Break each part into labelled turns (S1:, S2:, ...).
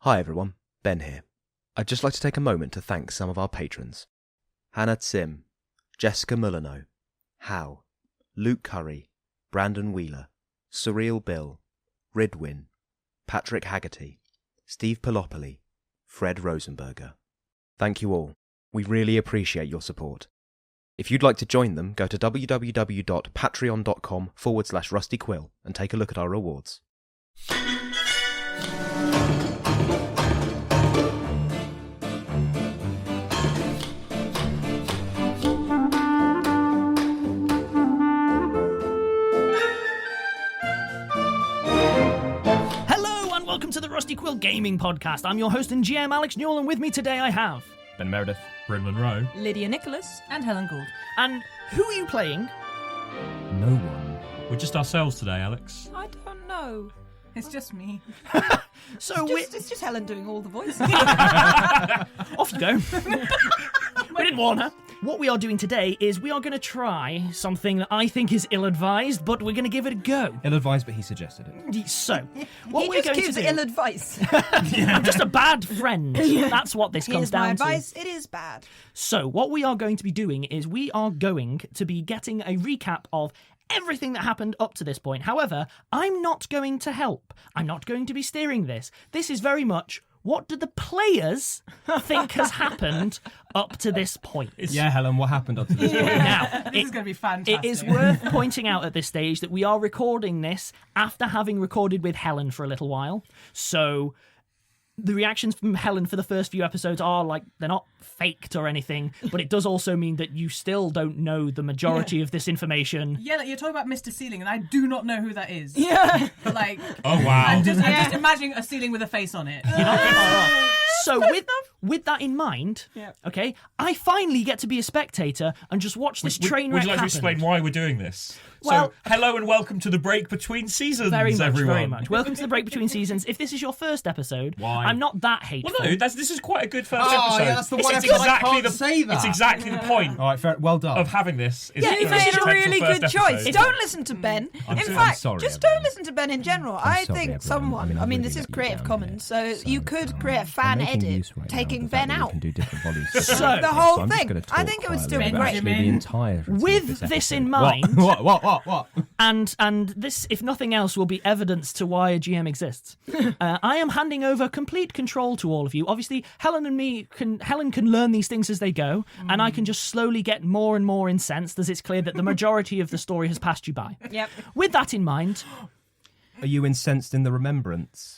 S1: Hi everyone, Ben here. I'd just like to take a moment to thank some of our patrons. Hannah Tsim, Jessica Mullino, Hal, Luke Curry, Brandon Wheeler, Surreal Bill, Ridwin, Patrick Haggerty, Steve Pelopoli, Fred Rosenberger. Thank you all. We really appreciate your support. If you'd like to join them, go to www.patreon.com/rustyquill and take a look at our rewards.
S2: Welcome to the Rusty Quill Gaming Podcast. I'm your host and GM, Alex Newell, and with me today I have...
S3: Ben Meredith,
S4: Bryn Monroe,
S5: Lydia Nicholas, and Helen Gould.
S2: And who are you playing?
S3: No one.
S4: We're just ourselves today, Alex.
S5: I don't know. It's just me.
S2: So
S5: it's just Helen doing all the voices.
S2: Off you go. We didn't warn her. What we are doing today is we are going to try something that I think is ill-advised, but we're going to give it a go.
S3: Ill-advised, but he suggested it.
S2: So, what
S5: he
S2: we're
S5: just
S2: going
S5: gives
S2: to do...
S5: ill advice.
S2: I'm just a bad friend. That's what this comes
S5: Here's
S2: down
S5: my
S2: to.
S5: advice. It is bad.
S2: So, what we are going to be doing is we are going to be getting a recap of everything that happened up to this point. However, I'm not going to help. I'm not going to be steering this. This is very much... what do the players think has happened up to this point?
S3: Yeah, Helen, what happened up to this point?
S2: Now,
S5: This is going to be fantastic.
S2: it is worth pointing out at this stage that we are recording this after having recorded with Helen for a little while. So the reactions from Helen for the first few episodes are like, they're not faked or anything, but it does also mean that you still don't know the majority of this information.
S6: Yeah, like you're talking about Mr. Ceiling, and I do not know who that is.
S5: Yeah.
S6: Like,
S4: Oh, wow.
S6: I'm just imagining a ceiling with a face on it.
S2: You're not far off. So with that in mind, okay, I finally get to be a spectator and just watch this train wreck
S4: Would you like to
S2: happen.
S4: explain why we're doing this?
S2: Well-
S4: So, hello and welcome to the break between seasons,
S2: Very much,
S4: everyone.
S2: very much. Welcome to the break between seasons. If this is your first episode,
S4: Why?
S2: I'm not that hateful.
S4: Well, no, this is quite a good first
S3: Oh,
S4: episode.
S3: yeah, that's the one
S4: It's
S3: episode I
S4: exactly
S3: can't
S4: the,
S3: say that.
S4: It's exactly the point
S3: All right, fair, well done.
S4: of having this. Is
S5: Yeah,
S4: the
S5: you
S4: first
S5: made a
S4: potential
S5: really
S4: first
S5: good choice.
S4: episode.
S5: Don't listen to Ben.
S3: I'm
S5: In
S3: so-
S5: fact,
S3: I'm sorry,
S5: just
S3: everyone.
S5: don't listen to Ben in general. I
S3: sorry,
S5: think
S3: everyone.
S5: someone,
S3: I mean,
S5: this
S3: really
S5: is
S3: let you
S5: Creative
S3: down
S5: Commons,
S3: here.
S5: so you could create a fan edit taking Ben out.
S2: So-
S5: The whole thing. I think it would still be great.
S3: The entire
S2: With this in mind,
S3: What?
S2: and this, if nothing else, will be evidence to why a GM exists. I am handing over complete control to all of you. Obviously, Helen can learn these things as they go, and I can just slowly get more and more incensed as it's clear that the majority of the story has passed you by.
S5: Yep.
S2: With that in mind,
S3: Are you incensed in the remembrance?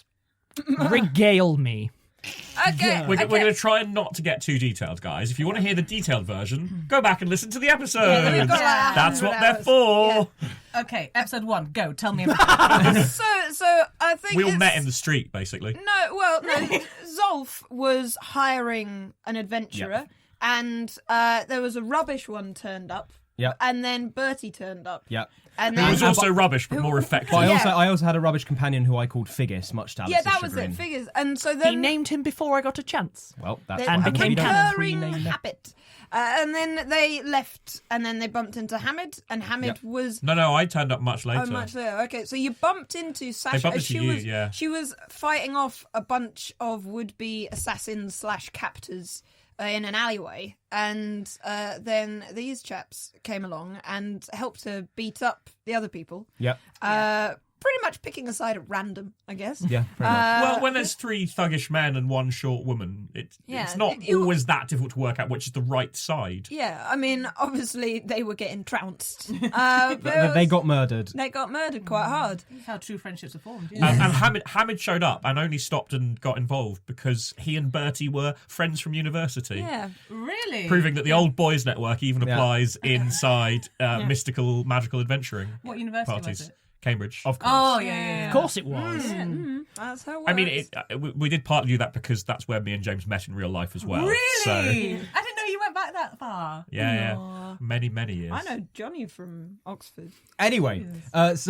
S2: regale me.
S5: Okay.
S4: We're going to try and not to get too detailed, guys. If you want to hear the detailed version, go back and listen to the episode.
S5: we've got like
S4: That's
S5: 100
S4: what they're
S5: hours.
S4: for.
S6: Okay, episode 1, go. Tell me about it.
S5: So I think
S4: We all
S5: it's...
S4: met in the street, basically.
S5: No, Zolf was hiring an adventurer, and there was a rubbish one turned up.
S3: Yep.
S5: And then Bertie turned up.
S3: Yep.
S5: And
S4: It
S5: then
S4: was also rubbish, but more effective.
S3: But
S5: Yeah.
S3: I also had a rubbish companion who I called Figgis, much to Alex's
S5: that was
S3: chagrin.
S5: it. Figures. And so then
S2: He named him before I got a chance.
S3: Well, that's
S5: They-
S3: what
S2: And
S3: happens
S2: became
S3: when you don't
S2: canon.
S5: recurring
S3: rename them.
S5: habit. And then they left, and then they bumped into Hamid, and Hamid was
S4: No, I turned up much later.
S5: much later. Okay, so you bumped into Sasha.
S4: bumped into
S5: she
S4: you,
S5: was
S4: yeah.
S5: she was fighting off a bunch of would-be assassins / captors in an alleyway, and then these chaps came along and helped her beat up the other people.
S3: Yep.
S5: Pretty much picking a side at random, I guess.
S3: Yeah, very much.
S4: Well, when there's 3 thuggish men and 1 short woman, it's not always that difficult to work out which is the right side.
S5: Yeah, I mean, obviously they were getting trounced.
S3: They got murdered.
S5: They got murdered quite hard.
S6: That's how true friendships are formed.
S4: And Hamid showed up and only stopped and got involved because he and Bertie were friends from university.
S5: Yeah.
S6: Really?
S4: Proving that the old boys network even applies inside mystical, magical adventuring
S6: What university
S4: parties.
S6: was it?
S4: Cambridge.
S3: Of course.
S6: Oh, yeah.
S2: Of course it was.
S5: That's how it works.
S4: I mean, we did partly do that because that's where me and James met in real life as well.
S6: Really?
S4: So,
S6: I didn't know you went back that far.
S4: yeah. Many, many years.
S5: I know Johnny from Oxford.
S3: Anyway, once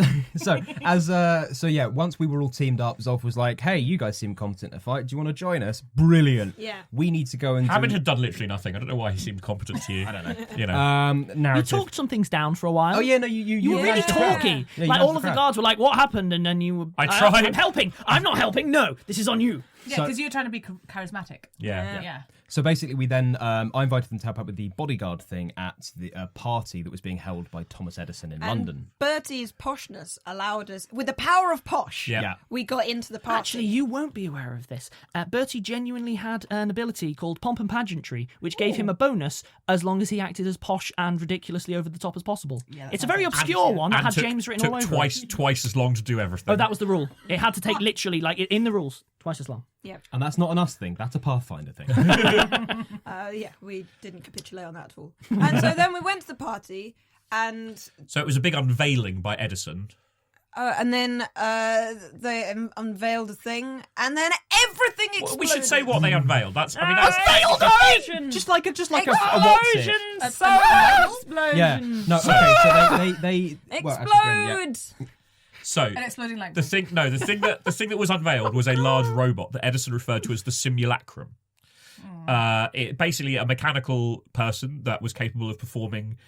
S3: we were all teamed up, Zolf was like, "Hey, you guys seem competent to fight. Do you want to join us?" Brilliant.
S5: Yeah.
S3: We need to go and
S4: Hamid
S3: do
S4: had done literally nothing. I don't know why he seemed competent to you. I don't know. You know.
S2: You
S3: narrative.
S2: talked some things down for a while.
S3: Oh yeah, no,
S2: You were really
S3: managed to crack.
S2: talky.
S3: Yeah, you
S2: like
S3: managed
S2: all
S3: to
S2: of the
S3: crack.
S2: guards were like, "What happened?" And then you were,
S4: I tried.
S2: I'm helping. I'm not helping. No, this is on you.
S6: Yeah, because you're trying to be charismatic.
S4: Yeah.
S6: Yeah.
S3: So basically, we then I invited them to help out with the bodyguard thing at the party that was being held by Thomas Edison in London.
S5: Bertie's poshness allowed us, with the power of posh,
S4: Yeah.
S3: Yeah.
S5: we got into the party.
S2: Actually, you won't be aware of this. Bertie genuinely had an ability called pomp and pageantry, which gave him a bonus as long as he acted as posh and ridiculously over the top as possible.
S6: Yeah, that
S2: It's a
S6: sounds
S2: very
S6: like-
S2: obscure one that
S4: And
S2: had
S4: took-
S2: James written
S4: took
S2: all over
S4: twice
S2: it.
S4: twice as long to do everything.
S2: Oh, that was the rule. It had to take literally, like, in the rules, twice as long.
S5: Yeah.
S3: And that's not an us thing, that's a Pathfinder thing.
S5: Yeah, we didn't capitulate on that at all. And so then we went to the party, and
S4: So it was a big unveiling by Edison.
S5: then they unveiled a thing, and then everything exploded.
S4: We should say what they unveiled. That's I mean that's
S3: just like a what's it?
S5: Explosion!
S3: Yeah. No. Okay. So they well, actually,
S5: Explode!
S4: so
S6: And exploding like
S4: the thing that was unveiled was a large robot that Edison referred to as the simulacrum. It basically a mechanical person that was capable of performing,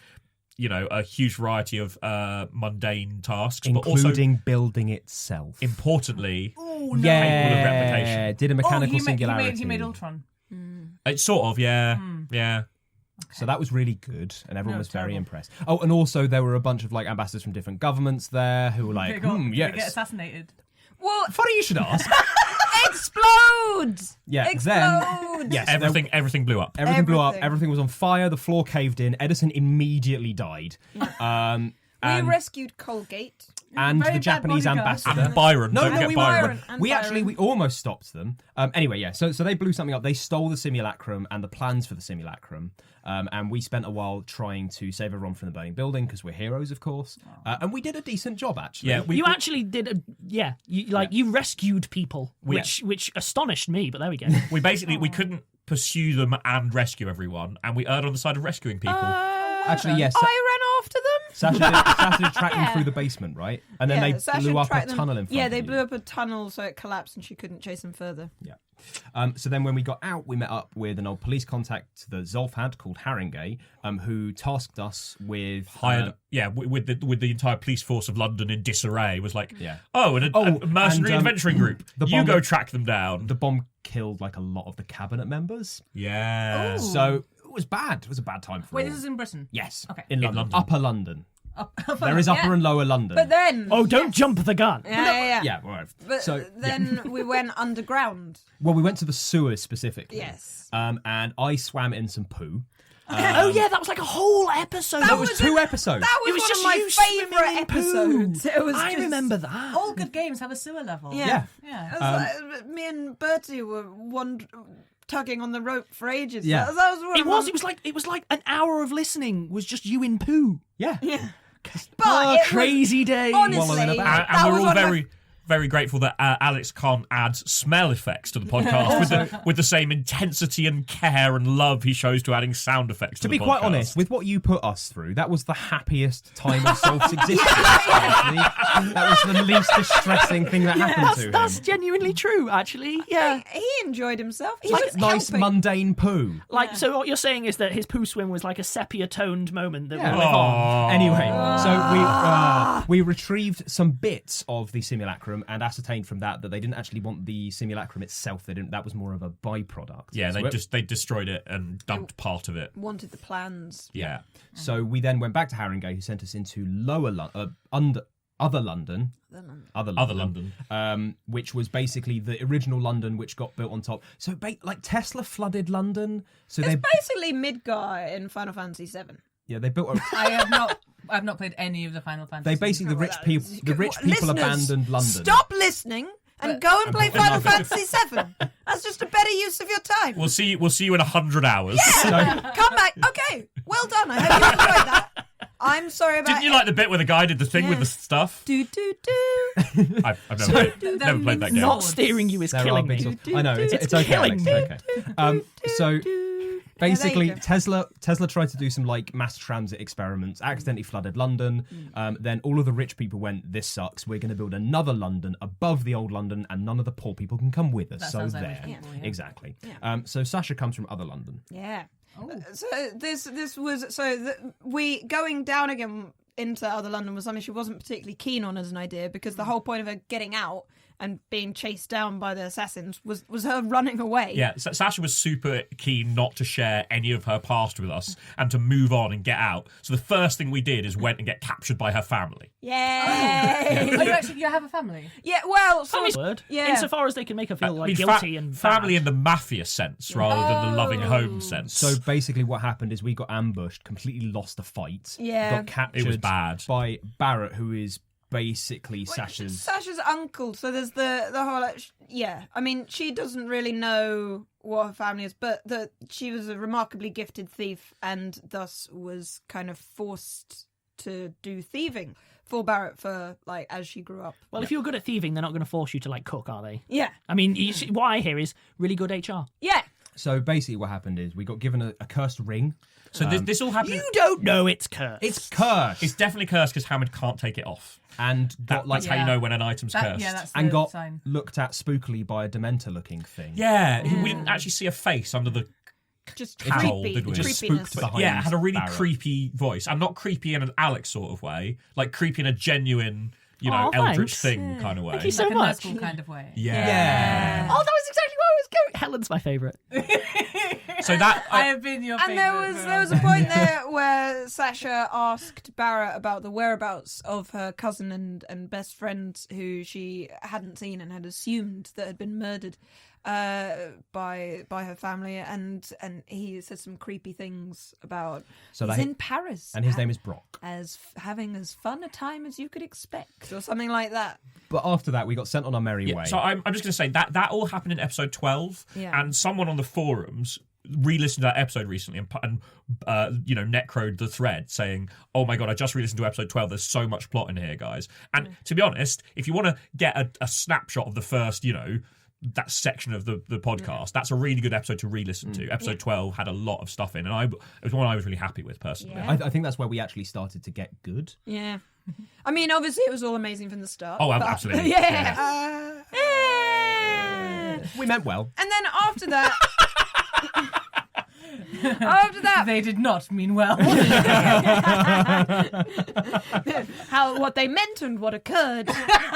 S4: a huge variety of mundane tasks, but also
S3: including building itself.
S4: importantly,
S6: Oh,
S4: capable of replication.
S3: Did a mechanical
S6: he
S3: singularity.
S6: made Ultron.
S4: It's sort of yeah.
S3: So that was really good, and everyone
S6: No,
S3: was very
S6: terrible.
S3: impressed. Oh, and also there were a bunch of like ambassadors from different governments there who were like,
S6: They get
S3: yes.
S6: assassinated.
S5: Well,
S3: Funny you should ask.
S5: explode!
S3: Yeah,
S5: Explode!
S3: then yes,
S4: Everything blew up.
S3: everything blew up.
S5: Everything.
S3: Everything was on fire. The floor caved in. Edison immediately died.
S5: We
S3: And,
S5: rescued Colgate.
S3: and
S6: Very
S3: the
S6: bad
S3: Japanese
S6: bodyguard.
S3: ambassador.
S4: And Byron.
S3: No,
S4: don't
S3: no,
S4: forget
S3: we
S4: Byron.
S5: And
S3: we
S5: Byron.
S3: actually we almost stopped them. Anyway, yeah. So they blew something up. They stole the simulacrum and the plans for the simulacrum. And we spent a while trying to save everyone from the burning building because we're heroes, of course. And we did a decent job, actually.
S4: Yeah,
S2: You actually did you rescued people, which astonished me, but there we go.
S4: we couldn't pursue them and rescue everyone, and we erred on the side of rescuing people.
S3: Actually, yes.
S5: I ran after them.
S3: Sasha did track them through the basement, right? And then they
S5: Sasha
S3: blew up a
S5: tracked them-
S3: tunnel in front
S5: Yeah,
S3: of
S5: they
S3: you.
S5: blew up a tunnel so it collapsed and she couldn't chase them further.
S3: Yeah. So then when we got out, we met up with an old police contact that Zolf had called Haringey, who tasked us with...
S4: Hired, with the entire police force of London in disarray. Was like,
S3: Yeah.
S4: a mercenary
S3: and,
S4: adventuring group.
S3: the
S4: You
S3: bomb-
S4: go track them down.
S3: The bomb killed like a lot of the cabinet members.
S4: Yeah.
S3: So it was bad. It was a bad time for
S6: Wait,
S3: all.
S6: this is in Britain.
S3: Yes.
S6: Okay.
S3: In London.
S4: London.
S3: Upper London. There is upper and lower London.
S5: But then...
S2: Oh, don't jump the gun.
S5: Yeah.
S3: Yeah, all right.
S5: But
S3: So,
S5: then we went underground.
S3: well, we went to the sewers specifically.
S5: Yes.
S3: And I swam in some poo.
S2: Oh yeah, that was like a whole episode.
S3: That was 2 episodes.
S5: That was
S2: It was
S5: one
S2: just
S5: of my
S2: you swimming
S5: favourite
S2: in poo.
S5: episodes. It was
S2: I
S5: just-
S2: remember that.
S6: All good games have a sewer level.
S5: Yeah.
S6: Yeah.
S5: It was like, me and Bertie were tugging on the rope for ages.
S3: Yeah.
S5: That was one
S2: It
S5: of
S2: was.
S5: my-
S2: It was like an hour of listening was just you in poo.
S3: Yeah.
S5: Yeah.
S2: But
S5: But it was-
S2: crazy day.
S5: Honestly,
S3: Wallowing about.
S5: that
S4: And
S5: was
S4: we're all
S5: one of my-
S4: very, very grateful that Alex can't add smell effects to the podcast with the same intensity and care and love he shows to adding sound effects.
S3: To
S4: the
S3: be quite
S4: podcast.
S3: honest, with what you put us through, that was the happiest time of Solf's existence. Actually. That was the least distressing thing that happened to him.
S2: That's genuinely true, actually. Yeah.
S5: He enjoyed himself. He
S3: Like
S5: was
S3: nice
S5: helping.
S3: mundane poo.
S2: Like, so what you're saying is that his poo swim was like a sepia-toned moment that
S3: Yeah.
S2: will live on.
S4: Aw.
S3: Anyway, so we retrieved some bits of the simulacrum and ascertained from that they didn't actually want the simulacrum itself. They didn't. That was more of a byproduct.
S4: Yeah,
S3: So
S4: they destroyed it and dumped part of it.
S5: Wanted the plans.
S4: Yeah.
S3: So we then went back to Haringey, who sent us into other London, which was basically the original London, which got built on top. So like Tesla flooded London. So
S5: It's
S3: they
S5: basically Midgar in Final Fantasy VII.
S3: they built a.
S6: I've not played any of the Final Fantasy.
S3: They basically the rich people abandoned London.
S5: Stop listening and go and play
S3: put
S5: Final
S3: another-
S5: Fantasy VII. That's just a better use of your time.
S4: We'll see you in 100 hours.
S3: So,
S5: Come back. Okay, well done. I hope you enjoyed that. I'm sorry about
S4: Didn't you like the bit where the guy did the thing with the stuff?
S5: Do do do.
S4: I've never played that game.
S2: Not steering you is
S3: there are
S2: killing
S3: bits
S2: me.
S3: of- I know it's okay.
S2: killing
S3: Alex,
S2: me.
S3: it's okay. So basically,
S5: Yeah, there you
S3: Tesla tried to do some like mass transit experiments, accidentally flooded London. Then all of the rich people went, "This sucks. We're going to build another London above the old London, and none of the poor people can come with us."
S6: That
S3: So
S6: sounds like
S3: there,
S6: rich people, yeah.
S3: exactly. So Sasha comes from other London.
S5: Yeah. So this was we going down again into other London was something she wasn't particularly keen on as an idea because the whole point of her getting out and being chased down by the assassins was her running away.
S4: Yeah, Sasha was super keen not to share any of her past with us and to move on and get out. So the first thing we did is went and get captured by her family.
S5: Yay!
S6: You have a family?
S5: Yeah, well,
S2: Family's word.
S5: Yeah.
S2: Insofar as they can make her feel
S4: I
S2: like
S4: mean,
S2: guilty and
S4: family
S2: bad.
S4: in the mafia sense rather than the loving home sense.
S3: So basically, what happened is we got ambushed, completely lost the fight.
S5: Yeah.
S3: Got captured
S4: It was bad.
S3: by Barrett, who is basically Sasha's.
S5: uncle. So there's the whole yeah. I mean, she doesn't really know what her family is, but she was a remarkably gifted thief, and thus was kind of forced to do thieving for Barrett for like as she grew up.
S2: Well, if you're good at thieving, they're not going to force you to like cook, are they?
S5: Yeah,
S2: I mean, what I hear is really good HR.
S5: yeah.
S3: So basically, what happened is we got given a cursed ring.
S4: So this all happened.
S2: You don't know it's cursed.
S3: It's cursed.
S4: It's definitely cursed because Hammond can't take it off.
S3: and got
S4: That's how you know when an item's cursed.
S6: Yeah, that's the
S3: and got
S6: sign.
S3: looked at spookily by a Dementor-looking thing.
S4: Yeah, we didn't actually see a face under the
S5: Just
S4: Howl,
S5: creepy,
S4: did we?
S3: It just
S5: creepiness.
S3: spooked behind.
S4: yeah, it had a really
S3: Barrett.
S4: creepy voice, and not creepy in an Alex sort of way, like creepy in a genuine, you know,
S2: Aw,
S4: eldritch
S2: thanks.
S4: thing kind of way.
S2: Thank you so
S6: Like a
S2: much.
S6: nursery kind of way.
S4: Yeah.
S2: Oh, that was exactly where I was going. Helen's my favourite.
S4: So that
S6: I have been your
S5: And there
S6: favourite.
S5: was a point there where Sasha asked Barrett about the whereabouts of her cousin and best friend who she hadn't seen and had assumed that had been murdered by her family, and he said some creepy things about
S3: So
S5: he's
S3: that-
S5: in Paris
S3: And his name is Brock.
S5: as having as fun a time as you could expect or something like that.
S3: But after that, we got sent on our merry way.
S4: So I'm just going to say that all happened in episode 12,
S5: Yeah.
S4: and someone on the forums re-listened to that episode recently and you know, necroed the thread saying, oh my god, I just re-listened to episode 12, there's so much plot in here, guys. And to be honest, if you want to get a snapshot of the first, you know, that section of the podcast, that's a really good episode to re-listen to. Episode 12 had a lot of stuff in, and it was one I was really happy with personally.
S5: Yeah.
S3: I think that's where we actually started to get good.
S5: Yeah. I mean, obviously it was all amazing from the start.
S4: Oh,
S5: but-
S4: absolutely.
S5: Yeah.
S3: We meant well.
S5: And then after that, after that,
S6: They did not mean well.
S5: what they meant and what occurred.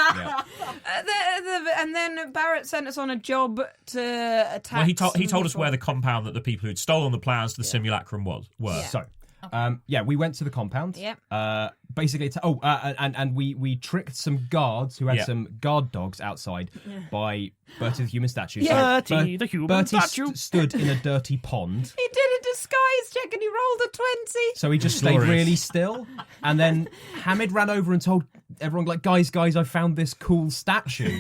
S5: And then Barrett sent us on a job to attack.
S4: Well, he told
S5: some
S4: us
S5: people.
S4: where the compound that the people who'd stolen the plans to the simulacrum were.
S3: So, we went to the compound.
S5: Yep.
S3: Basically, and we tricked some guards who had
S4: Yeah.
S3: some guard dogs outside by Bertie the human statue.
S2: Yeah.
S3: So
S2: Bertie the human
S3: Bertie
S2: statue.
S3: stood in a dirty pond.
S5: He did a disguise check and he rolled a 20.
S3: So he just stayed
S4: Glorious.
S3: really still, and then Hamid ran over and told everyone, like, guys, I found this cool statue.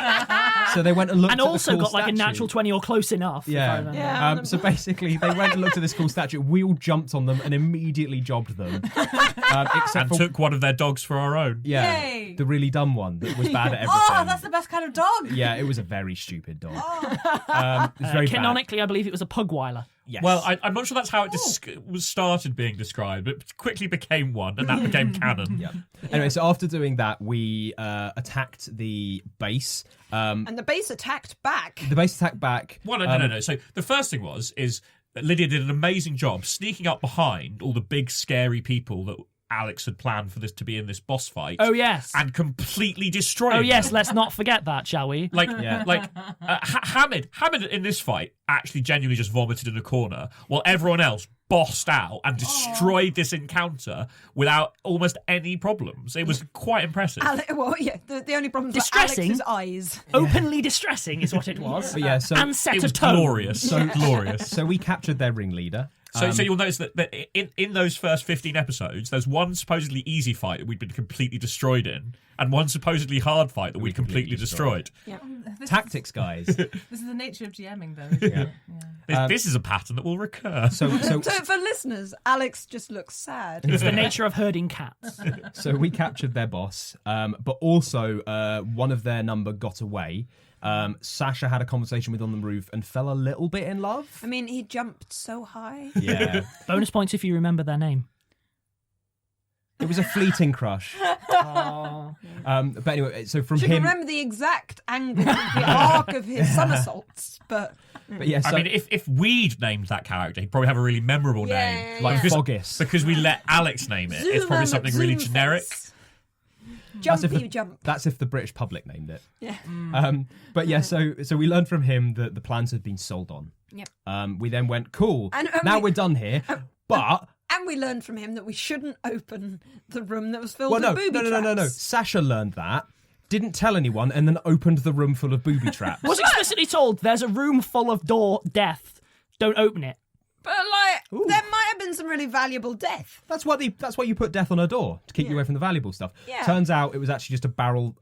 S3: So they went and looked
S2: And
S3: at the
S2: also
S3: cool
S2: got like a
S3: statue.
S2: natural 20 or close enough. if I
S3: Yeah.
S2: remember.
S5: Yeah.
S3: So basically, they went and looked at this cool statue. We all jumped on them and immediately jobbed them. Except
S4: And
S3: for
S4: took one of their dogs for our own.
S6: Yay.
S3: the really dumb one that was bad at everything.
S6: Oh, that's the best kind of dog.
S3: Yeah, it was a very stupid dog. It's very bad.
S2: Canonically, I believe it was a Pugweiler.
S3: Yes.
S4: Well, I'm not sure that's how it was started being described, but it quickly became one, and that became canon.
S3: Yeah. Anyway, so after doing that, we attacked the base.
S5: And the base attacked back.
S3: The base attacked back.
S4: Well, no. So the first thing is that Lydia did an amazing job sneaking up behind all the big, scary people that Alex had planned for this to be in this boss fight.
S2: Oh, yes.
S4: And completely destroying
S2: Oh, yes,
S4: them.
S2: let's not forget that, shall we?
S4: Like,
S3: Yeah.
S4: Hamid in this fight actually genuinely just vomited in a corner, while everyone else bossed out and destroyed this encounter without almost any problems. It was quite impressive.
S5: The only problem was
S2: Distressing.
S5: Alex's eyes.
S2: Openly distressing is what it was.
S3: But yeah, so
S2: And set
S4: It
S2: a
S4: was
S2: tone.
S4: glorious. So glorious.
S3: so we captured their ringleader.
S4: So you'll notice that in those first 15 episodes, there's one supposedly easy fight that we'd been completely destroyed in, and one supposedly hard fight that we'd completely destroyed.
S3: Tactics, guys.
S6: This is the nature of GMing, though. Isn't it? Yeah.
S4: This is a pattern that will recur.
S3: So
S5: So for listeners, Alex just looks sad.
S2: It's the nature of herding cats.
S3: So we captured their boss, but also one of their number got away. Sasha had a conversation with on the roof and fell a little bit in love.
S5: I mean, he jumped so high.
S3: Yeah,
S2: Bonus points if you remember their name.
S3: it was a fleeting crush. But anyway, so from
S5: She can
S3: him,
S5: remember the exact angle, the arc of his somersaults, but
S3: but yeah, so
S4: I mean, if we'd named that character, he'd probably have a really memorable name.
S3: like
S4: because,
S3: Foggis.
S4: because we let Alex name it. It's probably something really generic.
S5: Jumpy jump.
S3: That's if the British public named it.
S5: Yeah.
S3: But yeah, so we learned from him that the plans had been sold on.
S5: Yep.
S3: We then went, cool.
S5: And
S3: now we're done here. But
S5: And we learned from him that we shouldn't open the room that was filled
S3: well,
S5: with
S3: no,
S5: booby
S3: no.
S5: traps.
S3: Sasha learned that, didn't tell anyone, and then opened the room full of booby traps.
S2: Was explicitly told there's a room full of death. Don't open it.
S5: But like, there might have been some really valuable death.
S3: That's why you put death on her door to keep you away from the valuable stuff.
S5: Yeah.
S3: Turns out it was actually just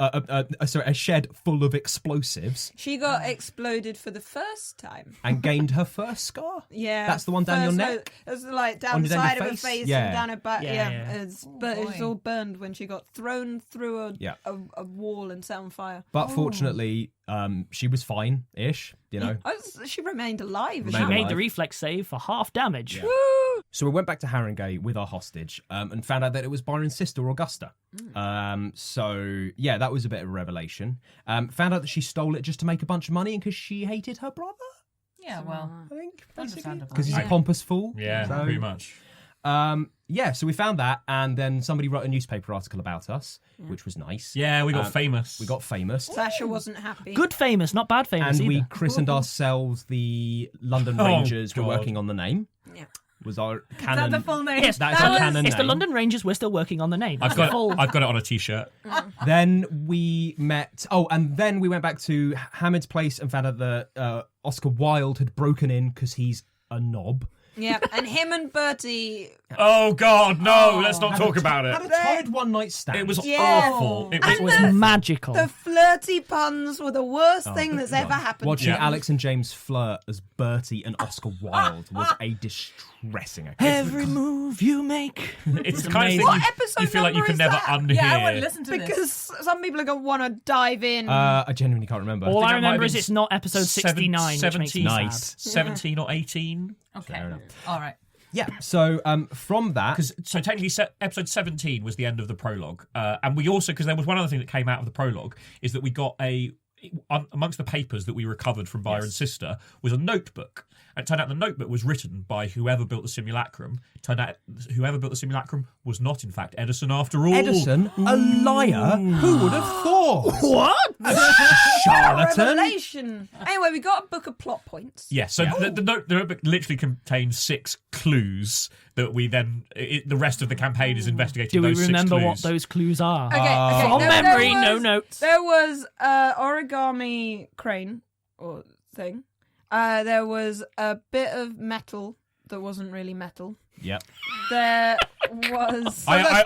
S3: a shed full of explosives,
S5: She got exploded for the first time.
S3: and gained her first scar.
S5: Yeah,
S3: That's the one down your
S5: first,
S3: neck?
S5: It was like down
S3: On
S5: the
S3: your
S5: side of her
S3: face?
S5: face
S3: Yeah.
S5: and down her back.
S2: Yeah,
S5: Yeah,
S2: yeah.
S5: but it was
S6: boy.
S5: all burned when she got thrown through
S3: Yeah.
S5: a wall and set on fire.
S3: But fortunately, she was fine-ish, you know.
S5: She remained alive.
S2: She
S3: Remained
S2: made
S3: alive.
S2: the reflex save for half damage.
S3: So we went back to Haringey with our hostage and found out that it was Byron's sister, Augusta. So, yeah, that was a bit of a revelation. Found out that she stole it just to make a bunch of money and because she hated her brother,
S6: Yeah, well,
S3: I think.
S6: understandable.
S3: Because he's a pompous fool.
S4: Yeah,
S3: So,
S4: pretty much.
S3: yeah, so we found that, and then somebody wrote a newspaper article about us, which was nice.
S4: Yeah, we got famous.
S3: We got famous.
S5: Sasha wasn't happy.
S2: Good famous, not bad famous
S3: And we
S2: either.
S3: christened ourselves the London
S4: Oh,
S3: Rangers. We're
S4: God.
S3: working on the name.
S5: Yeah.
S3: Was our
S6: Is
S3: canon.
S6: that the full name?
S2: Yes,
S3: That is
S2: that
S3: our
S2: was-
S3: canon
S2: it's the
S3: name.
S2: London Rangers. We're still working on the name.
S4: I've
S2: That's
S4: got
S2: the full-
S4: it on a t-shirt.
S3: Then we met. Oh, and then we went back to Hamid's place and found out that Oscar Wilde had broken in because he's a knob.
S5: Yeah, and him and Bertie.
S4: Oh God, no! Let's not talk about
S3: Had a
S4: it.
S3: tired one night stand.
S4: It was
S5: Yeah.
S4: awful. It
S5: And
S4: was
S5: the-
S2: magical.
S5: The flirty puns were the worst thing that's ever happened.
S3: Watching
S5: to me.
S3: Alex and James flirt as Bertie and Oscar Wilde was a distressing occasion.
S2: Every move you make.
S4: It's the kind of
S2: amazing.
S4: thing
S5: What
S4: you
S5: episode
S4: feel like you
S5: number
S4: can
S5: is
S4: never
S5: that?
S4: unhear.
S6: Yeah, I want to listen to this.
S5: Because some people are going to want to dive in.
S3: I genuinely can't remember.
S2: All
S4: think
S2: I
S4: that might
S2: remember
S4: have
S2: is
S4: been
S2: it's not episode 69, which makes me
S4: 17.
S3: Nice.
S2: sad.
S4: 17 or 18.
S6: Okay. All right.
S3: Yeah. So from that,
S4: So technically, episode 17 was the end of the prologue, and we also, because there was one other thing that came out of the prologue, is that we got amongst the papers that we recovered from Byron's sister was a notebook. And it turned out the notebook was written by whoever built the simulacrum. It turned out whoever built the simulacrum was not, in fact, Edison after all.
S3: Edison, a liar. Who would have thought?
S2: What?
S3: Charlatan.
S5: Revelation. Anyway, we got a book of plot points.
S4: Yeah, so the notebook literally contains 6 clues that we then, the rest of the campaign is investigating
S2: Do we
S4: those 6
S2: remember
S4: clues.
S2: what those clues are?
S5: Okay,
S2: From
S5: there
S2: memory,
S5: was-
S2: no notes.
S5: There was origami crane or thing. There was a bit of metal that wasn't really metal.
S3: Yep.
S5: There was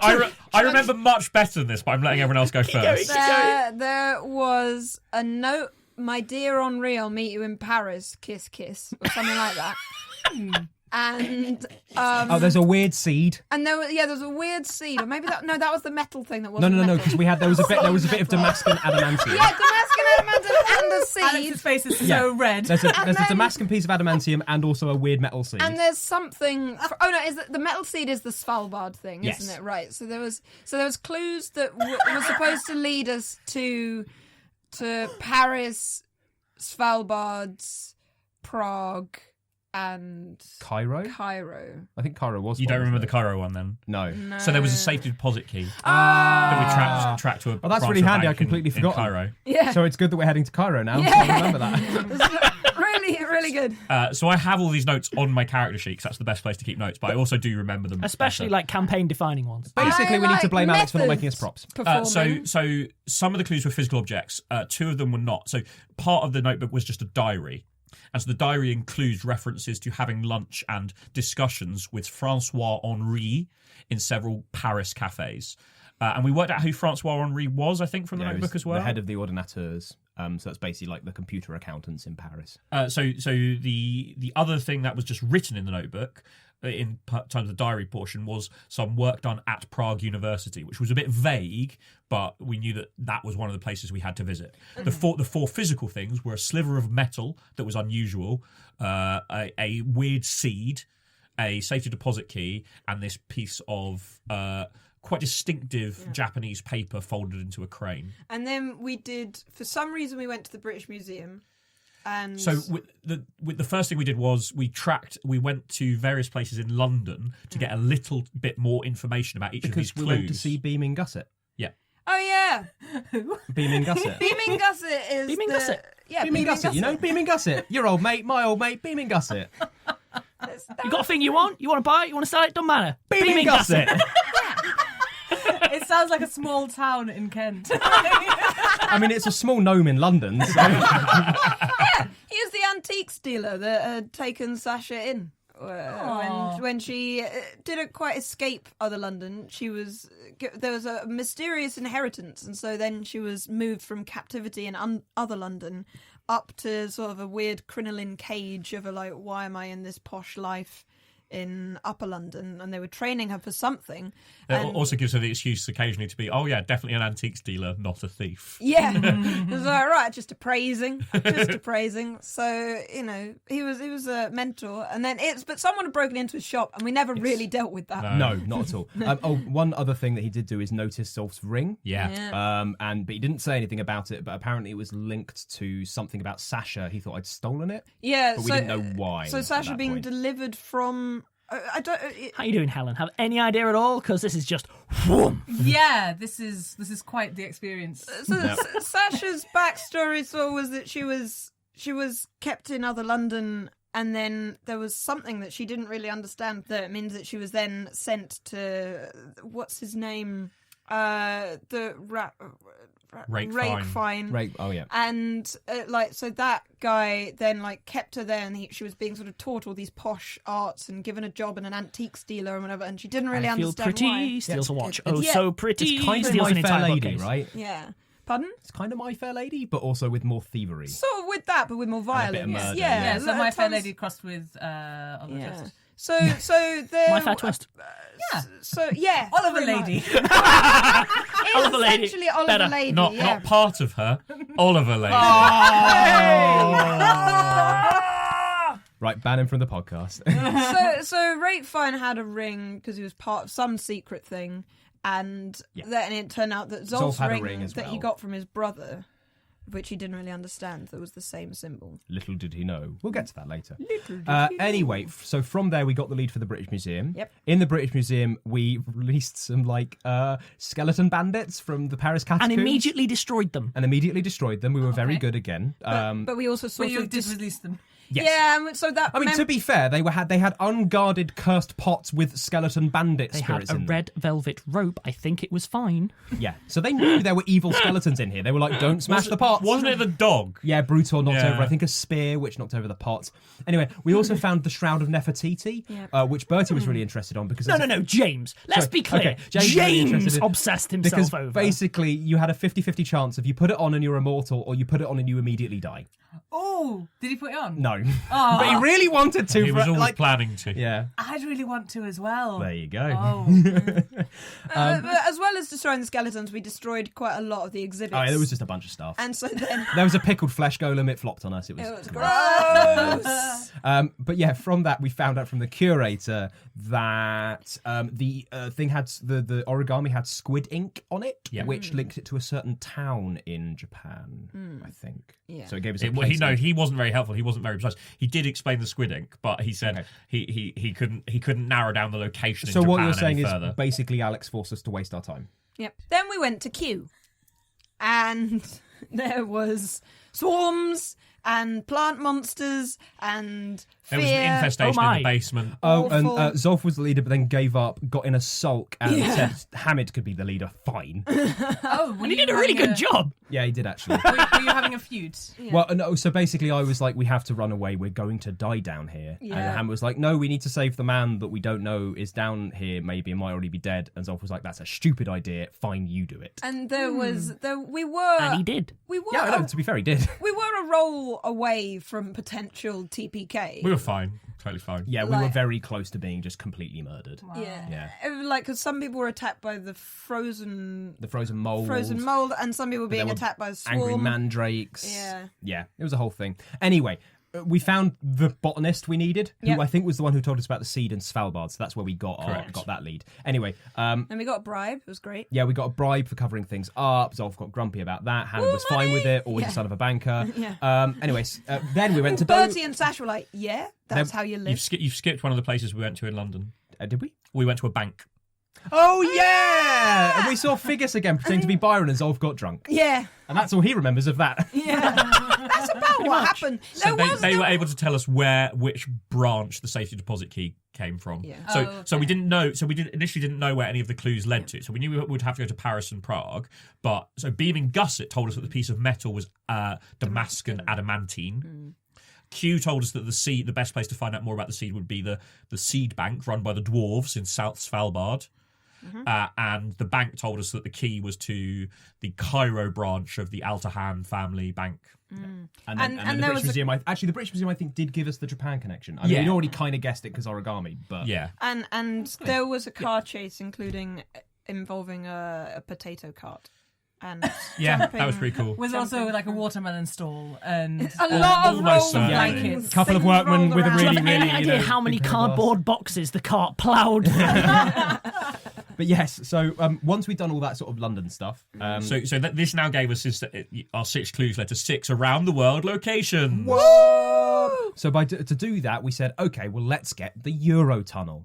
S4: I remember much better than this, but I'm letting everyone else go first.
S5: there was a note. My dear Henri, I'll meet you in Paris. Kiss, kiss, or something like that. And
S3: There's a weird seed.
S5: and there was a weird seed, or maybe that was the metal thing that
S3: No,
S5: wasn't metal.
S3: because there was a bit of Damascus adamantium.
S5: Yeah, Damascus adamantium and the seed.
S6: Alex's face is so red.
S3: There's a
S5: then-
S3: Damascus piece of adamantium and also a weird metal seed.
S5: And there's something. Is the metal seed is the Svalbard thing,
S3: Yes.
S5: isn't it? Right. So there was clues that were supposed to lead us to Paris, Svalbard, Prague, and
S3: Cairo?
S5: Cairo.
S3: I think Cairo was.
S4: You
S3: one,
S4: don't remember the
S3: wasn't
S4: Cairo one then?
S3: it? No.
S4: So there was a safety deposit key
S5: Ah.
S4: that we tracked to a
S3: Oh, that's
S4: branch
S3: really
S4: of a
S3: handy, I
S4: bank in-
S3: completely
S4: in
S3: forgot.
S4: Cairo.
S5: Yeah.
S3: So it's good that we're heading to Cairo now.
S5: Yeah.
S3: So I remember that.
S5: really, really good.
S4: So I have all these notes on my character sheet because that's the best place to keep notes, but I also do remember them.
S2: Especially
S4: better.
S2: like campaign defining ones.
S3: Basically, we need to blame Alex for not making us
S5: methods
S3: props.
S5: performing.
S4: So some of the clues were physical objects. 2 of them were not. So part of the notebook was just a diary. And so the diary includes references to having lunch and discussions with Francois Henri in several Paris cafes. And we worked out who Francois Henri was, I think, from the
S3: Yeah,
S4: notebook
S3: he's
S4: as well.
S3: The head of the ordinateurs. So that's basically like the computer accountants in Paris.
S4: So the other thing that was just written in the notebook in terms of the diary portion was some work done at Prague University, which was a bit vague, but we knew that was one of the places we had to visit. The four physical things were a sliver of metal that was unusual, a weird seed, a safety deposit key, and this piece of quite distinctive Japanese paper folded into a crane.
S5: And then for some reason, we went to the British Museum. And
S4: So with the first thing we did was we went to various places in London to get a little bit more information about each of these
S3: Because we
S4: clues.
S3: went to see Beaming Gusset.
S4: Yeah.
S5: Oh yeah,
S3: Beaming Gusset.
S5: Beaming Gusset is
S2: Beaming
S5: the-
S2: Gusset.
S5: Yeah,
S3: Beaming Gusset, you know? Beaming Gusset. Your old mate, my old mate, Beaming Gusset.
S2: You got a thing you want? You want to buy it? You want to sell it? Don't matter.
S3: Beaming Gusset.
S6: It sounds like a small town in Kent.
S3: I mean, it's a small gnome in London. So.
S5: He was the antiques dealer that had taken Sasha in. When she didn't quite escape other London, there was a mysterious inheritance, and so then she was moved from captivity in other London up to sort of a weird crinoline cage of why am I in this posh life in Upper London? And they were training her for something.
S4: It also gives her the excuse occasionally to be, oh yeah, definitely an antiques dealer, not a thief.
S5: Yeah, it was right, just appraising. So he was a mentor, and then but someone had broken into his shop, and we never really dealt with that.
S3: No, not at all. One other thing that he did do is notice Zolf's ring.
S4: Yeah.
S3: But he didn't say anything about it. But apparently, it was linked to something about Sasha. He thought I'd stolen it.
S5: Yeah,
S3: but we didn't know why.
S5: So
S3: at
S5: Sasha
S3: that
S5: being
S3: point.
S5: delivered from. I don't.
S2: How you doing, Helen? Have any idea at all? Because this is just whoom.
S6: Yeah, this is quite the experience.
S5: So Sasha's backstory was that she was kept in other London, and then there was something that she didn't really understand. That means that she was then sent to what's his name, Rake Fine.
S3: Right. Oh yeah.
S5: And so that guy then kept her there, and she was being sort of taught all these posh arts and given a job in an antiques dealer and whatever, and she didn't really
S2: I feel
S5: understand
S2: pretty.
S5: why.
S2: Steals a watch.
S5: Yeah.
S2: So pretty.
S3: It's kind of
S2: Steals
S3: My
S2: an
S3: Fair
S2: entire
S3: Lady,
S2: bookcase.
S3: right?
S5: Yeah. Pardon?
S3: It's kind of My Fair Lady, but also with more thievery.
S5: Sort of with that, but with more
S3: bit
S5: violence.
S3: of murder,
S5: yeah.
S6: Yeah, so My Fair
S5: tons-
S6: Lady crossed with Oliver
S5: Yeah.
S6: Twist.
S5: So there.
S2: My Fair Twist.
S6: Yeah.
S5: So yeah,
S6: Oliver
S5: pretty
S6: Lady.
S5: much. It's
S2: Oliver Lady.
S5: essentially Oliver
S2: Better.
S5: Lady.
S4: Not
S5: yeah.
S4: not part of her, Oliver Lady.
S3: Right, ban him from the podcast.
S5: so Rake Fine had a ring because he was part of some secret thing, and then it turned out that
S3: Zolf
S5: Zolf's
S3: had a
S5: ring
S3: ring as
S5: that he
S3: well.
S5: got from his brother, which he didn't really understand, that was the same symbol.
S3: Little did he know. We'll get to that later. Anyway, so from there we got the lead for the British Museum.
S5: Yep.
S3: In the British Museum, we released some skeleton bandits from the Paris
S2: And
S3: catacombs.
S2: immediately destroyed them.
S3: And immediately destroyed them. We were very
S6: Okay.
S3: good again.
S5: But we also
S6: But
S5: sort
S6: you
S5: of
S6: did release them.
S3: Yes.
S5: Yeah, and so that
S3: I mean, to be fair, they had unguarded cursed pots with skeleton bandit
S2: They
S3: spirits
S2: had a
S3: in them.
S2: red velvet rope. I think it was fine.
S3: Yeah, so they knew there were evil skeletons in here. They were like, "Don't smash the pots."
S4: Wasn't it the dog?
S3: Yeah, Brutor knocked
S4: Yeah.
S3: over, I think, a spear, which knocked over the pots. Anyway, we also found the Shroud of Nefertiti, which Bertie was really interested on because
S2: No, James. Let's be clear.
S3: okay, James really interested in-
S2: obsessed himself
S3: because
S2: over.
S3: basically you had a 50-50 chance of you put it on and you're immortal, or you put it on and you immediately die.
S6: Oh, did he put it on?
S3: No, but he really wanted to.
S4: He was
S3: for,
S4: always planning to.
S3: Yeah,
S6: I'd really want to as well.
S3: there you go.
S6: Oh.
S5: but as well as destroying the skeletons, we destroyed quite a lot of the exhibits.
S3: Oh, yeah, there was just a bunch of stuff.
S5: And so then
S3: There was a pickled flesh golem. It flopped on us. It was,
S5: it was
S3: gross.
S5: gross.
S3: But yeah, from that we found out from the curator that the thing had the origami had squid ink on it,
S4: Yeah.
S3: which linked it to a certain town in Japan, I think.
S5: Yeah.
S3: So it gave us a
S4: Well,
S3: place.
S4: he wasn't very helpful. He wasn't very precise. He did explain the squid ink, but he said
S3: Okay.
S4: he couldn't narrow down the location.
S3: So
S4: in
S3: what
S4: Japan
S3: you're saying
S4: any
S3: is
S4: further.
S3: basically Alex forced us to waste our time.
S5: Yep. Then we went to Kew, and there was swarms and plant monsters and
S4: There was an
S5: fear.
S4: infestation
S2: Oh
S4: in
S2: my.
S4: the basement.
S3: Oh, and
S5: Awful.
S3: Zolf was the leader, but then gave up, got in a sulk, and
S5: Yeah.
S3: said Hamid could be the leader. Fine.
S6: Oh, were
S2: and he
S6: you
S2: did a really
S6: having
S2: good job.
S3: Yeah, he did actually.
S6: Were you having a feud?
S3: Well, no, so basically I was like, we have to run away, we're going to die down here.
S5: Yeah.
S3: And Ham was like, no, we need to save the man that we don't know is down here, maybe, and might already be dead. And Zolf was like, that's a stupid idea, fine, you do it.
S5: And we were
S2: And he did.
S5: we were
S3: Yeah, I know, to be fair, he did.
S5: we were a roll away from potential TPK.
S4: We were fine, totally fine.
S3: Yeah, we were
S5: Like-
S3: very close to being just completely murdered.
S5: Yeah.
S3: Yeah.
S5: Like, because some people were attacked by the frozen
S3: The frozen mold.
S5: mold, and some people
S3: there
S5: being
S3: were
S5: attacked by a swarm.
S3: Angry mandrakes.
S5: Yeah.
S3: Yeah, it was a whole thing. Anyway, we found the botanist we needed, who
S5: Yep.
S3: I think was the one who told us about the seed in Svalbard, so that's where we got
S4: Correct.
S3: that lead. Anyway,
S5: And we got a bribe. It was great.
S3: yeah, we got a bribe for covering things up. Zolf got grumpy about that. Hannah
S5: Ooh,
S3: was fine with
S5: money!
S3: it, always
S5: Yeah.
S3: the son of a banker.
S5: Yeah.
S3: Anyways, then we went to
S5: Bertie and Sash were like, "Yeah, that's
S3: Then-
S5: how you live."
S4: You've skipped one of the places we went to in London.
S3: Did we?
S4: We went to a bank.
S3: Oh yeah! And we saw Figgis again pretending to be Byron and Zolf got drunk.
S5: Yeah,
S3: And that's all he remembers of that.
S5: that's about what happened.
S4: So they were able to tell us which branch the safety deposit key came from.
S5: Yeah.
S4: So we didn't know. So we initially didn't know where any of the clues led to. So we knew we would have to go to Paris and Prague. But so Beam and Gusset told us that the piece of metal was Damascus adamantine. Q told us that the best place to find out more about the seed would be the seed bank run by the dwarves in South Svalbard. And the bank told us that the key was to the Cairo branch of the Altahan family bank.
S3: And then the
S5: there
S3: British
S5: was
S3: Museum, actually the British Museum I think did give us the Japan connection. I mean, we'd already kind of guessed it because origami, but
S4: Yeah.
S5: and there was a car chase, involving a potato cart. And
S4: Yeah,
S5: jumping.
S4: that was pretty cool.
S6: Was also like a watermelon stall and
S5: A lot of
S4: Almost
S5: rolling
S4: certainly.
S5: blankets.
S3: Couple of
S5: things
S3: workmen
S5: rolled
S3: with a
S5: around.
S3: really,
S2: Do you have any
S3: really,
S2: idea how many
S3: big pair of
S2: cardboard boxes the cart ploughed?
S3: But yes, so once we'd done all that sort of London stuff,
S4: So this now gave us our 6 clues led to 6 around the world locations.
S3: so to do that, we said, okay, well, let's get the Eurotunnel.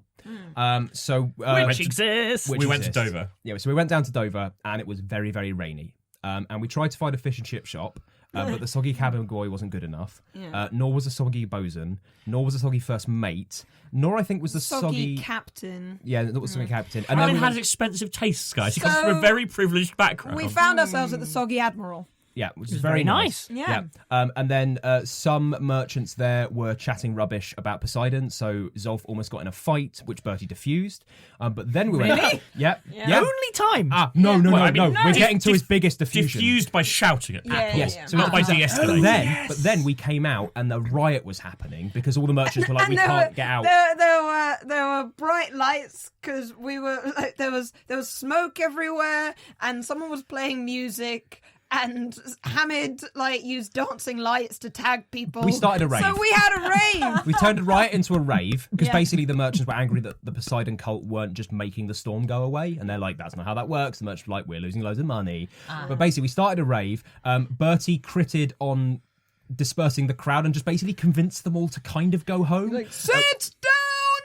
S2: Which exists.
S4: We went to
S3: exists.
S4: Dover.
S3: Yeah, so we went down to Dover, and it was very, very rainy. And we tried to find a fish and chip shop, but the soggy cabin boy wasn't good enough. Nor was the soggy bosun, nor was the soggy first mate, nor I think was the
S5: Soggy captain.
S3: Yeah, that was soggy captain. And
S4: Brian
S3: then we
S4: has
S3: went,
S4: expensive tastes, guys. He comes
S5: So-
S4: from a very privileged background.
S5: We found ourselves at the Soggy Admiral.
S3: yeah, which is
S2: was
S3: very
S2: very nice.
S5: Yeah.
S3: And then some merchants there were chatting rubbish about Poseidon, so Zolf almost got in a fight, which Bertie diffused. But then we went, yeah.
S2: Only time.
S3: No.
S4: Well, I mean,
S3: We're
S4: dif-
S3: getting to his
S4: dif-
S3: biggest diffusion.
S4: Diffused by shouting at Apple.
S3: Yes.
S4: Not by de-escalating.
S3: But then we came out and the riot was happening because all the merchants were like, we
S5: there
S3: can't
S5: were,
S3: get out.
S5: There were bright lights because we were like, there was smoke everywhere, and someone was playing music. And Hamid used dancing lights to tag people.
S3: We started a rave.
S5: So we had a rave.
S3: We turned a riot into a rave because
S5: Yeah.
S3: basically the merchants were angry that the Poseidon cult weren't just making the storm go away, and they're like, "That's not how that works." The merchants were like, "We're losing loads of money," but basically we started a rave. Bertie critted on dispersing the crowd and just basically convinced them all to kind of go home.
S5: Sit down,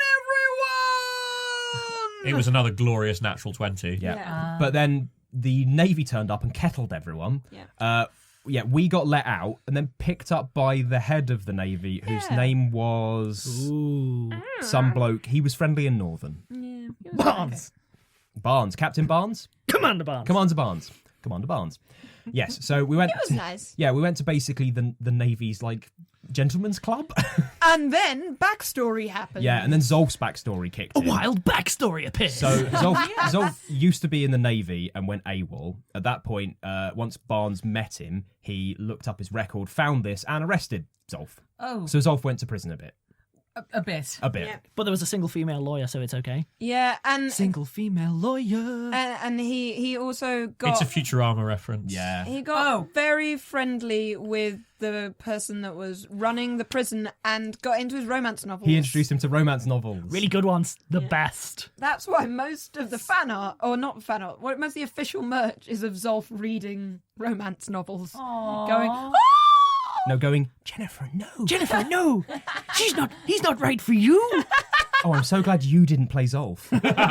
S5: everyone.
S4: It was another glorious natural 20.
S3: Yeah. But then the Navy turned up and kettled everyone. We got let out and then picked up by the head of the Navy, whose name was some bloke. He was friendly and northern.
S2: Barnes.
S3: Barnes. Captain Barnes?
S2: Commander Barnes.
S3: Commander Barnes. Commander Barnes. Yes, so we went
S5: It was
S3: to,
S5: nice.
S3: Yeah, we went to basically the Navy's gentleman's club.
S5: And then backstory happened.
S3: Yeah, and then Zolf's backstory kicked
S2: A
S3: in.
S2: wild backstory appears.
S3: So Zolf used to be in the Navy and went AWOL. At that point, once Barnes met him, he looked up his record, found this, and arrested Zolf.
S6: Oh,
S3: So Zolf went to prison a bit.
S6: a bit.
S3: A bit.
S5: Yeah.
S2: But there was a single female lawyer, so it's okay.
S5: Yeah, and
S2: Single female lawyer.
S5: and he also got
S4: It's a Futurama reference.
S3: Yeah.
S5: he got
S6: Oh.
S5: very friendly with the person that was running the prison and got into his romance novels.
S3: He introduced him to romance novels.
S2: Really good ones. The best.
S5: That's why most of the fan art, or not fan art, most of the official merch is of Zolf reading romance novels. Going, "Oh!"
S3: No, going, Jennifer, no.
S2: Jennifer, no. He's not right for you.
S3: Oh, I'm so glad you didn't play Zolf.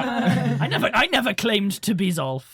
S2: I never claimed to be Zolf.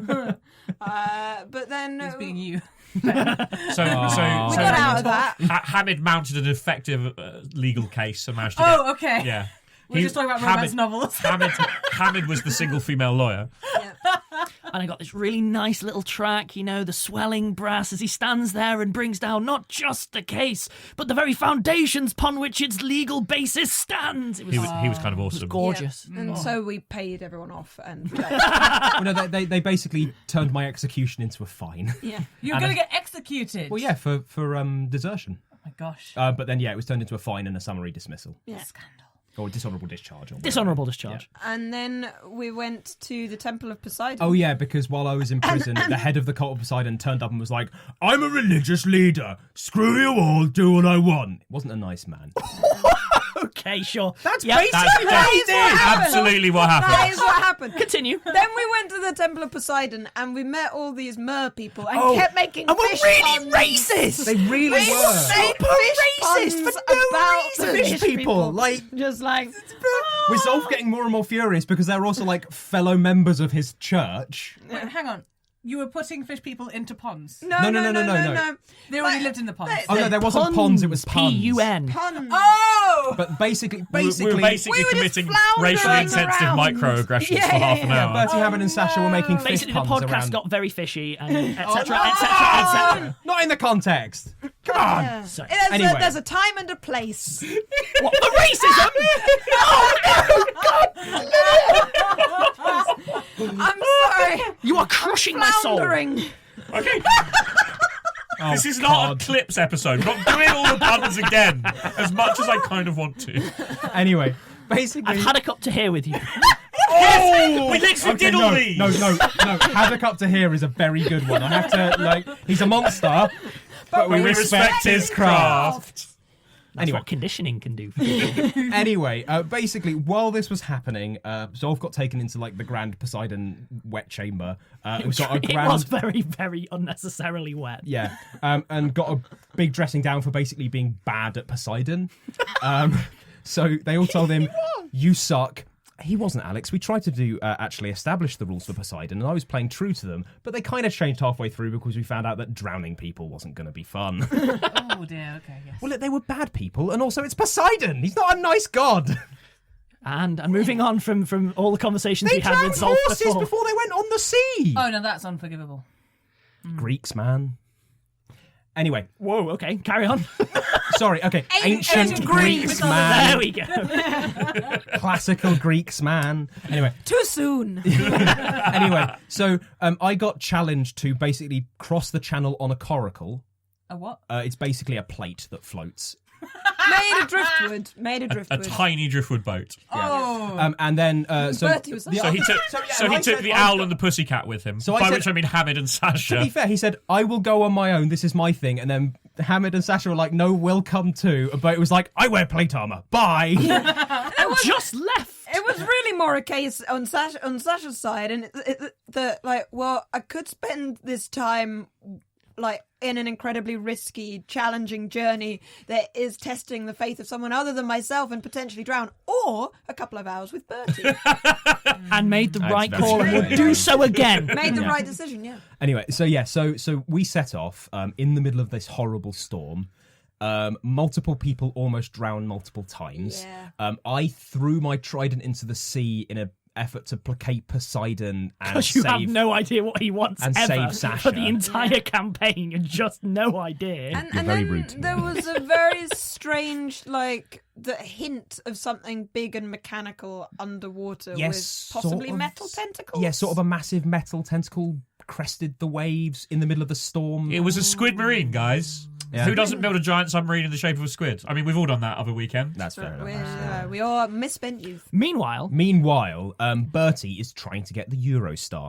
S5: But then
S6: It's being you.
S4: So
S5: we got out of that.
S4: Hamid mounted an effective legal case and managed to
S6: Oh, okay.
S4: get... Yeah.
S6: We're just talking about romance novels.
S4: Hamid was the single female lawyer.
S2: And I got this really nice little track, the swelling brass as he stands there and brings down not just the case, but the very foundations upon which its legal basis stands. It was,
S4: He was kind of awesome.
S2: gorgeous.
S5: Yeah. And so we paid everyone off, and
S3: Well, no, they basically turned my execution into a fine.
S5: yeah.
S6: You're going to get executed.
S3: Well, yeah, for desertion.
S6: Oh my gosh.
S3: But then, it was turned into a fine and a summary dismissal.
S5: Yeah.
S6: Scandal.
S3: Or dishonourable discharge. Or whatever.
S2: Dishonourable discharge.
S5: And then we went to the Temple of Poseidon.
S3: Oh, yeah, because while I was in prison, the head of the cult of Poseidon turned up and was like, I'm a religious leader. Screw you all, do what I want. Wasn't a nice man.
S2: Okay, sure.
S3: That's
S2: Yep.
S3: basically
S4: That's
S3: what he did.
S4: absolutely what
S5: That
S4: happened.
S5: is what happened.
S2: Continue.
S5: Then we went to the Temple of Poseidon and we met all these mer people and
S2: Oh,
S5: kept making
S2: and we're
S5: fish
S2: really
S5: puns.
S2: racist.
S3: They really
S5: They
S3: were.
S5: say
S2: Super
S5: fish
S2: racist
S5: puns
S2: for no
S5: about
S2: reason.
S5: the
S3: Fish people, like,
S5: just like
S3: with Zolf getting more and more furious because they're also like fellow members of his church.
S6: Wait, hang on. You were putting fish people into ponds.
S3: No.
S6: They already lived in the ponds.
S3: Oh no, there wasn't ponds, it was puns.
S2: P-U-N.
S5: Puns.
S6: Oh!
S3: But basically,
S4: We were basically
S5: We were just
S4: committing
S5: floundering
S4: racially insensitive
S5: around.
S4: microaggressions
S5: Yeah,
S4: for half an
S5: yeah,
S4: hour.
S3: Bertie Hammond and Sasha were making fish
S2: Basically, the
S3: puns
S2: podcast
S3: around.
S2: got very fishy, and etc.,
S6: no!
S2: etc.
S3: Not in the context. Come on.
S5: Yeah.
S2: Sorry.
S3: Anyway.
S5: There's a time and a place.
S2: What, the racism?
S5: I'm sorry.
S2: You are crushing my soul.
S5: Floundering.
S4: Okay.
S3: Oh,
S4: This is not a
S3: God.
S4: clips episode. We're not doing all the puns again, as much as I kind of want to.
S3: Anyway, basically.
S2: I've had a cup to hear with you.
S4: Oh, we literally
S3: Okay,
S4: did all these.
S3: no. Haddock up to here is a very good one. I have to he's a monster, but we respect his craft.
S2: That's
S3: Anyway.
S2: what conditioning can do for you.
S3: Anyway, basically, while this was happening, Zolf got taken into like the Grand Poseidon wet chamber.
S2: It was very, very unnecessarily wet.
S3: Yeah, and got a big dressing down for basically being bad at Poseidon. So they all told him, "You suck." He wasn't, Alex. We tried to actually establish the rules for Poseidon, and I was playing true to them, but they kind of changed halfway through because we found out that drowning people wasn't going to be fun.
S6: Oh dear, okay, yes.
S3: Well, they were bad people, and also it's Poseidon. He's not a nice god.
S2: And moving on from all the conversations
S3: They
S2: we had with
S3: drowned
S2: Zolf
S3: horses before they went on the sea.
S6: Oh no, that's unforgivable.
S3: Greeks, man. Anyway,
S2: Whoa, okay, carry on.
S3: sorry, okay. Ancient Greeks,
S2: There
S3: man.
S2: we go.
S3: Classical Greeks, man. Anyway,
S5: Too soon.
S3: so I got challenged to basically cross the channel on a coracle.
S6: A what?
S3: It's basically a plate that floats.
S5: Made of driftwood.
S4: A tiny driftwood boat.
S6: Oh.
S3: And then so
S5: Bertie was
S3: the
S4: So he
S3: other-
S4: took,
S3: yeah,
S4: so
S3: and
S4: he
S3: I
S4: took
S3: said,
S4: the
S3: I've
S4: owl
S3: got-
S4: and the pussycat with him.
S3: So I
S4: by
S3: said-
S4: which I mean Hamid and
S3: To
S4: Sasha.
S3: be fair, he said, "I will go on my own. This is my thing." And then Hamid and Sasha were like, "No, we'll come too." But it was like, "I wear plate armor. Bye."
S2: Just left.
S5: It was really more a case on Sasha's side, and I could spend this time like in an incredibly risky, challenging journey that is testing the faith of someone other than myself and potentially drown, or a couple of hours with Bertie.
S2: And made the right
S3: very
S2: call and
S3: true.
S2: would do so again.
S5: Made the right decision, yeah.
S3: Anyway, so we set off in the middle of this horrible storm. Multiple people almost drowned multiple times.
S5: Yeah.
S3: I threw my trident into the sea in an effort to placate Poseidon and
S2: Because you
S3: save.
S2: have no idea what he wants
S3: and
S2: ever
S3: save
S2: for
S3: Sasha.
S2: the entire campaign. You just no idea.
S5: And
S3: You're very
S5: then
S3: rude to me.
S5: there was a very strange, the hint of something big and mechanical underwater
S3: Yes,
S5: with possibly
S3: sort of-
S5: metal tentacles.
S3: Yeah, sort of a massive metal tentacle crested the waves in the middle of the storm.
S4: It was a squid marine, guys.
S3: Yeah.
S4: Who doesn't build a giant submarine in the shape of a squid? I mean, we've all done that other weekend.
S3: That's fair enough.
S5: We are misspent youth.
S2: Meanwhile,
S3: Meanwhile, Bertie is trying to get the Eurostar.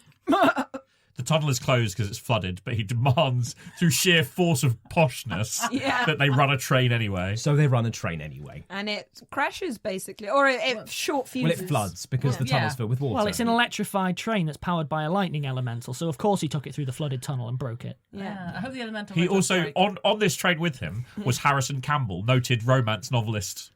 S4: The tunnel is closed because it's flooded, but he demands, through sheer force of poshness,
S5: Yeah.
S4: that they run a train anyway.
S3: So they run a train anyway.
S5: And it crashes, basically. Or it short
S3: Well,
S5: fuses.
S3: it floods because the
S6: Yeah.
S3: tunnel's filled with water.
S2: well, it's an electrified train that's powered by a lightning elemental, so of course he took it through the flooded tunnel and broke it.
S5: Yeah.
S6: I hope the elemental.
S4: He
S6: went on
S4: also,
S6: strike.
S4: on this train with him, was Harrison Campbell, noted romance novelist.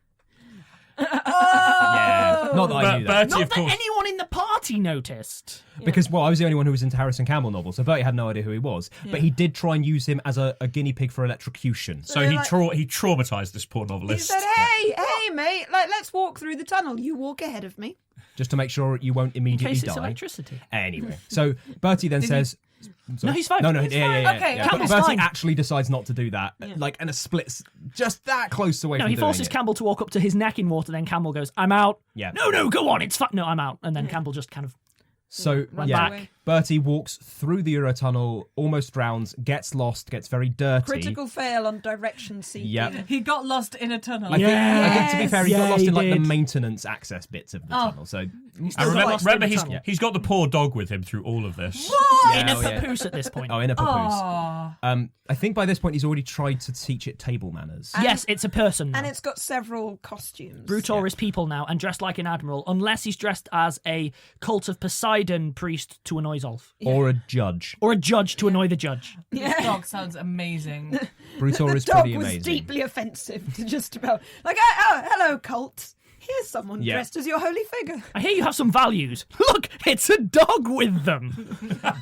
S3: Yeah, not that I
S4: But
S3: knew that.
S4: Bertie,
S2: Not
S4: of
S2: that
S4: course,
S2: anyone in the party noticed.
S3: Because, well, I was the only one who was into Harrison Campbell novels, so Bertie had no idea who he was. But he did try and use him as a guinea pig for electrocution.
S4: so
S5: they're
S4: he
S5: like-
S4: he traumatized this poor
S5: He
S4: novelist.
S5: said, hey, mate, let's walk through the tunnel. You walk ahead of me.
S3: Just to make sure you won't
S2: In
S3: immediately
S2: case it's
S3: die.
S2: electricity.
S3: Anyway, so Bertie then says...
S2: No, he's fine.
S3: No,
S2: He's
S3: yeah.
S2: fine.
S6: Okay,
S3: But
S2: Campbell's
S3: Bertie
S2: fine.
S3: actually decides not to do that, like, and a splits just that close away
S2: No,
S3: from
S2: he
S3: doing
S2: forces
S3: it.
S2: Campbell to walk up to his neck in water, then Campbell goes, I'm out.
S3: Yeah.
S2: No, go on, it's fine. No, I'm out. And then Campbell just kind of...
S3: So,
S2: Run
S3: yeah,
S2: back.
S3: Bertie walks through the Eurotunnel, almost drowns, gets lost, gets very dirty.
S5: Critical fail on direction seeking.
S3: Yep.
S6: He got lost in a tunnel.
S3: I think, to be fair, he got
S2: Yeah,
S3: lost
S2: he
S3: in like the
S2: did.
S3: maintenance access bits of the tunnel. So
S4: And
S2: Still got
S4: remember,
S2: lost in the
S4: he's,
S2: tunnel.
S4: he's got the poor dog with him through all of this.
S3: yeah,
S2: in a
S3: oh, yeah.
S2: papoose at this point.
S3: Oh, in a papoose.
S6: Aw.
S3: I think by this point he's already tried to teach it table manners.
S2: Yes, it's a person now.
S5: And it's got several costumes.
S2: Brutor is people now and dressed like an admiral, unless he's dressed as a cult of Poseidon priest to annoy Zolf.
S3: Or a judge.
S2: Or a judge to annoy the judge.
S6: This dog sounds amazing.
S3: Brutor
S5: The
S3: is
S5: dog
S3: pretty
S5: was
S3: amazing.
S5: deeply offensive to just about. Like, oh, hello, cult. Here's someone
S3: Yeah.
S5: dressed as your holy figure.
S2: I hear you have some values. Look, it's a dog with them.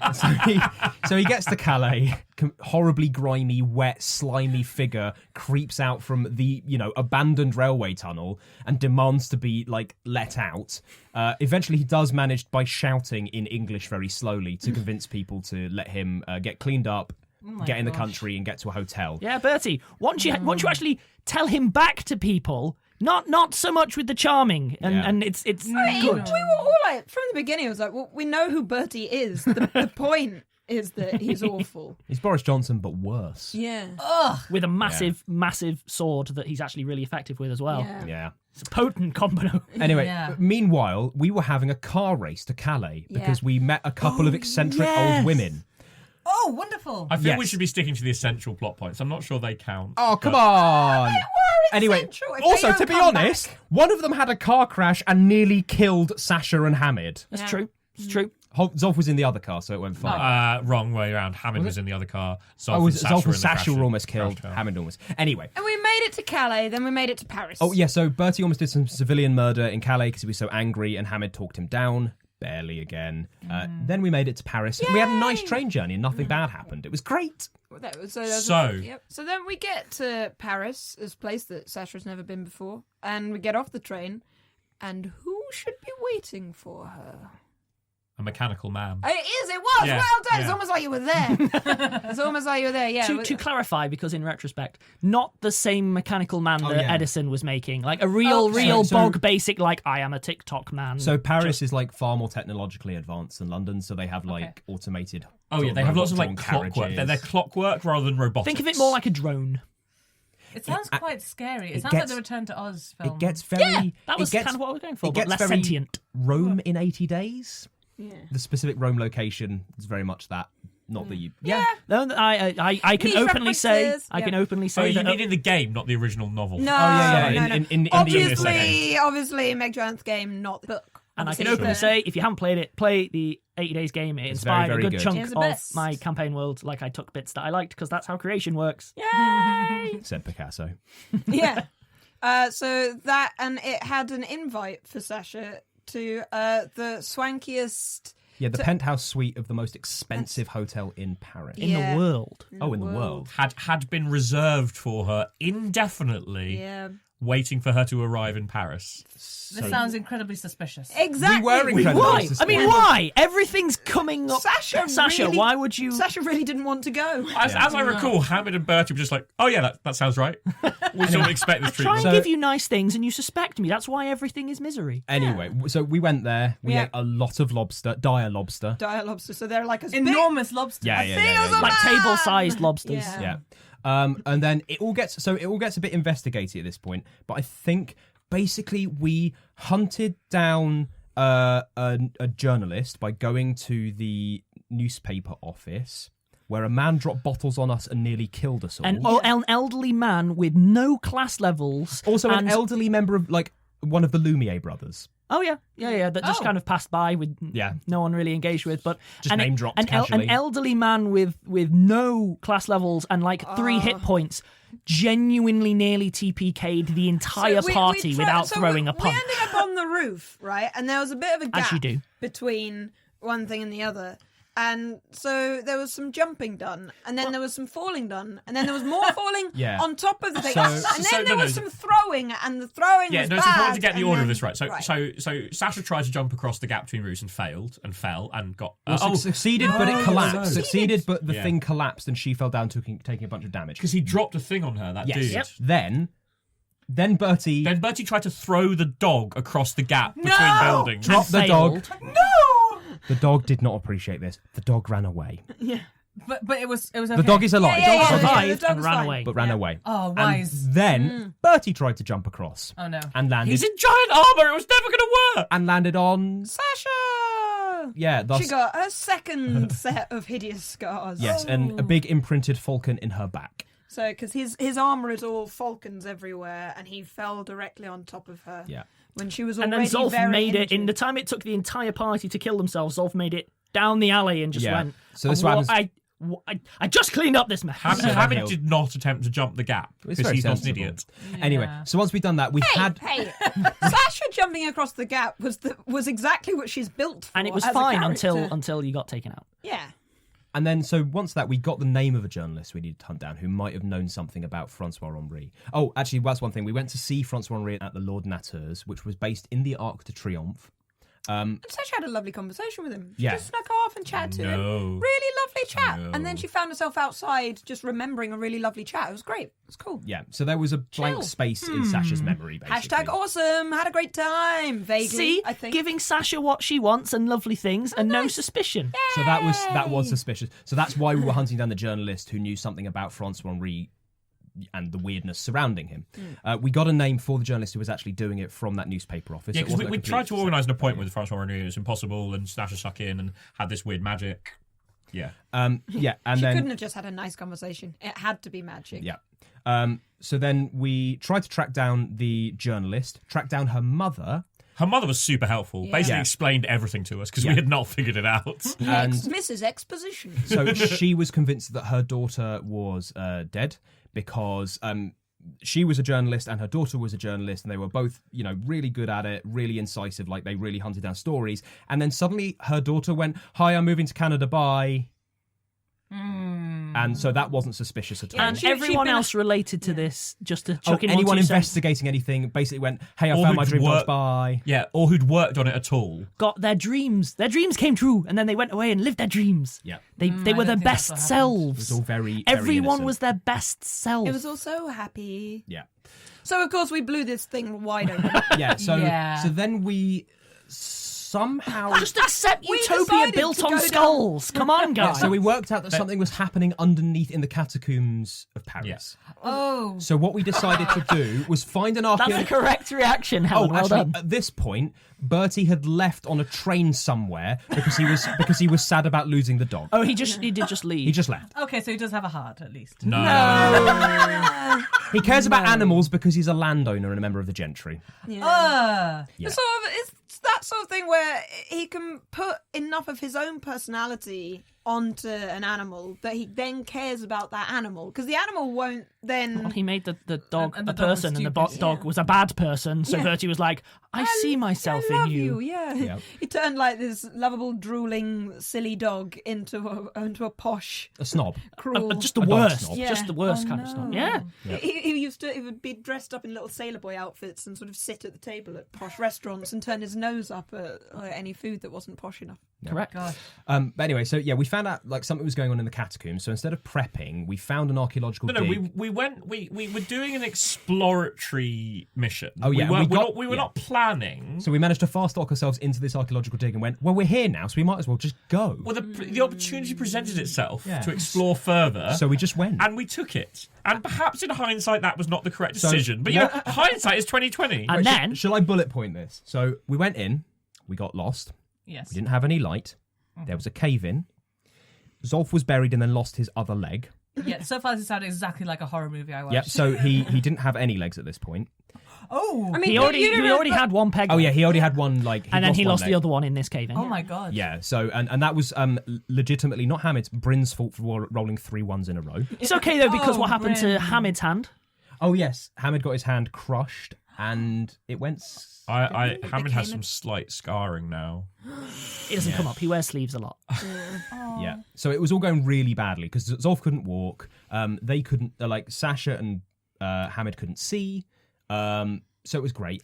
S3: So he gets to Calais. Horribly grimy, wet, slimy figure creeps out from the abandoned railway tunnel and demands to be let out. Eventually, he does manage by shouting in English very slowly to convince people to let him get cleaned up, get in the country, and get to a hotel.
S2: Yeah, Bertie. Once you actually tell him back to people, not so much with the charming, and it's
S5: We
S2: good.
S5: were all like, from the beginning, it was like, well, we know who Bertie is. The point is that he's awful.
S3: He's Boris Johnson, but worse.
S5: Yeah.
S2: With a massive sword that he's actually really effective with as well.
S5: Yeah.
S3: Yeah.
S2: It's a potent combo.
S3: Anyway,
S6: Yeah.
S3: meanwhile, we were having a car race to Calais because we met a couple of eccentric
S2: yes.
S3: old women.
S6: Oh, wonderful.
S4: I feel we
S3: Yes.
S4: should be sticking to the essential plot points. I'm not sure they count.
S3: Oh, come on! Anyway,
S5: essential if they
S3: also,
S5: don't
S3: to be
S5: come
S3: honest, one of them had a car crash and nearly killed Sasha and Hamid.
S2: That's true. It's true.
S3: Zolf was in the other car, so it went fine.
S4: Wrong way around. Hamid was in the other car. Zolf
S3: Zolf
S4: and
S3: and Sasha were almost
S4: crash
S3: killed.
S4: car.
S3: Hamid almost. Anyway.
S5: And we made it to Calais, then we made it to Paris.
S3: Oh, yeah, so Bertie almost did some civilian murder in Calais because he was so angry, and Hamid talked him down. Barely again. Then we made it to Paris. And we had a nice train journey and nothing bad happened. It was great.
S5: So then we get to Paris, this place that Sasha's never been before, and we get off the train, and who should be waiting for her?
S4: A mechanical man.
S5: It was.
S4: Yeah,
S5: Well done. It's
S4: yeah.
S5: almost like you were there. It's almost like you were there. Yeah.
S2: To clarify, because in retrospect, not the same mechanical man that
S3: yeah.
S2: Edison was making. Like a real
S3: So-
S2: bog basic, like I am a TikTok man.
S3: So Paris is far more technologically advanced than London, so they have automated.
S4: Oh yeah, they have lots of clockwork. They're clockwork rather than robotics.
S2: Think of it more like a drone.
S6: It sounds quite scary. It sounds
S3: gets-
S6: like the Return to Oz film.
S3: It gets very.
S2: That was
S3: it gets,
S2: kind of what I was going for,
S3: it
S2: but
S3: gets
S2: less
S3: very
S2: sentient.
S3: Rome in 80 days.
S5: Yeah.
S3: The specific Rome location is very much that. Not that you. Yeah.
S2: No, I can
S5: Niche
S2: openly say
S5: references.
S2: I can
S5: Yeah.
S2: openly
S4: Oh,
S2: say
S4: you
S2: that.
S4: mean in the game, not the original novel?
S5: No.
S3: yeah,
S5: no,
S3: in-
S5: no.
S3: in- in the
S5: Obviously, Meg Giant's game, not the book.
S2: And I can
S5: Obviously,
S2: openly say, if you haven't played it, play the 80 Days game. It
S3: It's
S2: inspired
S3: very, very
S2: a good
S3: good.
S2: chunk
S6: It's the
S2: of
S6: best.
S2: my campaign world. Like I took bits that I liked because that's how creation works.
S5: Yay!
S3: Said Picasso.
S5: Yeah. So that, and it had an invite for Sasha to the swankiest.
S3: Yeah, the penthouse suite of the most expensive hotel in Paris.
S2: In
S5: Yeah.
S2: the world.
S3: Oh, in the world.
S4: Had been reserved for her indefinitely,
S5: Yeah.
S4: waiting for her to arrive in Paris.
S6: This sounds incredibly suspicious.
S5: Exactly.
S3: We were incredibly
S2: Why? I
S3: suspicious.
S2: mean, why? Everything's coming up.
S5: Sasha, really,
S2: why would you?
S5: Sasha really didn't want to go.
S4: As I recall, Hamid and Bertie were just like, "Oh yeah, that sounds right. We sort of expect this
S2: Try
S4: treatment."
S2: and
S3: So-
S2: give you nice things, and you suspect me. That's why everything is misery.
S3: Anyway, so we went there. We
S5: Yeah.
S3: ate a lot of lobster, dire lobster.
S5: Dire lobster, so they're like as
S6: Enormous lobster.
S2: Like table-sized lobsters.
S5: Yeah.
S3: Yeah. And then it all gets a bit investigated at this point. But I think basically we hunted down a journalist by going to the newspaper office where a man dropped bottles on us and nearly killed us all.
S2: An elderly man with no class levels.
S3: Also, an
S2: and-
S3: elderly member of one of the Lumiere brothers.
S2: Oh yeah. That just
S6: Oh.
S2: kind of passed by with no one really engaged with, but
S3: Just name dropped casually.
S2: an elderly man with no class levels and like 3 hit points, genuinely nearly TPK'd the entire party without throwing a punch.
S5: We ended up on the roof, right? And there was a bit of a
S2: As
S5: gap
S2: you do.
S5: between one thing and the other. And so there was some jumping done, and then there was some falling done, and then there was more falling
S3: Yeah.
S5: on top of the thing.
S3: So-
S5: and then
S4: so-
S5: there
S4: no,
S5: was
S4: no.
S5: some throwing, and the throwing
S4: Yeah,
S5: was
S4: no,
S5: bad.
S4: it's important to get the
S5: and
S4: order of
S5: then-
S4: this right. So Sasha tried to jump across the gap between roofs and failed and fell and got.
S3: Succeeded, but it collapsed.
S4: no.
S3: Succeeded, but the
S4: Yeah.
S3: thing collapsed, and she fell down, taking a bunch of damage.
S4: because he dropped a thing on her. That
S3: Yes.
S4: dude.
S2: Yep.
S3: Then Bertie
S4: Then Bertie tried to throw the dog across the gap between buildings.
S3: dropped the
S2: failed.
S3: dog. The dog did not appreciate this. The dog ran away.
S6: But it was okay.
S3: The dog is alive.
S5: Yeah,
S2: Dog
S5: yeah,
S2: survived
S5: the dog
S2: and
S5: was
S2: ran
S5: fine.
S2: away.
S3: But ran away.
S6: Oh, wise.
S3: And then Bertie tried to jump across.
S6: Oh no.
S3: And landed.
S4: He's in giant armor. It was never going to work.
S3: And landed on.
S5: Sasha!
S3: Yeah, thus.
S5: She got her second set of hideous scars.
S3: Yes, and a big imprinted falcon in her back.
S5: So, because his armour is all falcons everywhere, and he fell directly on top of her.
S3: Yeah.
S5: When she was
S2: And
S5: already
S2: then Zolf
S5: very
S2: made it in the
S5: injured.
S2: time it took the entire party to kill themselves. Zolf made it down the alley and just
S3: Yeah.
S2: went.
S3: So this
S2: "Oh,
S3: happens-
S2: I just cleaned up this mess.
S4: Hamid did not attempt to jump the gap
S3: It's
S4: because
S3: very
S4: he's not an
S3: sensible.
S4: idiot.
S3: Anyway, so once we'd done that, we had.
S5: Hey, Sasha jumping across the gap was exactly what she's built for.
S2: And it was
S5: as a
S2: fine
S5: character.
S2: until you got taken out.
S5: Yeah.
S3: And then, so once that, we got the name of a journalist we needed to hunt down who might have known something about Francois Henri. Oh, actually, that's one thing. We went to see Francois Henri at the L'Ordinateur's, which was based in the Arc de Triomphe.
S5: Sasha had a lovely conversation with him. She
S3: Yeah.
S5: just snuck off and chatted to him. Really lovely chat.
S4: No.
S5: And then she found herself outside just remembering a really lovely chat. It was great. It was cool.
S3: Yeah, so there was a blank
S5: Chill.
S3: space in Sasha's memory, basically.
S5: Hashtag awesome. Had a great time. Vaguely,
S2: See,
S5: I think.
S2: giving Sasha what she wants and lovely things and no suspicion.
S3: So that was suspicious. So that's why we were hunting down the journalist who knew something about Francois Henri and the weirdness surrounding him. We got a name for the journalist who was actually doing it from that newspaper office.
S4: Yeah,
S3: It
S4: because
S3: wasn't a
S4: we
S3: complete
S4: tried to organise an
S3: separate
S4: appointment with Francois Renew. It was impossible, and Sasha stuck in and had this weird magic. Yeah.
S3: Yeah, and
S5: She
S3: then
S5: couldn't have just had a nice conversation. It had to be magic.
S3: yeah. So then we tried to track down the journalist, track down her mother,
S4: Her mother was super helpful. Basically
S3: Yeah.
S4: explained everything to us because
S3: Yeah.
S4: we had not figured it out.
S3: and
S5: Mrs. Exposition.
S3: so she was convinced that her daughter was dead because she was a journalist and her daughter was a journalist, and they were both, really good at it, really incisive, like they really hunted down stories. And then suddenly her daughter went, "Hi, I'm moving to Canada, bye." And so that wasn't suspicious at all.
S2: And
S5: she'd
S2: everyone
S5: been-
S2: else related to this, just to
S3: Oh,
S2: chuck in
S3: anyone
S2: one, 2 cents,
S3: investigating anything basically went, "Hey, I
S4: Or
S3: found my
S4: who'd
S3: dream dogs,
S4: work-
S3: bye."
S4: Yeah, or who'd worked on it at all.
S2: got their dreams. Their dreams came true, and then they went away and lived their dreams.
S3: Yeah.
S2: They
S6: I
S2: were
S6: don't
S2: their
S6: think that's
S2: best
S6: what happened.
S2: selves.
S3: It was all very
S2: Everyone
S3: innocent.
S2: was their best self.
S5: It was all so happy.
S3: Yeah.
S5: So, of course, we blew this thing wide open.
S3: Yeah, so
S6: Yeah.
S3: so then we somehow
S2: Just accept
S5: We
S2: utopia
S5: decided
S2: built
S5: to
S2: on
S5: go down-
S2: skulls. Come on,
S3: Yeah,
S2: guys.
S3: so we worked out that something was happening underneath in the catacombs of Paris.
S6: Oh.
S3: So what we decided to do was find an
S2: That's the
S3: archaeologist.
S2: correct reaction, Helen. Well
S3: actually,
S2: done.
S3: at this point, Bertie had left on a train somewhere because he was sad about losing the dog.
S2: Oh, he did just leave.
S3: He just left.
S6: Okay, so he does have a heart at least.
S4: No.
S3: He cares about animals because he's a landowner and a member of the gentry.
S6: Uh,
S3: Yeah.
S5: It's that sort of thing where he can put enough of his own personality onto an animal that he then cares about that animal, because the animal won't then.
S2: He made the dog
S6: And
S2: a
S6: the dog was
S2: person, and the
S6: stupid,
S2: dog was a bad person. So
S5: Yeah.
S2: Bertie was like, I see myself
S5: I love
S2: in you.
S5: Yeah.
S3: Yeah.
S5: He turned like this lovable, drooling, silly dog into a posh,
S3: A snob.
S5: cruel.
S2: Just the
S3: A dog
S2: worst.
S3: snob.
S5: Yeah.
S2: Just the worst
S6: Oh,
S2: kind of snob.
S6: no.
S2: Yeah.
S5: He would be dressed up in little sailor boy outfits and sort of sit at the table at posh restaurants and turn his nose up at any food that wasn't posh enough.
S2: Correct.
S6: God.
S3: But anyway, so yeah, we found out like something was going on in the catacombs. So instead of prepping, we found an archaeological
S4: No,
S3: dig.
S4: we were doing an exploratory mission.
S3: Oh, yeah,
S4: we were not planning.
S3: So we managed to fast talk ourselves into this archaeological dig and went, well, we're here now, so we might as well just go.
S4: Well, the opportunity presented itself
S3: Yeah.
S4: to explore further.
S3: So we just went.
S4: and we took it. And perhaps in hindsight that was not the correct
S3: So,
S4: decision. But hindsight is 2020.
S2: And then
S3: Shall I bullet point this? So we went in, we got lost,
S6: Yes.
S3: we didn't have any light, there was a cave in, Zolf was buried and then lost his other leg.
S6: Yeah, so far this sounded exactly like a horror movie I watched.
S3: Yep, so he didn't have any legs at this point.
S6: Oh.
S5: I mean,
S2: he already had one peg.
S3: Oh yeah, he already had one like
S2: and then he
S3: one
S2: lost
S3: leg.
S2: the other one in this cave.
S6: Oh my god.
S3: Yeah, so and that was legitimately not Hamid's, Bryn's fault for rolling 3 1s in a row.
S2: It's okay though, because
S6: Oh,
S2: what happened to
S6: Bryn.
S2: Hamid's hand?
S3: Oh yes, Hamid got his hand crushed and it went
S4: Hamid
S5: became
S4: has
S5: a-
S4: some slight scarring now.
S2: It doesn't come up. He wears sleeves a lot.
S3: Yeah. So it was all going really badly because Zolf couldn't walk. They couldn't, like Sasha and Hamid couldn't see. So it was great.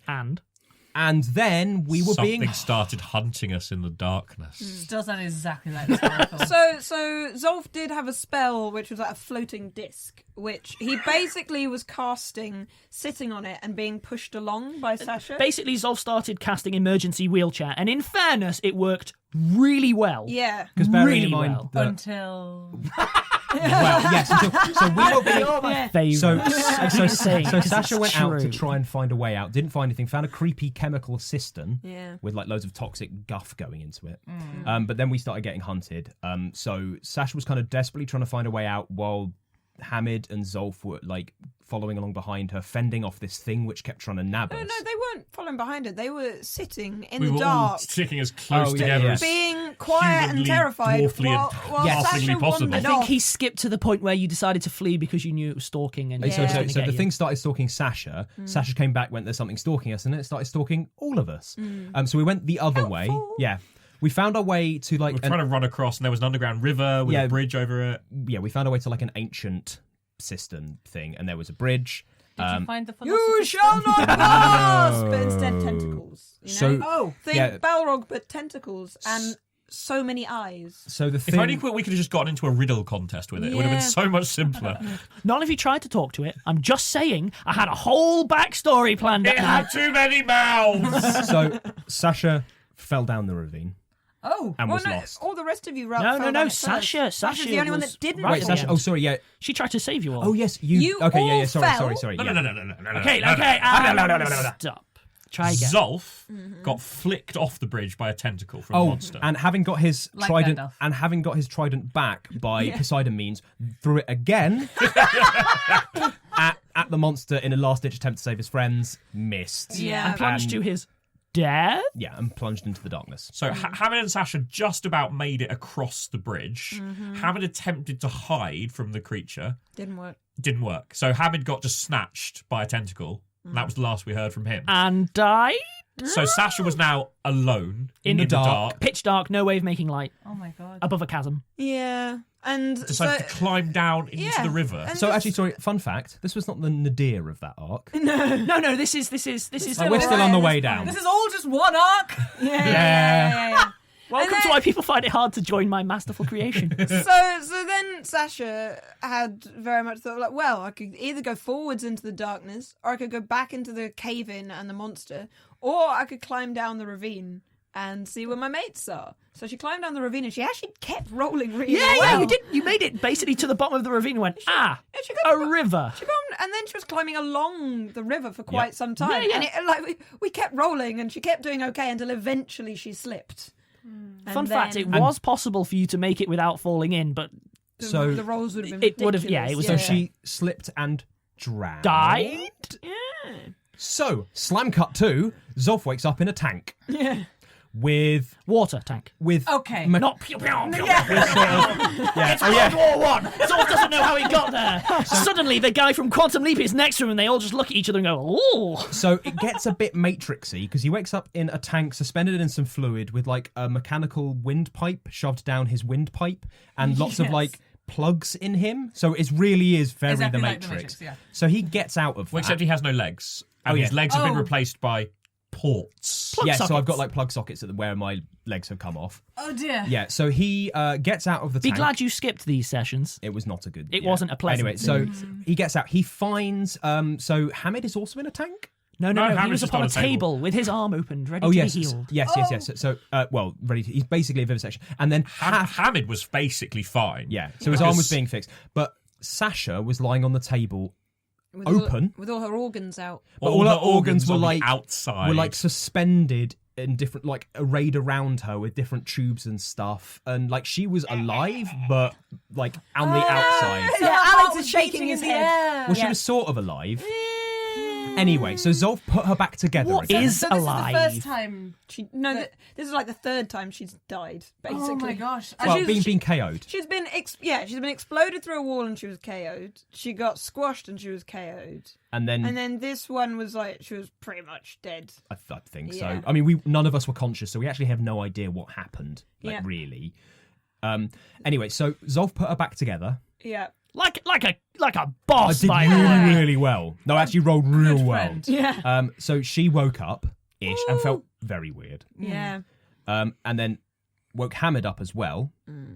S3: And then we were
S4: Something
S3: being.
S4: started hunting us in the darkness.
S6: Still sound exactly like this horror film.
S5: So Zolf did have a spell which was like a floating disc, which he basically was casting, sitting on it and being pushed along by Sasha.
S2: Basically, Zolf started casting emergency wheelchair, and in fairness, it worked really well.
S5: Yeah.
S3: Because bearing
S2: really
S3: in mind
S2: well.
S3: that.
S6: Until
S3: Well, yes. So we were being.
S2: Favourite.
S3: So Sasha went out to try and find a way out. Didn't find anything. Found a creepy chemical cistern
S5: Yeah.
S3: with like loads of toxic guff going into it. But then we started getting hunted. So Sasha was kind of desperately trying to find a way out while Hamid and Zolf were like following along behind her, fending off this thing which kept trying to nab us.
S5: No, they weren't following behind it. They were sitting in
S4: We
S5: the
S4: were all
S5: dark,
S4: sticking as close
S3: Oh, yeah,
S4: together
S3: yeah.
S4: as
S5: being quiet and
S4: humanly,
S5: terrified
S4: dwarfly and
S5: while
S3: Yes.
S5: Sasha
S4: halflingly possible.
S2: I
S5: wandered
S2: think
S5: off.
S2: he skipped to the point where you decided to flee because you knew it was stalking. And
S3: So,
S2: it was
S3: so,
S2: gonna
S3: so
S2: get
S3: the
S2: you.
S3: thing started stalking Sasha. Sasha came back, went, there's something stalking us, and then it started stalking all of us. So we went the other way. Yeah. We found our way to like
S4: we were trying to run across, and there was an underground river with
S3: Yeah.
S4: a bridge over it.
S3: we found our way to like an ancient cistern thing, and there was a bridge.
S6: Did you find the
S5: You
S6: philosopher's
S5: shall
S6: stone?
S5: not pass! But instead tentacles. You know?
S3: So-
S6: Oh,
S5: Think
S3: yeah.
S5: Balrog, but tentacles and so many eyes.
S3: So the
S4: If
S3: thing,
S4: only we could have just gotten into a riddle contest with it, it would have been
S5: Yeah.
S4: so much simpler.
S2: None of you tried to talk to it. I'm just saying I had a whole backstory planned
S4: It
S2: out.
S4: had too many mouths.
S3: so Sasha fell down the ravine
S6: oh.
S3: and
S5: Well,
S3: was
S5: no,
S3: lost.
S5: all the rest of you
S2: No,
S5: fell
S2: no,
S5: down
S2: no.
S5: it first.
S2: Sasha's
S5: Sasha's the only one
S2: was
S5: that didn't.
S2: right
S3: Wait,
S2: at
S3: Sasha.
S2: the
S3: Oh,
S2: end.
S3: sorry. Yeah.
S2: She tried to save you all.
S3: Oh, yes. You.
S5: You
S3: okay.
S5: all
S3: Yeah. Sorry.
S5: fell?
S3: Sorry. Sorry.
S4: No,
S3: yeah.
S4: no.
S2: Okay,
S4: no,
S2: okay.
S4: no.
S2: Stop. Try again.
S4: Zolf got flicked off the bridge by a tentacle from a
S3: Oh,
S4: monster.
S3: and having got his
S6: Like
S3: trident,
S6: Gandalf.
S3: and having got his trident back by Poseidon means, threw it again at the monster in a last-ditch attempt to save his friends. Missed.
S5: Yeah.
S2: And plunged to his death.
S3: Yeah, and plunged into the darkness.
S4: So Hamid and Sasha just about made it across the bridge. Hamid attempted to hide from the creature.
S5: Didn't work.
S4: Didn't work. So Hamid got just snatched by a tentacle. And that was the last we heard from him.
S2: And died.
S4: So Sasha was now alone
S3: In the dark.
S2: Pitch dark, no way of making light.
S6: Oh my god.
S2: Above a chasm.
S5: Yeah. And
S4: Decided to climb down into
S5: yeah.
S4: the river.
S5: And
S3: So
S5: this-
S3: actually, sorry. Fun fact: this was not the nadir of that arc.
S2: No, this is.
S3: Oh, we're still on the way down.
S6: This is all just one arc.
S3: Yeah.
S2: Welcome to why people find it hard to join my masterful creation.
S5: So then Sasha had very much thought like, well, I could either go forwards into the darkness, or I could go back into the cave in and the monster, or I could climb down the ravine and see where my mates are. So she climbed down the ravine and she actually kept rolling really
S2: Yeah,
S5: well.
S2: you did. You made it basically to the bottom of the ravine and went,
S5: she
S2: a
S5: got-
S2: river.
S5: She gone, and then she was climbing along the river for quite some time,
S2: Yeah.
S5: and it, like we kept rolling, and she kept doing okay until eventually she slipped. And
S2: Fun fact, it
S5: then
S2: was possible for you to make it without falling in, but
S3: So
S5: the rolls would have been
S2: it would have- yeah,
S5: ridiculous.
S2: it was-
S3: So she slipped and drowned.
S2: died? Yeah.
S3: So slam cut to Zolf wakes up in a tank.
S5: Yeah.
S3: With
S2: Water tank.
S6: Okay.
S2: Not pew pew pew.
S3: Yeah.
S2: It's World War One. Zolf doesn't know how he got there. Suddenly, the guy from Quantum Leap is next to him, and they all just look at each other and go, "Ooh."
S3: So it gets a bit matrixy because he wakes up in a tank suspended in some fluid with like a mechanical windpipe shoved down his windpipe and lots of
S6: Yes.
S3: like plugs in him. So it really is very
S6: Exactly
S3: the
S6: like
S3: Matrix.
S6: the Matrix, yeah.
S3: So he gets out of
S4: Well,
S3: that.
S4: except he has no legs. And
S3: Oh,
S4: his
S3: yeah.
S4: legs have been
S6: Oh.
S4: replaced by ports.
S2: Plug
S3: Yeah, so I've
S2: sockets.
S3: got like plug sockets where my legs have come off.
S6: Oh dear.
S3: Yeah, so he gets out of the
S2: Be
S3: tank.
S2: glad you skipped these sessions.
S3: It was not a good.
S2: It wasn't a pleasant
S3: Anyway, so he gets out. He finds. So Hamid is also in a tank.
S2: No,
S4: No,
S2: he
S4: Hammer's
S2: was
S4: just
S2: upon
S4: on
S2: a
S4: a table.
S2: table with his arm opened, ready
S3: Oh
S2: to
S3: yes,
S2: be healed.
S3: yes. So well, ready. He's basically a vivisection, and then
S4: Hamid was basically fine.
S3: yeah. So his arm was
S4: Because-
S3: being fixed, but Sasha was lying on the table,
S5: With
S3: open.
S5: with all her organs out.
S3: but all her organs were
S4: on the
S3: like
S4: outside.
S3: were like suspended in different, like arrayed around her with different tubes and stuff, and like she was alive, but like on the outside.
S5: Yeah,
S6: That
S5: Alex
S6: part
S5: is
S6: was
S5: shaking
S6: beating
S5: his
S6: in the
S5: head.
S6: air.
S3: Well, she was sort of alive. Anyway, so Zolf put her back together
S2: What
S3: again.
S2: is
S6: So this
S2: alive?
S6: is the first time.
S5: This is like the third time she's died, basically.
S6: Oh my gosh.
S5: And
S3: well,
S5: she's-
S3: being KO'd.
S5: She's been she's been exploded through a wall and she was KO'd. She got squashed and she was KO'd.
S3: And
S5: And then this one was like she was pretty much dead.
S3: I think
S5: Yeah.
S3: so. I mean, none of us were conscious, so we actually have no idea what happened. Like
S5: Yeah.
S3: really. Anyway, so Zolf put her back together.
S5: Yeah.
S2: like a
S3: I
S2: boss,
S3: did
S2: by
S3: really, really well. No, I actually rolled real
S6: Good
S3: well.
S6: friend.
S5: Yeah.
S3: So she woke up ish and felt very weird.
S5: Yeah.
S3: And then woke Hamid up as well.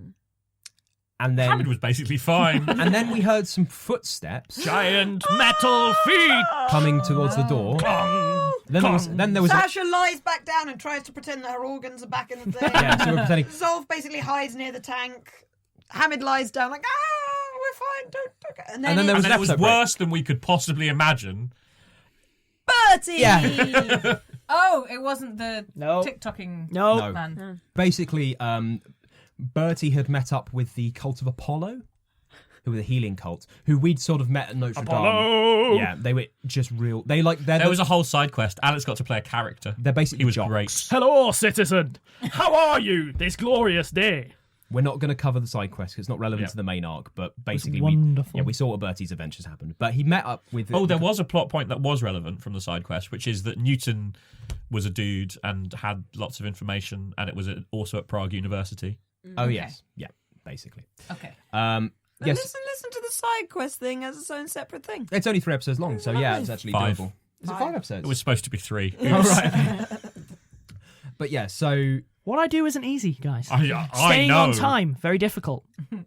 S3: And then
S4: Hamid was basically fine.
S3: and then we heard some footsteps
S2: giant metal feet.
S3: coming towards the door. Then there was a,
S5: Sasha lies back down and tries to pretend that her organs are back in the thing.
S3: yeah, so we're pretending.
S5: Zolf basically hides near the tank. Hamid lies down like, we're fine, don't go. And then
S3: then there
S4: and
S3: was
S4: then
S3: an
S4: it was
S3: episode break.
S4: worse than we could possibly imagine.
S5: Bertie!
S3: Yeah.
S6: Oh, it wasn't the
S2: No.
S6: TikToking
S2: No.
S6: man.
S3: Basically, Bertie had met up with the cult of Apollo, who were the healing cult, who we'd sort of met at Notre
S2: Apollo!
S3: Dame. Yeah, they were just real. They're
S4: There was a whole side quest. Alex got to play a character.
S3: they're basically
S4: He was
S3: jocks.
S4: great.
S2: Hello, citizen. How are you this glorious day?
S3: We're not going to cover the side quest because it's not relevant
S4: Yeah.
S3: to the main arc, but basically
S2: wonderful.
S3: we saw what Bertie's adventures happened. But he met up with...
S4: Oh, there was a plot point that was relevant from the side quest, which is that Newton was a dude and had lots of information, and it was also at Prague University.
S3: Oh,
S6: Okay.
S3: yes. Yeah, basically.
S6: Okay.
S3: Yes,
S5: Listen to the side quest thing as its own separate thing.
S3: it's only 3 episodes long, so yeah, it's actually
S4: 5.
S3: doable. Is it 5 episodes?
S4: It was supposed to be 3.
S3: Oh, right. But yeah, so...
S2: What I do isn't easy, guys.
S4: I
S2: Staying
S4: know.
S2: on time, very difficult.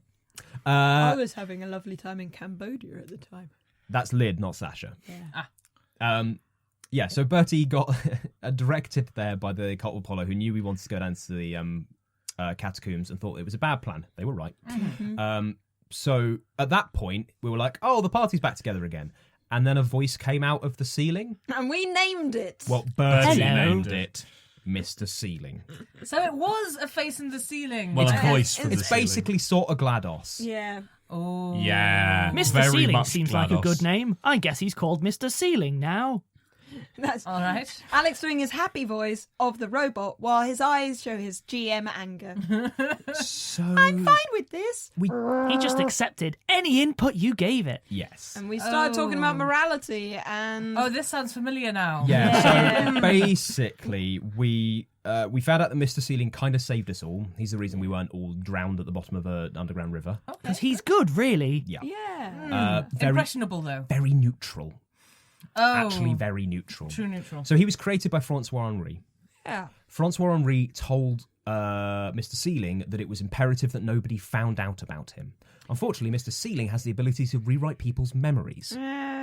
S5: I was having a lovely time in Cambodia at the time.
S3: That's Lyd, not Sasha.
S5: Yeah.
S3: Yeah, so Bertie got directed there by the cult of Apollo, who knew we wanted to go down to the catacombs and thought it was a bad plan. They were right. So at that point, we were like, oh, the party's back together again. And then a voice came out of the ceiling.
S5: And we named it.
S3: Well, Bertie
S2: Hello.
S3: named it Mr. Ceiling.
S6: So it was a face in the ceiling.
S4: Well, a
S5: Yeah.
S4: voice from the
S3: It's
S4: ceiling.
S3: basically sort of GLaDOS.
S5: Yeah.
S6: Oh.
S4: Yeah.
S2: Mr.
S4: Very
S2: Ceiling
S4: much
S2: seems like a
S4: GLaDOS.
S2: good name. I guess he's called Mr. Ceiling now.
S5: That's
S6: All right.
S5: Alex doing his happy voice of the robot while his eyes show his GM anger.
S3: So
S5: I'm fine with this.
S2: He just accepted any input you gave it.
S3: yes.
S5: And we started talking about morality and
S6: Oh, this sounds familiar now.
S3: Yeah, so basically we found out that Mr. Ceiling kind of saved us all. He's the reason we weren't all drowned at the bottom of an underground river.
S2: Because he's good, really.
S3: Yeah.
S5: yeah.
S3: Very,
S6: Impressionable, though.
S3: very neutral.
S6: Oh.
S3: Actually very neutral.
S6: True neutral.
S3: So he was created by Francois Henri.
S5: Yeah.
S3: Francois Henri told Mr. Ceiling that it was imperative that nobody found out about him. Unfortunately, Mr. Ceiling has the ability to rewrite people's memories.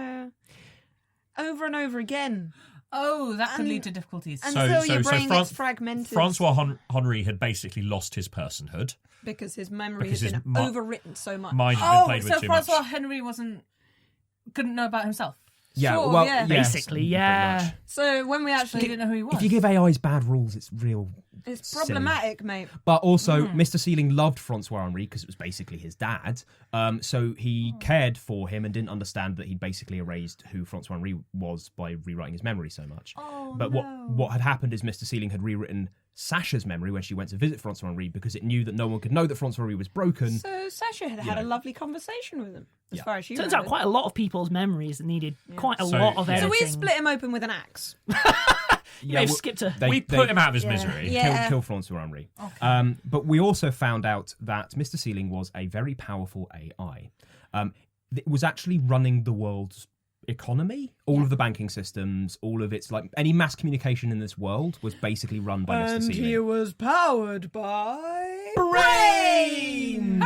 S5: Over and over again.
S6: Oh, that could
S5: And-
S6: lead to difficulties.
S5: Until your brain
S4: Fran-
S5: gets fragmented.
S4: Francois Henri had basically lost his personhood.
S5: Because his memory
S4: Because
S5: has
S4: his
S5: been overwritten so much.
S4: Mind had been
S6: Oh,
S4: played with
S6: so
S4: too
S6: Francois
S4: much.
S6: Henry couldn't know about himself.
S3: Yeah,
S5: Sure,
S3: well,
S5: yeah.
S3: yes,
S2: Basically,
S3: pretty
S2: yeah.
S3: much.
S5: So when we
S6: So he
S5: actually...
S6: didn't know who he was.
S3: If you give AIs bad rules, it's real.
S5: It's
S3: silly.
S5: problematic, mate.
S3: But also, Mr. Ceiling loved Francois Henri because it was basically his dad. So he cared for him and didn't understand that he'd basically erased who Francois Henri was by rewriting his memory so much. But what had happened is Mr. Ceiling had rewritten Sasha's memory when she went to visit Francois Henri because it knew that no one could know that Francois Henri was broken.
S5: So Sasha had had a lovely conversation with him, as far as she
S2: Turns out quite a lot of people's memories needed quite a
S4: So-
S2: lot of
S4: So
S2: editing.
S5: So we split him open with an axe.
S2: Yeah,
S3: well,
S2: skipped a...
S3: they-
S4: We
S3: they-
S4: put him out of his
S5: Yeah.
S4: misery.
S5: Yeah.
S3: Kill Francois Henri. But we also found out that Mr. Ceiling was a very powerful AI. It was actually running the world's economy, all of the banking systems, all of its like any mass communication in this world was basically run by Mr. Ceiling.
S5: was powered by...
S3: Brain!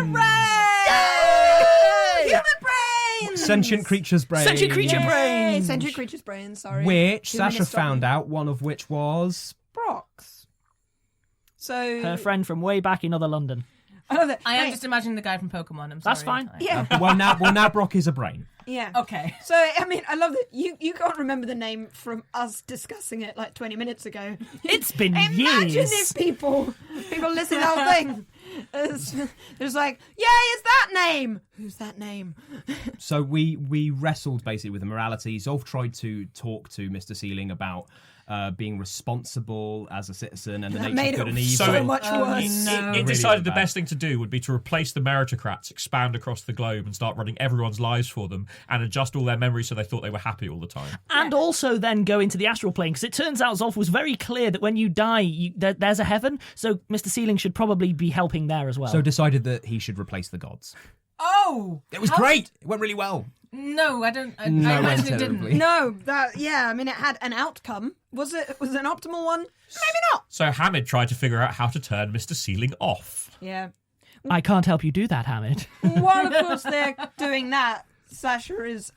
S5: Hooray! Human brains!
S3: Sentient creature's brain.
S2: Sentient creature
S5: Yay!
S2: brain!
S5: Sentient creature's brain, sorry.
S3: Which
S5: 2
S3: Sasha
S5: minutes
S3: found
S5: stopping.
S3: out, one of which was...
S5: Brock's. So...
S2: Her friend from way back in other London.
S5: I love it.
S6: I am
S5: Wait,
S6: just imagining the guy from Pokemon. I'm sorry.
S2: That's fine.
S5: Yeah.
S3: Well, now Brock is a brain.
S5: Yeah.
S6: Okay.
S5: So, I mean, I love that you can't remember the name from us discussing it like 20 minutes ago.
S2: It's been
S5: Imagine
S2: years.
S5: if people listen to the whole thing. It's like, yay, it's that name. Who's that name?
S3: So we wrestled basically with the morality. Zolf tried to talk to Mr. Ceiling about being responsible as a citizen and the
S5: That
S3: nature
S5: made
S3: of good
S5: it
S3: and evil.
S5: so
S4: it-
S5: much worse.
S6: no.
S4: It
S3: Really
S4: decided the
S3: bad.
S4: best thing to do would be to replace the meritocrats, expand across the globe, and start running everyone's lives for them, and adjust all their memories so they thought they were happy all the time.
S2: And also then go into the astral plane, because it turns out Zolf was very clear that when you die, there's a heaven, so Mr. Ceiling should probably be helping there as well.
S3: So decided that he should replace the gods.
S6: Oh!
S3: It was
S6: How-
S3: great. It went really well.
S6: No, I don't. I
S3: No,
S6: imagine
S3: went
S6: it didn't.
S3: terribly.
S5: No, I mean, it had an outcome. Was it an optimal one? Maybe not.
S4: So Hamid tried to figure out how to turn Mr. Ceiling off.
S5: Yeah.
S2: I can't help you do that, Hamid.
S5: While, of course, they're doing that, Sasha is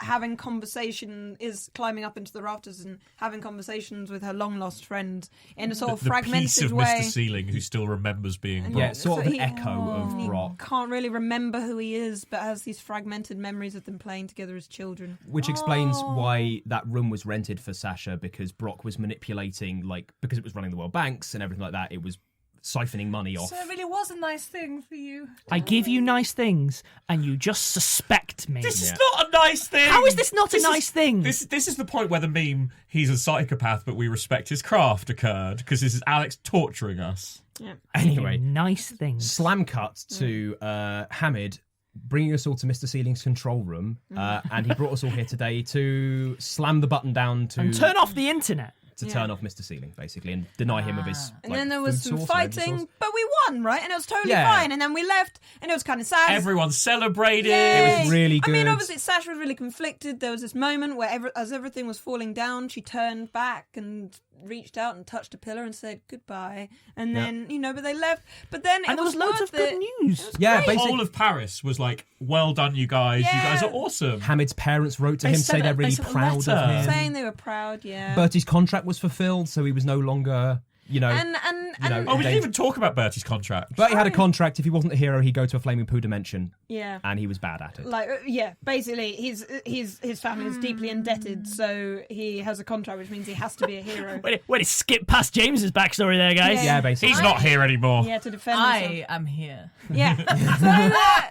S5: is climbing up into the rafters and having conversations with her long-lost friend in a sort of
S4: The piece
S5: fragmented
S4: of
S5: way.
S4: Mr. Ceiling who still remembers being Brock.
S3: Yeah, sort of
S5: So
S3: an
S5: he-
S3: echo of
S5: He
S3: Brock,
S5: can't really remember who he is, but has these fragmented memories of them playing together as children.
S3: which explains why that room was rented for Sasha, because Brock was manipulating, like, because it was running the world banks and everything like that, it was siphoning money off.
S6: So it really was a nice thing for you.
S2: I give you nice things, and you just suspect me.
S4: This is not a nice thing.
S2: How is this not a
S4: This
S2: nice thing?
S4: This is the point where the meme "he's a psychopath, but we respect his craft" occurred, because this is Alex torturing us.
S3: Anyway,
S2: nice things.
S3: slam cut to Hamid bringing us all to Mr. Ceiling's control room, and he brought us all here today to slam the button down to
S2: And turn off the internet.
S3: turn off Mr. Ceiling, basically, and deny him of his.
S5: And then there was
S3: food
S5: some
S3: source or energy
S5: fighting,
S3: source.
S5: but we won, right? And it was totally
S3: Yeah.
S5: fine. And then we left, and it was kind of sad.
S4: Everyone celebrated.
S5: Yay.
S3: It was really
S5: I mean,
S3: good.
S5: obviously, Sasha was really conflicted. There was this moment where, as everything was falling down, she turned back and reached out and touched a pillar and said goodbye. And then, but they left. But then
S2: And
S5: it
S2: there was loads of
S5: worth
S2: good
S5: it.
S2: news.
S3: Yeah,
S4: The
S3: basically,
S4: whole of Paris was like, "Well done, you guys. You
S5: Yeah.
S4: guys are awesome."
S3: Hamid's parents wrote to
S4: They
S3: him
S4: sent
S3: say they're
S4: a-
S3: really
S4: they sent a
S3: proud of
S4: letter.
S3: him.
S5: Saying they were proud, yeah.
S3: Bertie's contract was fulfilled, so he was no longer,
S5: and
S3: know,
S4: Oh, we
S3: they-
S4: didn't even talk about Bertie's contract.
S3: Bertie had a contract. If he wasn't a hero, he'd go to a flaming poo dimension,
S5: yeah.
S3: and he was bad at it.
S5: Like basically his family is deeply indebted, so he has a contract, which means he has to be a hero.
S2: Wait, to skip past James's backstory there, guys.
S3: Yeah, basically.
S4: He's not here anymore.
S5: Yeah, to defend himself.
S6: I am here.
S5: Yeah. So that.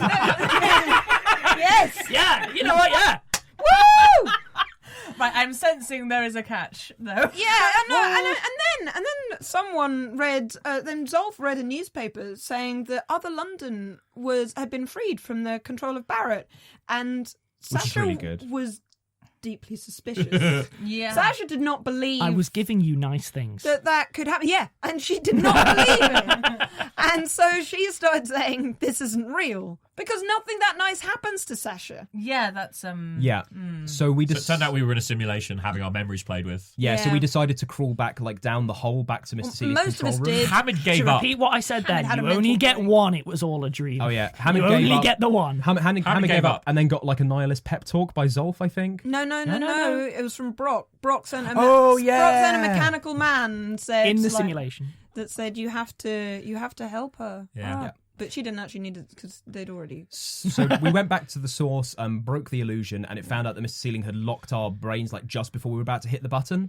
S5: Yes.
S2: Yeah, you know what? Yeah.
S5: Woo!
S6: Right, I'm sensing there is a catch, though.
S5: Yeah, and then someone read. Then Zolf read a newspaper saying that Other London had been freed from the control of Barrett, and
S3: Which is
S5: Sasha
S3: really good.
S5: was deeply suspicious.
S6: Yeah.
S5: Sasha did not believe
S2: I was giving you nice things.
S5: that could happen. Yeah, and she did not believe it. And so she started saying, "This isn't real," because nothing that nice happens to Sasha.
S6: Yeah, that's
S3: Yeah. So we
S4: So it
S3: just
S4: turned out we were in a simulation having our memories played with.
S3: so
S5: Yeah.
S3: we decided to crawl back down the hole back to Mr. Ceiling's
S5: Most of
S3: control
S5: us
S3: room.
S5: did.
S4: Hamid
S2: To
S4: gave up.
S2: repeat what I said
S5: Hamid
S2: then,
S5: had a
S2: you
S5: mental
S2: only get
S5: break.
S2: one. It was all a dream.
S3: Oh yeah, Hamid
S2: You
S3: gave
S2: only
S3: up.
S2: get the one.
S3: Hamid gave up and then got like a nihilist pep talk by Zolf, I think.
S5: No.
S2: no.
S5: It was from Brock. Brock sent a
S3: Oh,
S5: Brock
S3: yeah.
S5: sent a mechanical man and said
S2: In the
S5: like,
S2: simulation.
S5: that said you have to help her.
S4: Yeah.
S3: Yeah.
S5: But she didn't actually need it because they'd already.
S3: So we went back to the source, broke the illusion, and it found out that Mr. Ceiling had locked our brains like just before we were about to hit the button,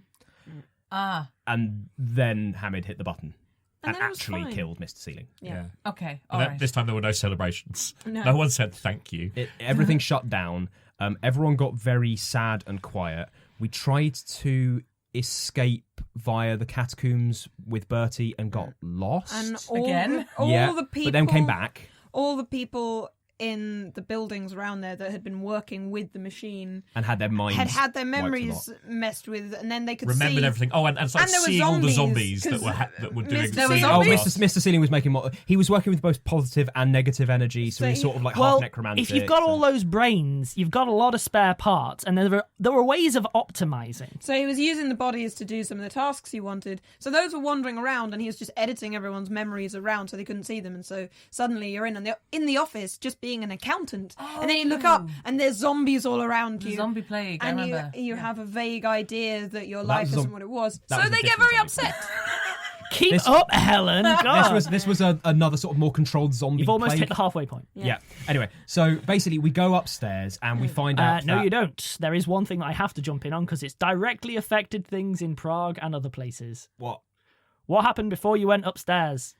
S3: and then Hamid hit the button and
S5: then it was
S3: actually
S5: fine.
S3: killed Mr. Ceiling.
S5: Yeah.
S6: okay.
S4: And
S6: All
S4: then
S6: right.
S4: this time there were no celebrations.
S5: No.
S4: No one said thank you.
S3: Everything shut down. Everyone got very sad and quiet. We tried to escape via the catacombs with Bertie and got lost.
S5: And all
S6: Again?
S5: the people.
S3: but then came back.
S5: All the people in the buildings around there that had been working with the machine
S3: And had their minds
S5: had their
S3: wiped a
S5: memories
S3: lot.
S5: messed with, and then they could
S4: Remembered
S5: see
S4: everything. Oh, and it's like
S5: And there were
S4: seeing all the
S5: zombies,
S4: zombies that
S5: 'cause
S4: that were doing
S5: There were
S4: seeing
S3: Oh,
S5: zombies.
S3: Mr. Ceiling was making more. He was working with both positive and negative energy, so
S5: So
S3: he's sort of like
S2: Well,
S3: half necromantic.
S2: if you've got all those brains, you've got a lot of spare parts, and there were ways of optimizing.
S5: So he was using the bodies to do some of the tasks he wanted. So those were wandering around, and he was just editing everyone's memories around so they couldn't see them. And so suddenly you're in the office just being an accountant, and then you look up and there's zombies all around
S6: The
S5: you.
S6: zombie plague, I
S5: and
S6: remember.
S5: you have a vague idea that your
S3: that
S5: life
S3: was a
S5: isn't what it was.
S3: that
S5: So
S3: was a
S5: they get
S3: different
S5: very
S3: zombie
S5: upset.
S2: Keep
S3: This-
S2: up, Helen. God.
S3: This was another sort of more controlled zombie.
S2: You've almost
S3: plague.
S2: hit the halfway point.
S3: Yeah. Anyway, so basically we go upstairs and we find out.
S2: No,
S3: that-
S2: you don't. There is one thing that I have to jump in on because it's directly affected things in Prague and other places.
S3: What?
S2: What happened before you went upstairs?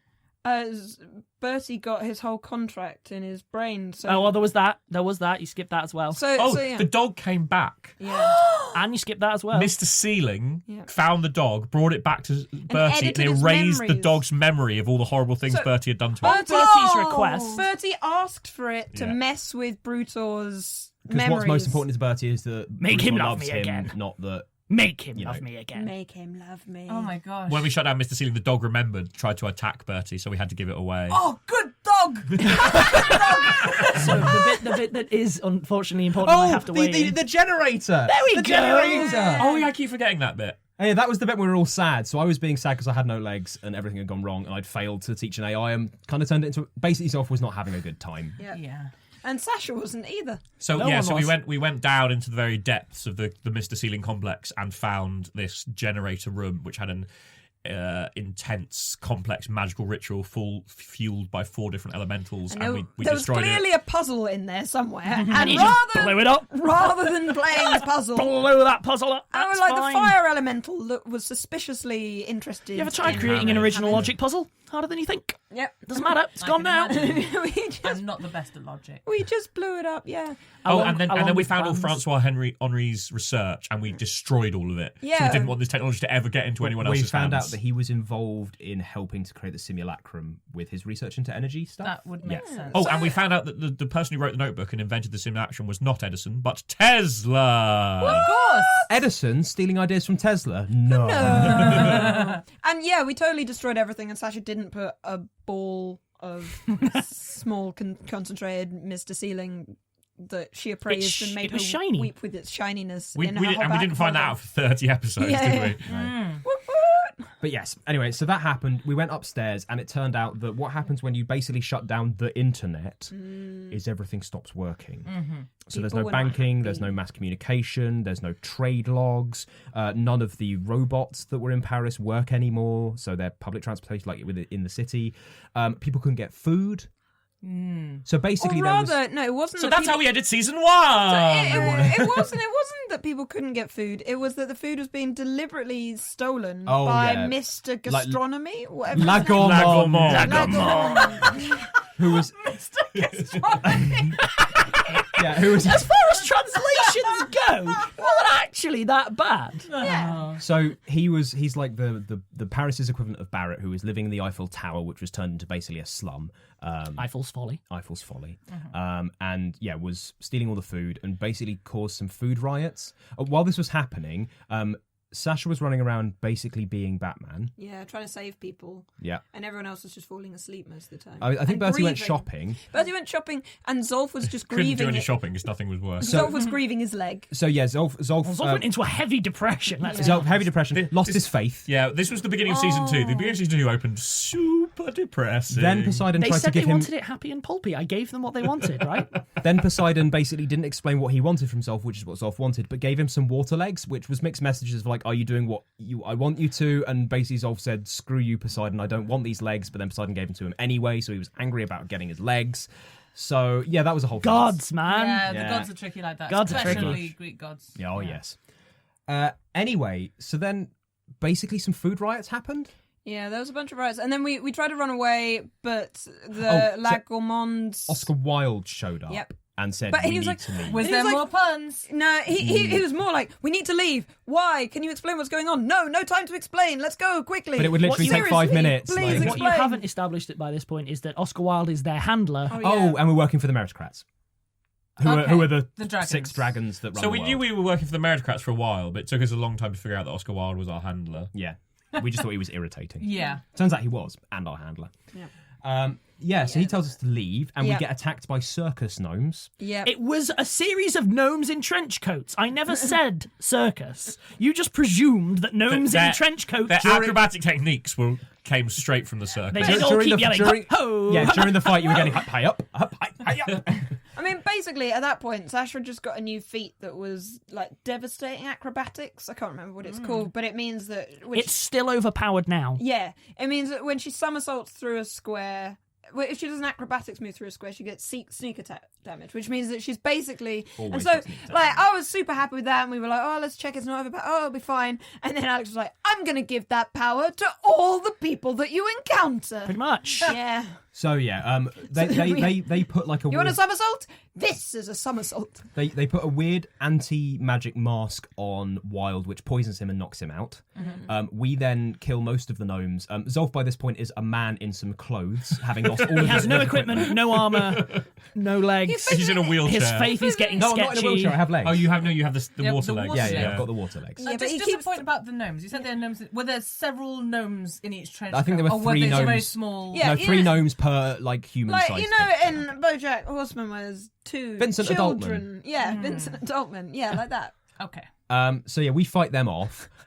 S5: Bertie got his whole contract in his brain. So
S2: Oh, well, there was that. You skipped that as well.
S5: so yeah.
S4: the dog came back.
S5: Yeah.
S2: And you skipped that as well.
S4: Mr. Ceiling
S5: Yeah.
S4: found the dog, brought it back to Bertie,
S5: edited
S4: and
S5: its
S4: erased the
S5: memories.
S4: dog's memory of all the horrible things
S5: So-
S4: Bertie had done to
S2: On
S4: him.
S2: Bertie's request.
S5: Bertie asked for it to
S4: Yeah.
S5: mess with Brutor's
S3: Because
S5: memories.
S3: what's most important to Bertie is that
S2: Make him
S3: Brutal
S2: love
S3: loves
S2: me
S3: him,
S2: again.
S3: not that.
S2: Make him
S3: You
S2: love
S3: know.
S2: me again.
S5: Make him love me.
S6: Oh my gosh.
S4: When we shut down Mr. Ceiling, the dog remembered, tried to attack Bertie, so we had to give it away.
S6: Oh, good dog!
S2: So the bit that is unfortunately important, I have to weigh in.
S3: the generator.
S2: There we
S3: the
S2: go.
S3: generator.
S4: Oh, yeah, I keep forgetting that bit.
S3: Hey, that was the bit where we were all sad. So I was being sad because I had no legs and everything had gone wrong, and I'd failed to teach an AI and kind of turned it into basically Zelf was not having a good time.
S6: Yeah.
S5: And Sasha wasn't either.
S4: So
S2: No
S4: yeah,
S2: one
S4: so
S2: was.
S4: we went down into the very depths of the Mr. Ceiling complex and found this generator room, which had an intense, complex magical ritual fueled by 4 different elementals, and we
S5: there was
S4: destroyed
S5: clearly
S4: it.
S5: a puzzle in there somewhere, and
S2: you just blew it up.
S5: rather than playing the puzzle,
S2: Blow that puzzle up.
S5: I was
S2: That's
S5: like
S2: fine.
S5: the fire elemental was suspiciously interested.
S2: You ever tried
S5: in
S2: creating an original
S5: having-
S2: logic puzzle? Harder than you think.
S5: Yep.
S2: Doesn't matter. It's
S6: I
S2: gone
S6: can
S2: now.
S6: imagine.
S5: we just
S6: I'm not the best at logic.
S5: blew it up. Yeah.
S4: And then we
S2: with
S4: found all
S2: plans.
S4: Francois Henry's research, and we destroyed all of it. So
S5: Yeah.
S4: we didn't want this technology to ever get into anyone
S3: We
S4: else's
S3: found
S4: hands.
S3: out that he was involved in helping to create the simulacrum with his research into energy stuff.
S6: That would make sense.
S4: Oh, and we found out that the person who wrote the notebook and invented the simulacrum was not Edison, but Tesla.
S6: Of course.
S3: Edison stealing ideas from Tesla? No.
S5: And yeah, we totally destroyed everything, and Sasha didn't put a ball of small concentrated Mr. Ceiling that she appraised and made
S2: it was
S5: her
S2: shiny.
S5: weep with its shininess.
S4: We
S5: in her whole
S4: didn't find that out for 30 episodes,
S5: Yeah,
S4: did we?
S3: But yes, anyway, so that happened. We went upstairs, and it turned out that what happens when you basically shut down the internet is everything stops working. So there's
S5: People
S3: no
S5: were not
S3: banking, there's
S5: happy.
S3: no mass communication, there's no trade logs. None of the robots that were in Paris work anymore. So they're public transportation, like in the city. People couldn't get food. So basically,
S5: Or rather, no, it wasn't.
S4: So
S5: that
S4: that's how
S5: people-
S4: we ended season 1.
S5: It wasn't that people couldn't get food. It was that the food was being deliberately stolen
S3: Oh,
S5: by
S3: yeah.
S5: Mr. Gastronomy, whatever. his
S3: La
S5: name-
S3: Gourmand,
S5: Lagomon.
S3: who was who was
S2: As far as translations go, wasn't actually that bad.
S3: So he's like the Paris's equivalent of Barrett, who was living in the Eiffel Tower, which was turned into basically a slum.
S2: Eiffel's Folly.
S3: Eiffel's Folly, and was stealing all the food and basically caused some food riots. While this was happening, Sasha was running around basically being Batman.
S5: Yeah, trying to save people.
S3: Yeah.
S5: And everyone else was just falling asleep most of the time.
S3: I think
S5: And
S3: Bertie went
S5: grieving.
S3: shopping.
S5: Bertie went shopping, and Zolf was just
S4: Couldn't
S5: grieving.
S4: do any
S5: it.
S4: shopping because nothing was worse.
S5: Zolf was grieving his leg.
S3: So yeah, Zolf
S2: Zolf went into a heavy depression. Let's be
S3: Zolf, heavy depression, lost
S4: this-
S3: his faith.
S4: Yeah, this was the beginning of season 2. The beginning of season 2 opened super depressing.
S3: Then Poseidon
S2: They
S3: tried to
S2: said they
S3: give him.
S2: wanted it happy and pulpy. I gave them what they wanted, right?
S3: Then Poseidon basically didn't explain what he wanted from Zolf, which is what Zolf wanted, but gave him some water legs, which was mixed messages of like, "Are you doing what I want you to?" And basically Zolf said, "Screw you, Poseidon. I don't want these legs." But then Poseidon gave them to him anyway, so he was angry about getting his legs. So yeah, that was a whole thing.
S2: Gods, man.
S6: Yeah, the
S3: Yeah.
S6: gods are tricky like that.
S2: Gods are
S6: especially
S2: tricky.
S6: Greek gods.
S3: Yeah, oh yes. Anyway, so then basically some food riots happened.
S5: Yeah, there was a bunch of riots, and then we tried to run away, but the
S3: Oh, so
S5: La Gourmands.
S3: Oscar Wilde showed up
S5: Yep.
S3: and said,
S5: But
S3: "We
S5: he was
S3: need
S5: like-
S3: to leave."
S6: Was
S5: He
S6: there
S5: was like-
S6: more puns?
S5: No, he was more like, "We need to leave. Why? Can you explain what's going on? No time to explain. Let's go quickly."
S3: But it would literally take 5
S5: Seriously,
S3: minutes,
S5: Please
S3: like-
S5: explain.
S2: What you haven't established it by this point is that Oscar Wilde is their handler.
S3: Oh, and we're working for the meritocrats. Who are the
S6: dragons.
S3: 6 dragons that run
S4: So
S3: the
S4: we
S3: world.
S4: knew we were working for the meritocrats for a while, but it took us a long time to figure out that Oscar Wilde was our handler.
S3: Yeah. We just thought he was irritating.
S6: Yeah.
S3: Turns out he was, and our handler. So he tells us to leave, and we
S5: Yeah.
S3: get attacked by circus gnomes.
S5: Yeah.
S2: It was a series of gnomes in trench coats. I never said circus. You just presumed that gnomes
S4: Their-
S2: in trench coats.
S4: Their acrobatic techniques came straight from the circus.
S2: They did all keep yelling, "Ho-ho!"
S3: Yeah, during the fight, you were getting high up, high up.
S5: I mean, basically, at that point, Sasha just got a new feat that was like devastating acrobatics. I can't remember what it's called, but it means that
S2: It's still overpowered now.
S5: yeah, it means that when she somersaults through a square. Well, if she does an acrobatics move through a square, she gets sneak attack damage, which means that she's basically.
S3: Always
S5: and so,
S3: got sneak attack
S5: like, I was super happy with that, and we were like, "Oh, let's check it's not overpowered. Oh, it'll be fine." And then Alex was like, "I'm gonna give that power to all the people that you encounter."
S2: Pretty much.
S5: Yeah.
S3: So yeah, they put like a
S5: You want a
S3: weird,
S5: somersault? This is a somersault.
S3: they put a weird anti-magic mask on Wilde, which poisons him and knocks him out. We then kill most of the gnomes. Zolf by this point is a man in some clothes, having lost all of
S2: He has
S3: his
S2: no equipment, no armor, no legs.
S4: He's in a wheelchair.
S2: His faith is getting
S3: No, I'm not in a
S2: sketchy.
S3: wheelchair. I have legs.
S4: Oh, you have the
S6: Yeah,
S4: water
S6: the
S4: legs.
S6: water
S3: yeah,
S6: legs.
S3: I've got the water legs.
S5: Yeah, but he
S6: just a
S5: keeps.
S6: point about the gnomes. You said there are gnomes. Were there several gnomes in each trench
S3: I think there
S6: coat?
S3: were
S6: Or
S3: 3
S6: were they
S3: gnomes.
S6: very small?
S5: Yeah.
S3: No, 3 gnomes per like human
S5: Like,
S3: size.
S5: you know, in BoJack Horseman, there's 2
S3: Vincent
S5: children. Yeah, Vincent Adultman. Yeah, like that.
S6: Okay.
S3: So yeah, we fight them off.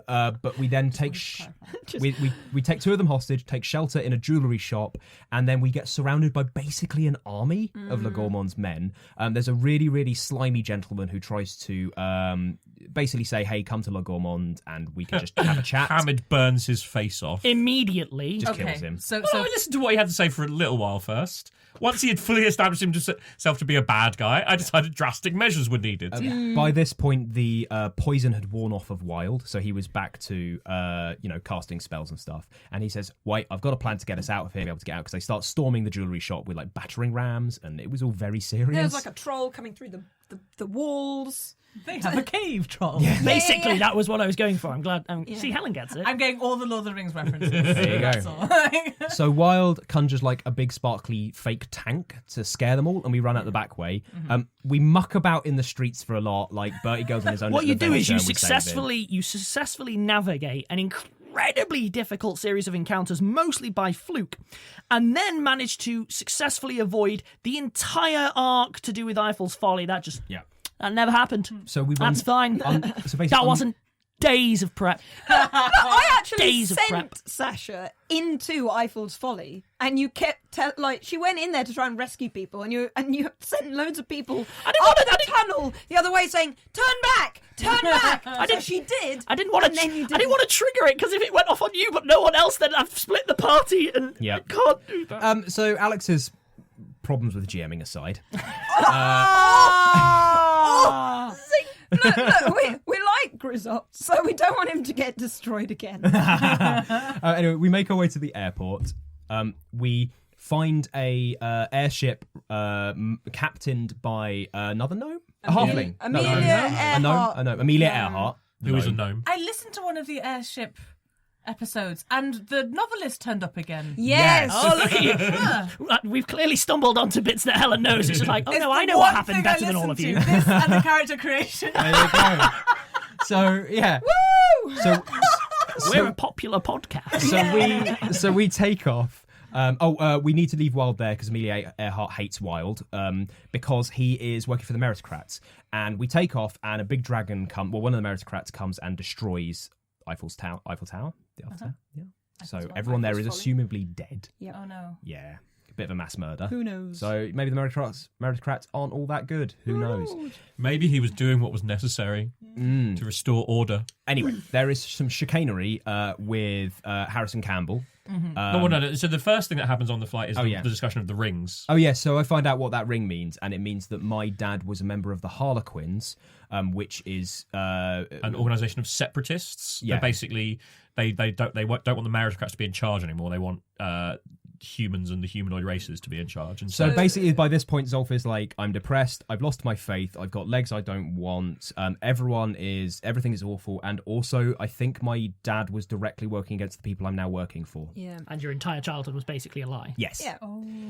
S3: But we then take we take 2 of them hostage, take shelter in a jewellery shop, and then we get surrounded by basically an army of Le Gourmand's men. There's a really, really slimy gentleman who tries to basically say, hey, come to Le Gourmand and we can just have a chat.
S4: Hamid burns his face off.
S2: Immediately.
S3: Just kills him.
S6: So
S4: Well, I listened to what he had to say for a little while first. Once he had fully established himself to be a bad guy, I decided drastic measures were needed.
S3: By this point, the poison had worn off of Wild, so he was back to, casting spells and stuff. And he says, wait, I've got a plan to get us out of here, be able to get out, because they start storming the jewellery shop with, like, battering rams, and it was all very serious.
S5: There's like a troll coming through the walls.
S6: they have a cave troll.
S2: Basically, that was what I was going for. I'm glad. See, Helen gets it.
S6: I'm getting all the Lord of the Rings references.
S3: There you
S6: That's
S3: go.
S6: all.
S3: So Wild conjures like a big sparkly fake tank to scare them all, and we run out the back way. We muck about in the streets for a lot. Like Bertie goes on his own.
S2: What you do is
S3: adventure
S2: you
S3: and we save him.
S2: successfully navigate an incredibly difficult series of encounters, mostly by fluke, and then manage to successfully avoid the entire arc to do with Eiffel's Folly. That never happened.
S3: So we run,
S2: That's fine.
S3: so basically
S2: That wasn't days of prep.
S5: I actually
S2: Days of prep.
S5: sent Sasha into Eiffel's Folly, and you kept she went in there to try and rescue people, and you sent loads of people up the tunnel the other way, saying, "Turn back, turn back." She did.
S2: I didn't want
S5: and then you
S2: to. I didn't want to trigger it because if it went off on you but no one else, then I've split the party and I can't do that.
S3: So Alex's problems with GMing aside,
S5: Look, we like Grizzop, so we don't want him to get destroyed again.
S3: anyway, we make our way to the airport. We find a airship captained by another gnome, a halfling,
S5: Amelia
S3: a gnome,
S5: Earhart.
S3: a gnome, Amelia Earhart,
S4: Who is a gnome?
S6: I listened to one of the airship episodes, and the novelist turned up again.
S5: Yes.
S2: Oh, look at you. We've clearly stumbled onto bits that Helen knows. It's just like, oh
S6: It's
S2: no,
S6: the
S2: I know
S6: one
S2: what happened
S6: thing
S2: better
S6: I
S2: than all of
S6: listened
S2: you.
S6: to, this and the character creation.
S3: There you go. So yeah, so
S2: We're a popular podcast.
S3: so we take off. We need to leave Wild there because Amelia Earhart hates Wild because he is working for the meritocrats. And we take off, and a big dragon one of the meritocrats comes and destroys Eiffel Tower. The Eiffel Tower, yeah. So everyone there is assumably dead.
S6: Oh no.
S3: Yeah, a bit of a mass murder.
S5: Who knows?
S3: So maybe the meritocrats aren't all that good. Who knows?
S4: Maybe he was doing what was necessary to restore order.
S3: Anyway, there is some chicanery with Harrison Campbell.
S4: No. So the first thing that happens on the flight is the discussion of the rings.
S3: Oh, yeah, so I find out what that ring means, and it means that my dad was a member of the Harlequins, which is...
S4: An organisation of separatists.
S3: Yeah.
S4: They're basically, they don't want the meritocrats to be in charge anymore. They want humans and the humanoid races to be in charge. And
S3: So basically, by this point, Zolf is like, I'm depressed, I've lost my faith, I've got legs I don't want, everything is awful, and also, I think my dad was directly working against the people I'm now working for.
S5: Yeah.
S2: And your entire childhood was basically a lie.
S3: Yes.
S5: Yeah.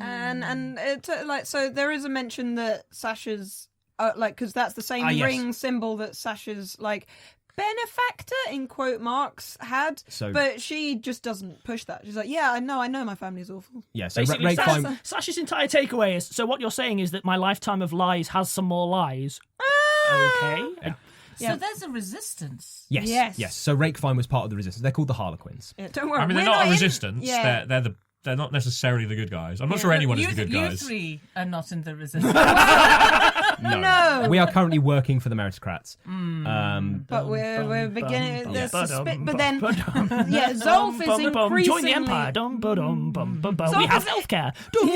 S5: And it, so there is a mention that Sasha's because that's the same
S3: yes.
S5: ring symbol that Sasha's benefactor in quote marks had, but she just doesn't push that. She's like, yeah, I know my family's awful.
S3: Yeah, so
S2: Basically,
S3: Rakeheim...
S2: Sasha's entire takeaway is, so what you're saying is that my lifetime of lies has some more lies. Okay.
S6: So there's a resistance.
S3: Yes. So Rakeheim was part of the resistance. They're called the Harlequins.
S5: Yeah, don't worry.
S4: I mean, they're
S5: we're
S4: not a
S5: in-
S4: resistance.
S5: Yeah.
S4: They're not necessarily the good guys. I'm not sure anyone is the good guys.
S6: You three are not in the resistance.
S5: No.
S3: We are currently working for the meritocrats.
S5: But we're beginning. There's
S2: bum,
S5: but then
S2: yeah,
S5: Zolf is increasingly.
S2: Join the empire. We have healthcare.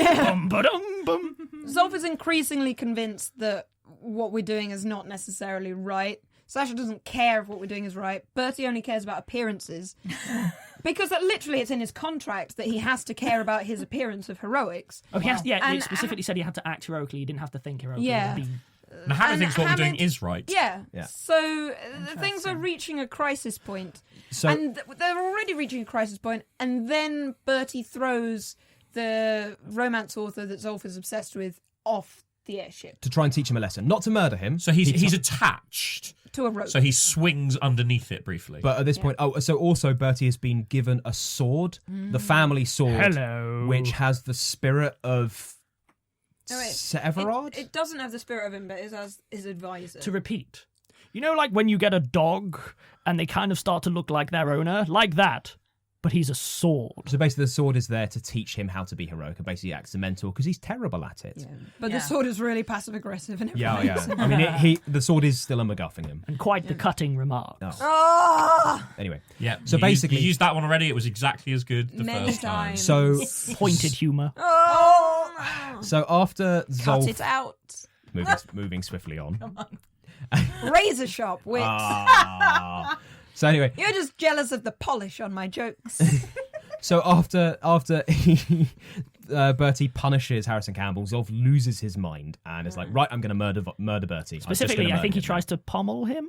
S5: Zolf is increasingly convinced that what we're doing is not necessarily right. Sasha doesn't care if what we're doing is right. Bertie only cares about appearances. Because literally it's in his contract that he has to care about his appearance of heroics.
S2: Oh, it
S5: And-
S2: specifically said he had to act heroically. He didn't have to think heroically.
S5: Yeah.
S4: Now, Hannah
S5: And
S4: thinks what we're doing
S5: Hammond-
S4: is right.
S5: Yeah.
S3: Yeah.
S5: So things are reaching a crisis point. And they're already reaching a crisis point, and then Bertie throws the romance author that Zolf is obsessed with off the airship
S3: to try and teach him a lesson. Not to murder him.
S4: So he's attached.
S5: to a rope.
S4: So he swings underneath it briefly.
S3: But at this point, so also Bertie has been given a sword, the family sword, which has the spirit of Severard.
S5: It doesn't have the spirit of him, but it has his advisor.
S2: To repeat, You know, like when you get a dog and they kind of start to look like their owner? Like that. But he's a sword.
S3: So basically, the sword is there to teach him how to be heroic and basically acts as a mentor because he's terrible at it.
S5: Yeah. But
S6: Yeah.
S5: the sword is really passive aggressive and
S3: Yeah,
S5: everything.
S3: I mean, the sword is still a MacGuffin.
S2: And quite the cutting remarks.
S3: No.
S5: Ah!
S3: Anyway,
S4: Yeah.
S3: So basically-
S4: you used that one already. It was exactly as good the
S5: Many
S4: first time.
S5: times.
S3: so
S2: Pointed humour.
S5: Oh!
S3: so after
S5: Cut it
S3: Zolf
S5: out.
S3: moving swiftly on.
S5: Razor sharp wit.
S3: Ah. So anyway,
S5: You're just jealous of the polish on my jokes.
S3: so after Bertie punishes Harrison Campbell, Zolf loses his mind and is like, right, I'm going to murder Bertie. I'm just
S2: Specifically,
S3: gonna
S2: I think he
S3: murder him
S2: tries to pommel him.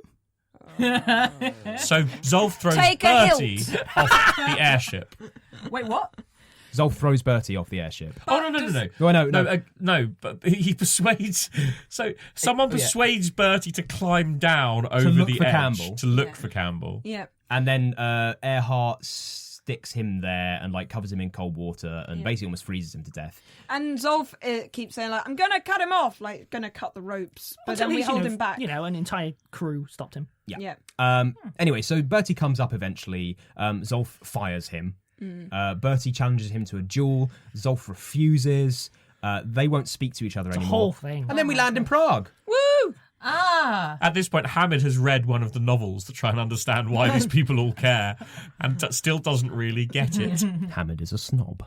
S4: So Zolf throws
S5: Take a
S4: Bertie
S5: hilt.
S4: off the airship.
S6: Wait, what?
S3: now. Zolf throws Bertie off the airship.
S4: Oh no!
S3: Oh, no.
S4: No, but he persuades. So someone
S3: yeah.
S4: persuades Bertie to climb down over
S3: look
S4: the
S3: for
S4: edge
S3: Campbell.
S4: to look for Campbell.
S5: Yeah.
S3: And then Earhart sticks him there and like covers him in cold water and basically almost freezes him to death.
S5: And Zolf keeps saying, like, I'm going to cut him off, like, going to cut the ropes. But
S2: Until
S5: then we
S2: he's,
S5: hold him back.
S2: You know, an entire crew stopped him.
S3: Yeah.
S5: Yeah.
S3: Anyway, so Bertie comes up eventually. Zolf fires him. Bertie challenges him to a duel. Zolf refuses. They won't speak to each other
S2: The
S3: anymore.
S2: whole thing.
S3: And then we land in Prague.
S5: Woo!
S6: Ah.
S4: At this point, Hamid has read one of the novels to try and understand why these people all care, and still doesn't really get it.
S3: Hamid is a snob.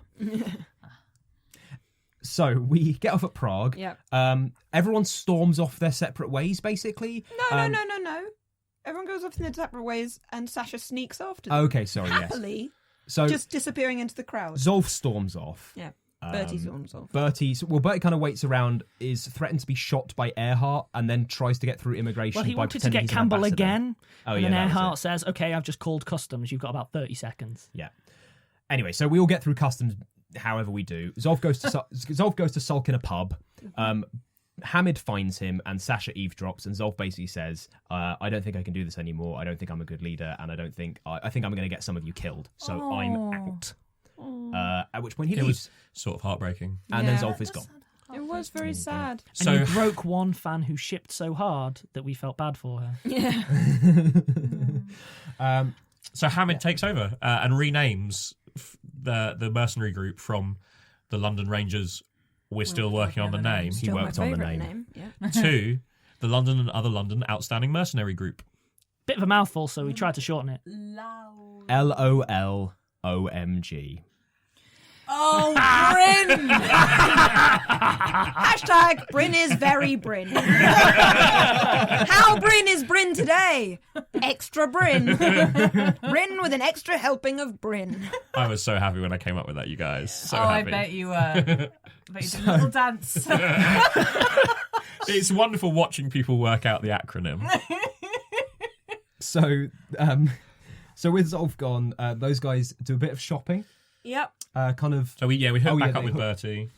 S3: So we get off at Prague.
S5: Yeah.
S3: Everyone storms off their separate ways, basically.
S5: No. Everyone goes off in their separate ways, and Sasha sneaks after them.
S3: Okay, sorry, yes.
S5: Happily,
S3: So
S5: just disappearing into the crowd.
S3: Zolf storms off.
S5: Yeah. Bertie storms off.
S3: Bertie kind of waits around, is threatened to be shot by Earhart, and then tries to get through immigration.
S2: Well, he
S3: by
S2: wanted to
S3: pretending
S2: get
S3: he's an
S2: Campbell
S3: ambassador.
S2: again.
S3: Oh,
S2: and
S3: yeah,
S2: then
S3: that was
S2: Earhart
S3: it.
S2: says, okay, I've just called customs. You've got about 30 seconds.
S3: Yeah. Anyway, so we all get through customs however we do. Zolf goes to sulk in a pub. Hamid finds him and Sasha eavesdrops, and Zolf basically says, I don't think I can do this anymore. I don't think I'm a good leader, and I think I'm going to get some of you killed. So I'm out. At which point he
S4: It
S3: leaves.
S4: was sort of heartbreaking.
S3: And then
S5: Yeah.
S3: Zolf is gone.
S5: It was very sad.
S4: So
S2: And you broke one fan who shipped so hard that we felt bad for her.
S5: Yeah.
S4: So Hamid takes over and renames the mercenary group from the London Rangers. We're still working on the name.
S3: He worked on the name.
S5: Yeah.
S4: To the London and Other London Outstanding Mercenary Group.
S2: Bit of a mouthful, so we tried to shorten it.
S3: LOLOMG.
S6: Oh, Bryn!
S5: Hashtag Bryn is very Bryn. How Bryn is Bryn today? Extra Bryn. Bryn with an extra helping of Bryn.
S4: I was so happy when I came up with that, you guys. So
S6: I
S4: happy.
S6: bet you were. I bet you did a little dance.
S4: It's wonderful watching people work out the acronym.
S3: So with Zolf gone, those guys do a bit of shopping.
S5: Yep.
S3: Kind of.
S4: So we head
S3: Oh,
S4: back
S3: yeah,
S4: up with
S3: they-
S4: Bertie.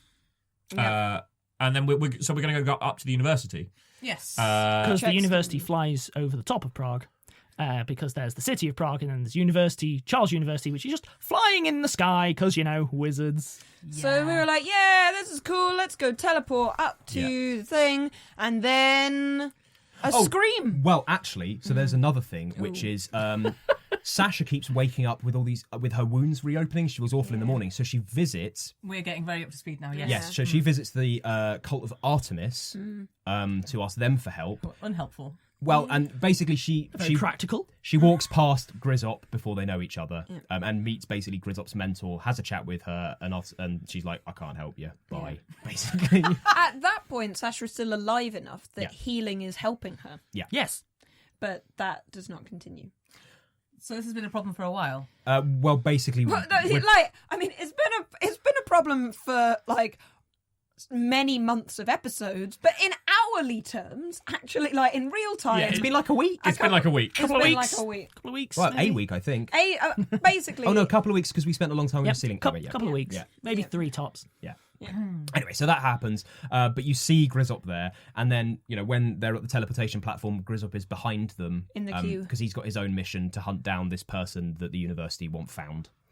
S4: And then we're going to go up to the university.
S6: Yes.
S2: Because the
S5: Checks.
S2: university flies over the top of Prague. Because there's the city of Prague and then there's University, Charles University, which is just flying in the sky because, you know, wizards.
S5: So we were like, yeah, this is cool. Let's go teleport up to the thing. And then a scream.
S3: Well, actually, so there's another thing, which is Sasha keeps waking up with all these with her wounds reopening. She was awful in the morning, so she visits.
S6: We're getting very up to speed now, yes.
S3: Yes, so she visits the cult of Artemis to ask them for help.
S6: Unhelpful.
S3: Well, and basically
S2: Very practical.
S3: she walks past Grizzop before they know each other, and meets basically Grizzop's mentor, has a chat with her, and she's like, I can't help you. Bye. Basically.
S5: At that point, Sasha is still alive enough that
S3: Yeah.
S5: healing is helping her.
S2: Yes.
S5: But that does not continue.
S6: So this has been a problem for a while.
S3: Well, basically,
S5: Well, no,
S3: we're-
S5: it's been a problem for like many months of episodes, but in hourly terms, actually, like in real time,
S4: Yeah,
S3: it's been like a week.
S4: It's been like a week.
S5: it's
S2: couple of
S5: been
S2: weeks.
S5: like a week.
S2: Couple of weeks.
S3: Well, a
S2: maybe.
S3: week, I think.
S5: Basically.
S3: Oh no, a couple of weeks because we spent a long time in
S2: Yep,
S3: the ceiling.
S2: couple of weeks.
S3: Yeah.
S2: Maybe 3 tops.
S3: Yeah. Anyway, so that happens, but you see Grizzop there, and then when they're at the teleportation platform, Grizzop is behind them
S5: In the queue.
S3: because he's got his own mission to hunt down this person that the university want found.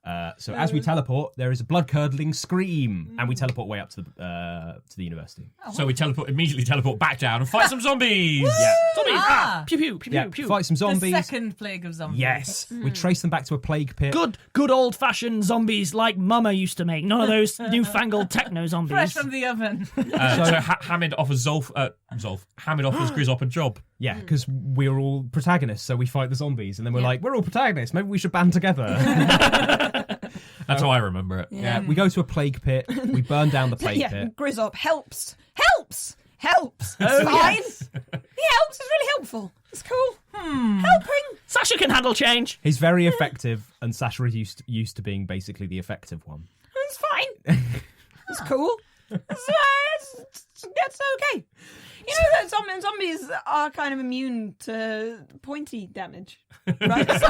S3: So as we teleport, there is a blood-curdling scream, and we teleport way up to the university.
S4: So we immediately teleport back down and fight some zombies.
S3: Yeah.
S2: Zombies!
S6: Ah.
S2: Pew pew pew
S3: Yeah,
S2: pew pew.
S3: fight some
S6: The
S3: zombies.
S6: second plague of zombies.
S3: Yes, we trace them back to a plague pit.
S2: Good old-fashioned zombies like Mama used to make. None of those newfangled techno
S6: Fresh
S2: zombies.
S6: from the oven.
S4: So Hamid offers Hamid offers Grizzop a job.
S3: Yeah, because we're all protagonists, so we fight the zombies, and then we're like, we're all protagonists. Maybe we should band together.
S4: That's how I remember it.
S3: Yeah, we go to a plague pit. We burn down the plague pit.
S5: Grizzop helps. It's fine. He helps. It's really helpful. It's cool. Helping.
S2: Sasha can handle change.
S3: He's very effective, and Sasha is used to being basically the effective one.
S5: It's fine. It's cool. It's okay. You know that zombies are kind of immune to pointy damage, right? So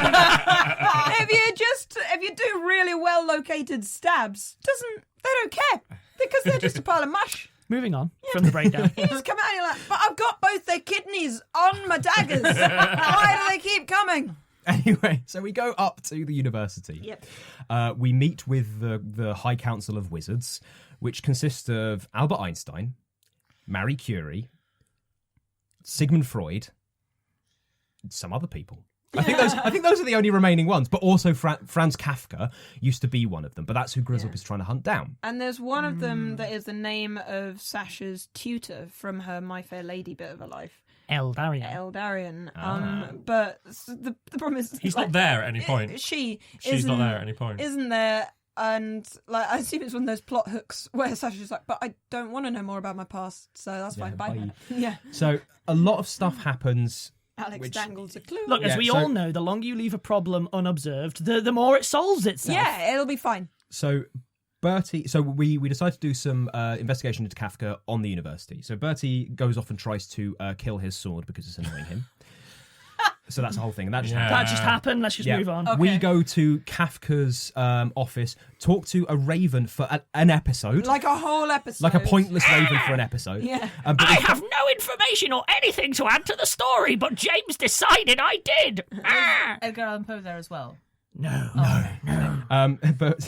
S5: if you do really well located stabs, they don't care because they're just a pile of mush.
S2: Moving on from the breakdown.
S5: You just come out and you're like, but I've got both their kidneys on my daggers. Why do they keep coming?
S3: Anyway, so we go up to the university.
S5: Yep.
S3: We meet with the High Council of Wizards, which consists of Albert Einstein, Marie Curie, Sigmund Freud, some other people. I think those are the only remaining ones. But also Franz Kafka used to be one of them. But that's who Grizzop is trying to hunt down.
S5: And there's one of them that is the name of Sasha's tutor from her My Fair Lady bit of her life.
S2: Eldarion.
S5: Eldarion. But the problem is
S4: He's not there at any point.
S5: She's
S4: not there at any point.
S5: Isn't there? And like I assume it's one of those plot hooks where Sasha's like, but I don't want to know more about my past, so that's fine. Bye. Yeah.
S3: So a lot of stuff happens.
S5: Alex dangles a clue.
S2: Look, as we all know, the longer you leave a problem unobserved, the more it solves itself.
S5: Yeah, it'll be fine.
S3: So Bertie, so we decide to do some investigation into Kafka on the university. So Bertie goes off and tries to kill his sword because it's annoying him. So that's the whole thing. And that just happened.
S2: That just happened. Let's just move on.
S6: Okay.
S3: We go to Kafka's office, talk to a raven for an episode.
S5: Like a whole episode.
S3: Like a pointless raven for an episode.
S5: Yeah.
S3: But
S2: I have no information or anything to add to the story, but James decided I did. Ah!
S6: Edgar Allan Poe there as well.
S2: No.
S3: but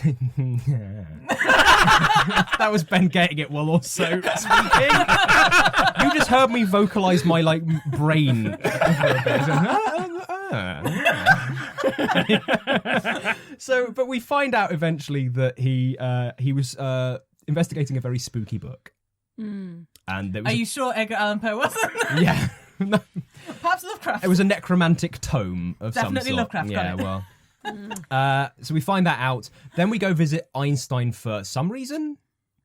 S3: that was Ben getting it while also speaking. You just heard me vocalize my brain. So, but we find out eventually that he was investigating a very spooky book. And there was
S6: Are you sure Edgar Allan Poe wasn't?
S3: yeah. No,
S6: Perhaps Lovecraft.
S3: it was a necromantic tome of
S6: Definitely
S3: some sort.
S6: Lovecraft, got
S3: Yeah,
S6: it.
S3: well. So we find that out. Then we go visit Einstein for some reason.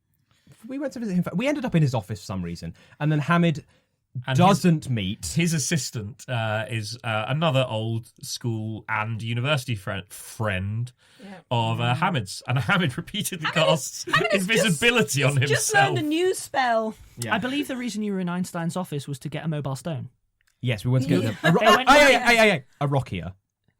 S3: We went to visit him. We ended up in his office for some reason. And then Hamid doesn't meet.
S4: His assistant is another old school and university friend of Hamid's, and Hamid repeatedly casts invisibility on himself.
S5: Just learned a new spell.
S3: Yeah.
S2: I believe the reason you were in Einstein's office was to get a mobile stone.
S3: Yes, we went to get
S2: They went-
S3: a Rockier.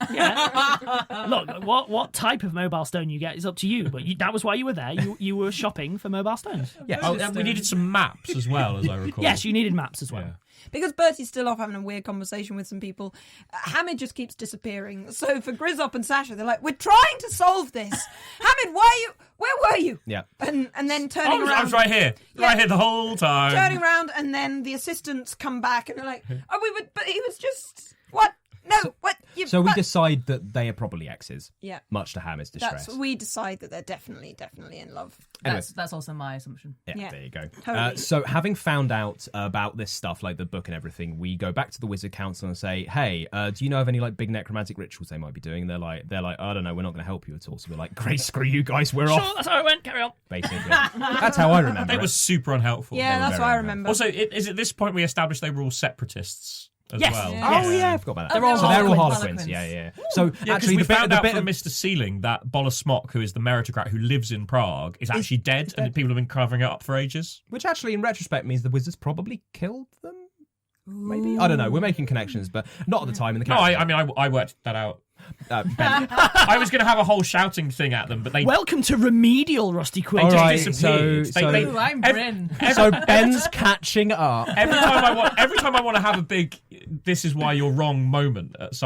S2: Yeah. Look, what type of mobile stone you get is up to you, but that was why you were there. You were shopping for mobile stones.
S3: Yes.
S4: Oh, and we needed some maps as well, as I recall.
S2: Yes, you needed maps as well.
S4: Yeah.
S5: Because Bertie's still off having a weird conversation with some people, Hamid just keeps disappearing. So for Grizzop and Sasha, they're like, we're trying to solve this. Hamid, where were you?
S3: Yeah.
S5: And then turning around.
S4: I was right here.
S5: Yeah.
S4: Right here the whole time.
S5: Turning around, and then the assistants come back and they're like, but he was just, what? No, what?
S3: So we decide that they are probably exes.
S5: Yeah.
S3: Much to Hamid's distress.
S5: we decide that they're definitely in love.
S3: Anyway.
S6: That's also my assumption.
S5: Yeah.
S3: There you go.
S5: Totally.
S3: So having found out about this stuff, like the book and everything, we go back to the Wizard Council and say, hey, do you know of any big necromantic rituals they might be doing? And they're like, I don't know, we're not going to help you at all. So we're like, great, screw you guys, we're
S2: Sure,
S3: off.
S2: that's how it went. Carry on.
S3: Basically. That's how I remember
S4: They
S3: it.
S4: were super unhelpful.
S5: Yeah, that's
S3: very
S5: what I
S3: unhelpful.
S5: remember.
S4: Also, is at this point we established they were all separatists as
S2: Yes.
S4: well.
S5: Yeah.
S3: Oh yeah, I forgot about that.
S6: They're all
S3: so they're all
S6: Harlequins.
S3: Harlequins. Yeah. So
S4: Yeah, because
S3: actually,
S4: we
S3: the bit,
S4: found
S3: the
S4: out
S3: bit
S4: from
S3: of
S4: Mr. Sealing that Bola Smok, who is the meritocrat who lives in Prague, is actually dead, and people have been covering it up for ages.
S3: which actually, in retrospect, means the Wizards probably killed them. Maybe I don't know. We're making connections, but not at the time in the.
S4: No, I worked that out.
S3: Ben.
S4: I was going to have a whole shouting thing at them, but they
S2: Welcome to remedial, Rusty Quid.
S3: All
S4: just
S3: right,
S4: disappeared.
S3: so-
S6: Ooh, I'm Bryn.
S3: So Ben's catching up.
S4: every time I want to have a big "this is why you're wrong" moment at some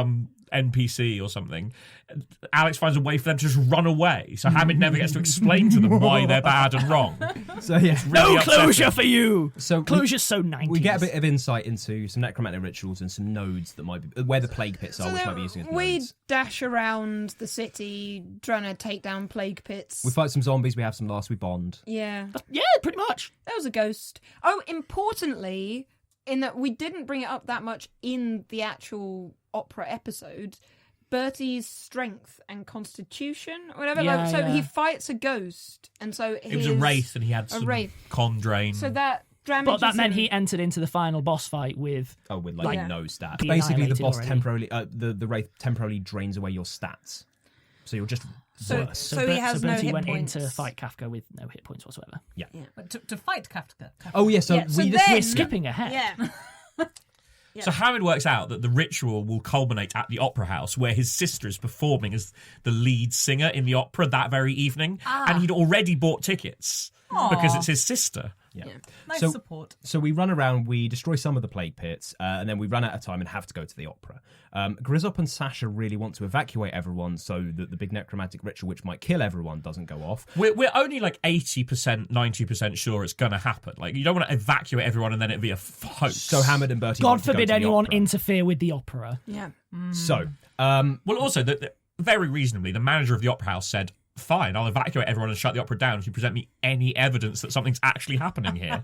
S4: NPC or something, Alex finds a way for them to just run away. So Hamid never gets to explain to them why they're bad and wrong.
S3: So yeah,
S4: Really
S2: No
S4: upsetting.
S2: closure for you.
S3: So
S2: Closure's so 90s.
S3: we get a bit of insight into some necromantic rituals and some nodes that might be where the plague pits are, which might be using as
S5: we
S3: nodes.
S5: dash around the city trying to take down plague pits.
S3: We fight some zombies. We have some laughs. We bond.
S5: Yeah.
S2: Yeah, pretty much.
S5: There was a ghost. Oh, importantly, in that we didn't bring it up that much in the actual opera episode, Bertie's strength and constitution, or whatever.
S2: Yeah,
S5: so
S2: yeah.
S5: he fights a ghost, and so
S4: It was a wraith, and he had some
S5: wraith.
S4: con drain.
S5: So that damages
S2: But that meant
S5: him.
S2: he entered into the final boss fight with.
S3: Oh, with like
S5: Yeah.
S3: no stats.
S2: Be
S3: Basically, the
S2: annihilated
S3: boss
S2: already.
S3: temporarily, the wraith temporarily drains away your stats, so you're just
S5: So-
S3: worse.
S5: so he has no
S2: Bertie
S5: hit
S2: went
S5: points.
S2: in to fight Kafka with no hit points whatsoever.
S6: But to fight Kafka.
S3: Oh yeah, so
S5: Yeah, so
S3: we
S5: then-
S2: We're skipping ahead.
S5: Yeah.
S4: So Hamid works out that the ritual will culminate at the opera house, where his sister is performing as the lead singer in the opera that very evening, and he'd already bought tickets because it's his sister.
S3: Yeah.
S6: Nice
S3: So-
S6: support.
S3: So we run around, we destroy some of the plague pits, and then we run out of time and have to go to the opera. Grizzop and Sasha really want to evacuate everyone so that the big necromantic ritual, which might kill everyone, doesn't go off.
S4: We're only like 80%, 90% sure it's going to happen. Like, you don't want to evacuate everyone and then it'd be a hoax.
S3: So Hamid and Bertie
S2: God
S3: want to go
S2: forbid
S3: to the
S2: anyone
S3: opera.
S2: interfere with the opera.
S5: Yeah.
S3: So,
S4: Well, also, very reasonably, the manager of the opera house said, fine, I'll evacuate everyone and shut the opera down if you present me any evidence that something's actually happening here.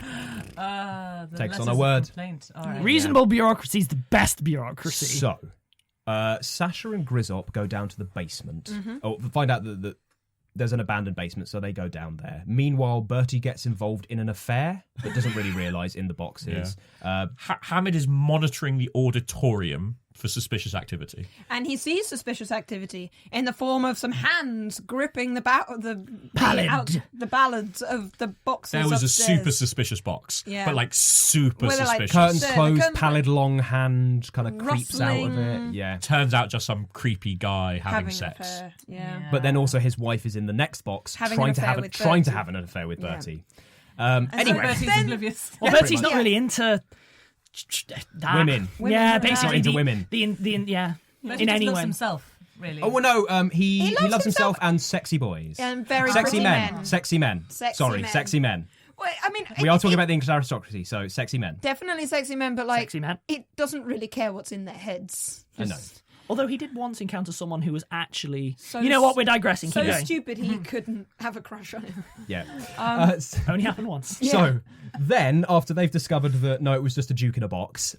S6: The
S3: Takes on
S6: letters
S3: a
S6: of
S3: word.
S6: complaint. All right.
S2: Reasonable bureaucracy is the best bureaucracy.
S3: So, Sasha and Grizzop go down to the basement.
S5: Mm-hmm.
S3: Oh, find out that there's an abandoned basement, so they go down there. Meanwhile, Bertie gets involved in an affair but doesn't really realise in the boxes.
S4: Hamid is monitoring the auditorium for suspicious activity.
S5: And he sees suspicious activity in the form of some hands gripping the
S2: Ballad.
S5: the ballads of the boxes.
S4: There was a
S5: upstairs.
S4: super suspicious box,
S5: Yeah.
S4: but like super
S5: Where they're like
S4: suspicious.
S3: Curtains
S5: So,
S3: closed,
S5: the
S3: pallid long hand kind of creeps out of
S5: Rustling.
S3: it. Yeah.
S4: Turns out just some creepy guy having
S5: an
S4: sex.
S5: affair. Yeah.
S3: But then also his wife is in the next box
S5: Having
S3: trying
S5: an
S3: to
S5: affair
S3: have
S5: with
S3: trying to
S5: Bertie.
S3: have an affair with
S5: Yeah.
S3: Bertie.
S5: And so
S3: Anyway,
S6: Bertie's
S5: then-
S6: oblivious.
S2: Well,
S5: Yeah,
S2: Bertie's not
S5: yeah.
S2: really into that.
S3: Women.
S2: Yeah,
S5: Women.
S2: basically
S3: Not into
S2: the-
S3: women.
S2: yeah.
S6: Bertie
S2: In
S6: just
S2: any
S6: loves
S2: way.
S6: himself, really.
S3: Oh well, no. He
S5: loves
S3: loves himself
S5: himself.
S3: and sexy boys.
S5: And very
S3: sexy
S5: pretty
S3: men.
S5: men.
S3: Sexy men.
S5: Sexy
S3: Sorry,
S5: men.
S3: sexy men.
S5: Well, I mean,
S3: We are talking about the English aristocracy, so sexy men.
S5: definitely sexy men, but like
S2: Sexy man.
S5: it doesn't really care what's in their heads.
S3: I know.
S2: Although he did once encounter someone who was actually.
S5: So
S2: you know what? We're digressing.
S5: So
S2: Keep going.
S5: stupid he couldn't have a crush on him.
S3: Yeah.
S2: Only happened once.
S3: So then, after they've discovered that no, it was just a Duke in a box.